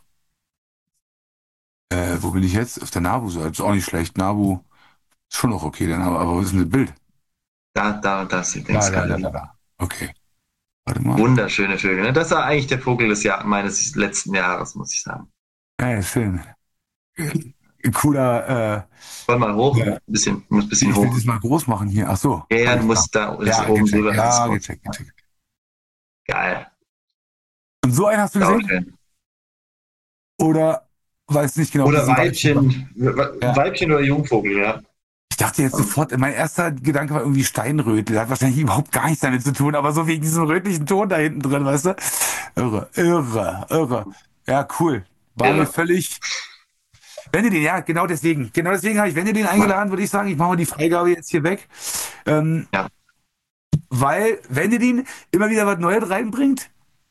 Speaker 2: Wo bin ich jetzt? Auf der Nabu-Seite. Ist auch nicht schlecht. Nabu ist schon noch okay, dann, aber was ist denn das Bild?
Speaker 3: Das sieht ganz geil aus.
Speaker 2: Da. Okay. Warte mal.
Speaker 3: Wunderschöne Vögel, ne? Das war eigentlich der Vogel meines letzten Jahres, muss ich sagen.
Speaker 2: Schön. Cooler,
Speaker 3: Roll mal hoch,
Speaker 2: ja.
Speaker 3: muss ein
Speaker 2: ich
Speaker 3: bisschen
Speaker 2: will
Speaker 3: hoch.
Speaker 2: das mal groß machen hier. Ach so.
Speaker 3: Ja,
Speaker 2: Alles
Speaker 3: du musst
Speaker 2: klar.
Speaker 3: da ist
Speaker 2: Ja,
Speaker 3: oben
Speaker 2: gecheckt.
Speaker 3: drüber.
Speaker 2: Ja,
Speaker 3: Das ist
Speaker 2: gecheckt.
Speaker 3: geil.
Speaker 2: Und so einen hast du gesehen?
Speaker 3: Sauschön.
Speaker 2: Oder weißt nicht genau,
Speaker 3: Oder
Speaker 2: diesen
Speaker 3: Weibchen,
Speaker 2: Ja.
Speaker 3: Weibchen oder Jungvogel, ja.
Speaker 2: Ich dachte jetzt sofort, mein erster Gedanke war irgendwie Steinrötel. Hat wahrscheinlich überhaupt gar nichts damit zu tun, aber so wegen diesem rötlichen Ton da hinten drin, weißt du? Irre. Ja, cool. War mir
Speaker 3: Irre.
Speaker 2: völlig. Wendedin, ja, genau deswegen. Genau deswegen habe ich Wendedin eingeladen, würde ich sagen. Ich mache mal die Freigabe jetzt hier weg.
Speaker 3: Ja.
Speaker 2: Weil Wendedin immer wieder was Neues reinbringt,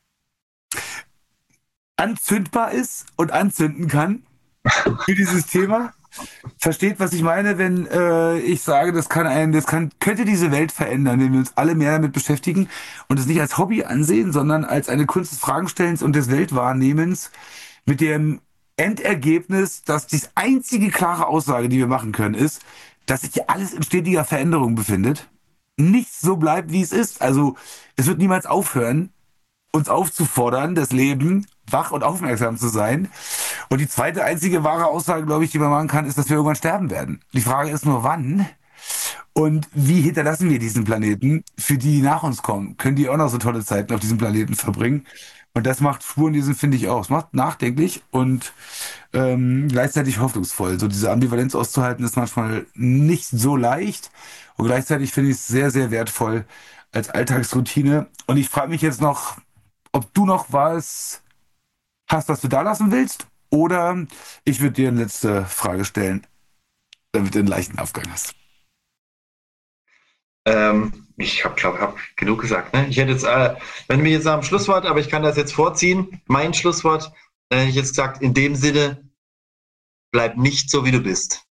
Speaker 2: anzündbar ist und anzünden kann für dieses Thema. Versteht, was ich meine, wenn ich sage, könnte diese Welt verändern, wenn wir uns alle mehr damit beschäftigen und es nicht als Hobby ansehen, sondern als eine Kunst des Fragenstellens und des Weltwahrnehmens mit dem Endergebnis, dass die einzige klare Aussage, die wir machen können, ist, dass sich hier alles in stetiger Veränderung befindet. nicht so bleibt, wie es ist. Also es wird niemals aufhören, uns aufzufordern, das Leben wach und aufmerksam zu sein. Und die zweite einzige wahre Aussage, glaube ich, die man machen kann, ist, dass wir irgendwann sterben werden. Die Frage ist nur, wann und wie hinterlassen wir diesen Planeten für die, die nach uns kommen? Können die auch noch so tolle Zeiten auf diesem Planeten verbringen? Und das macht Spurenlesen, finde ich, auch. Es macht nachdenklich und gleichzeitig hoffnungsvoll. So diese Ambivalenz auszuhalten ist manchmal nicht so leicht und gleichzeitig finde ich es sehr, sehr wertvoll als Alltagsroutine. Und ich frage mich jetzt noch, ob du noch was hast, was du da lassen willst, oder ich würde dir eine letzte Frage stellen, damit du einen leichten Aufgang hast.
Speaker 3: Ich glaube, hab genug gesagt. Ne? Ich hätte jetzt, wenn du mir jetzt nach dem Schlusswort, aber ich kann das jetzt vorziehen, mein Schlusswort, dann hätte ich jetzt gesagt, in dem Sinne, bleib nicht so, wie du bist.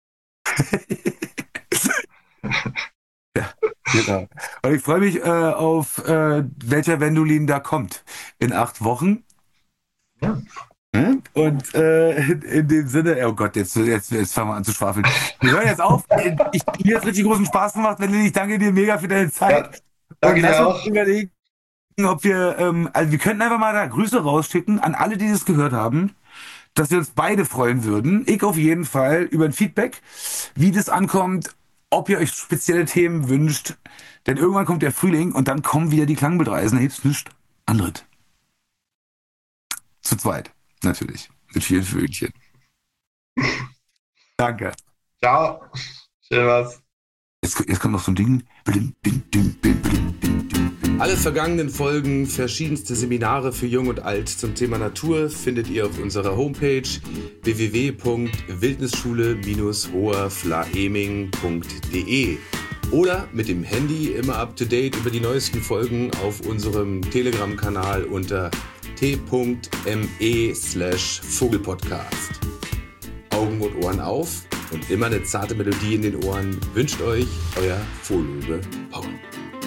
Speaker 2: Ja, genau. Und ich freue mich auf welcher Wendolin da kommt in 8 Wochen.
Speaker 3: Ja.
Speaker 2: Und in dem Sinne, oh Gott, jetzt fangen wir an zu schwafeln. Wir hören jetzt auf. Mir hat richtig großen Spaß gemacht, Wendolin. Ich danke dir mega für deine Zeit.
Speaker 3: Ja, danke
Speaker 2: Und lass
Speaker 3: dir
Speaker 2: uns
Speaker 3: auch.
Speaker 2: überlegen, ob wir, also wir könnten einfach mal da Grüße rausschicken an alle, die das gehört haben, dass wir uns beide freuen würden. Ich auf jeden Fall über ein Feedback, wie das ankommt, ob ihr euch spezielle Themen wünscht. Denn irgendwann kommt der Frühling und dann kommen wieder die Klangbildreisen. Da gibt's nichts anderes. Zu zweit, natürlich. Mit vielen Vögelchen. Danke.
Speaker 3: Ciao. Schön was.
Speaker 2: Jetzt kommt noch so ein Ding. Blim, blim, blim, blim, blim, blim, blim.
Speaker 1: Alle vergangenen Folgen, verschiedenste Seminare für Jung und Alt zum Thema Natur findet ihr auf unserer Homepage www.wildnisschule-hoherflaeming.de oder mit dem Handy immer up to date über die neuesten Folgen auf unserem Telegram-Kanal unter t.me/Vogelpodcast. Augen und Ohren auf und immer eine zarte Melodie in den Ohren wünscht euch euer Fohllöwe Paul.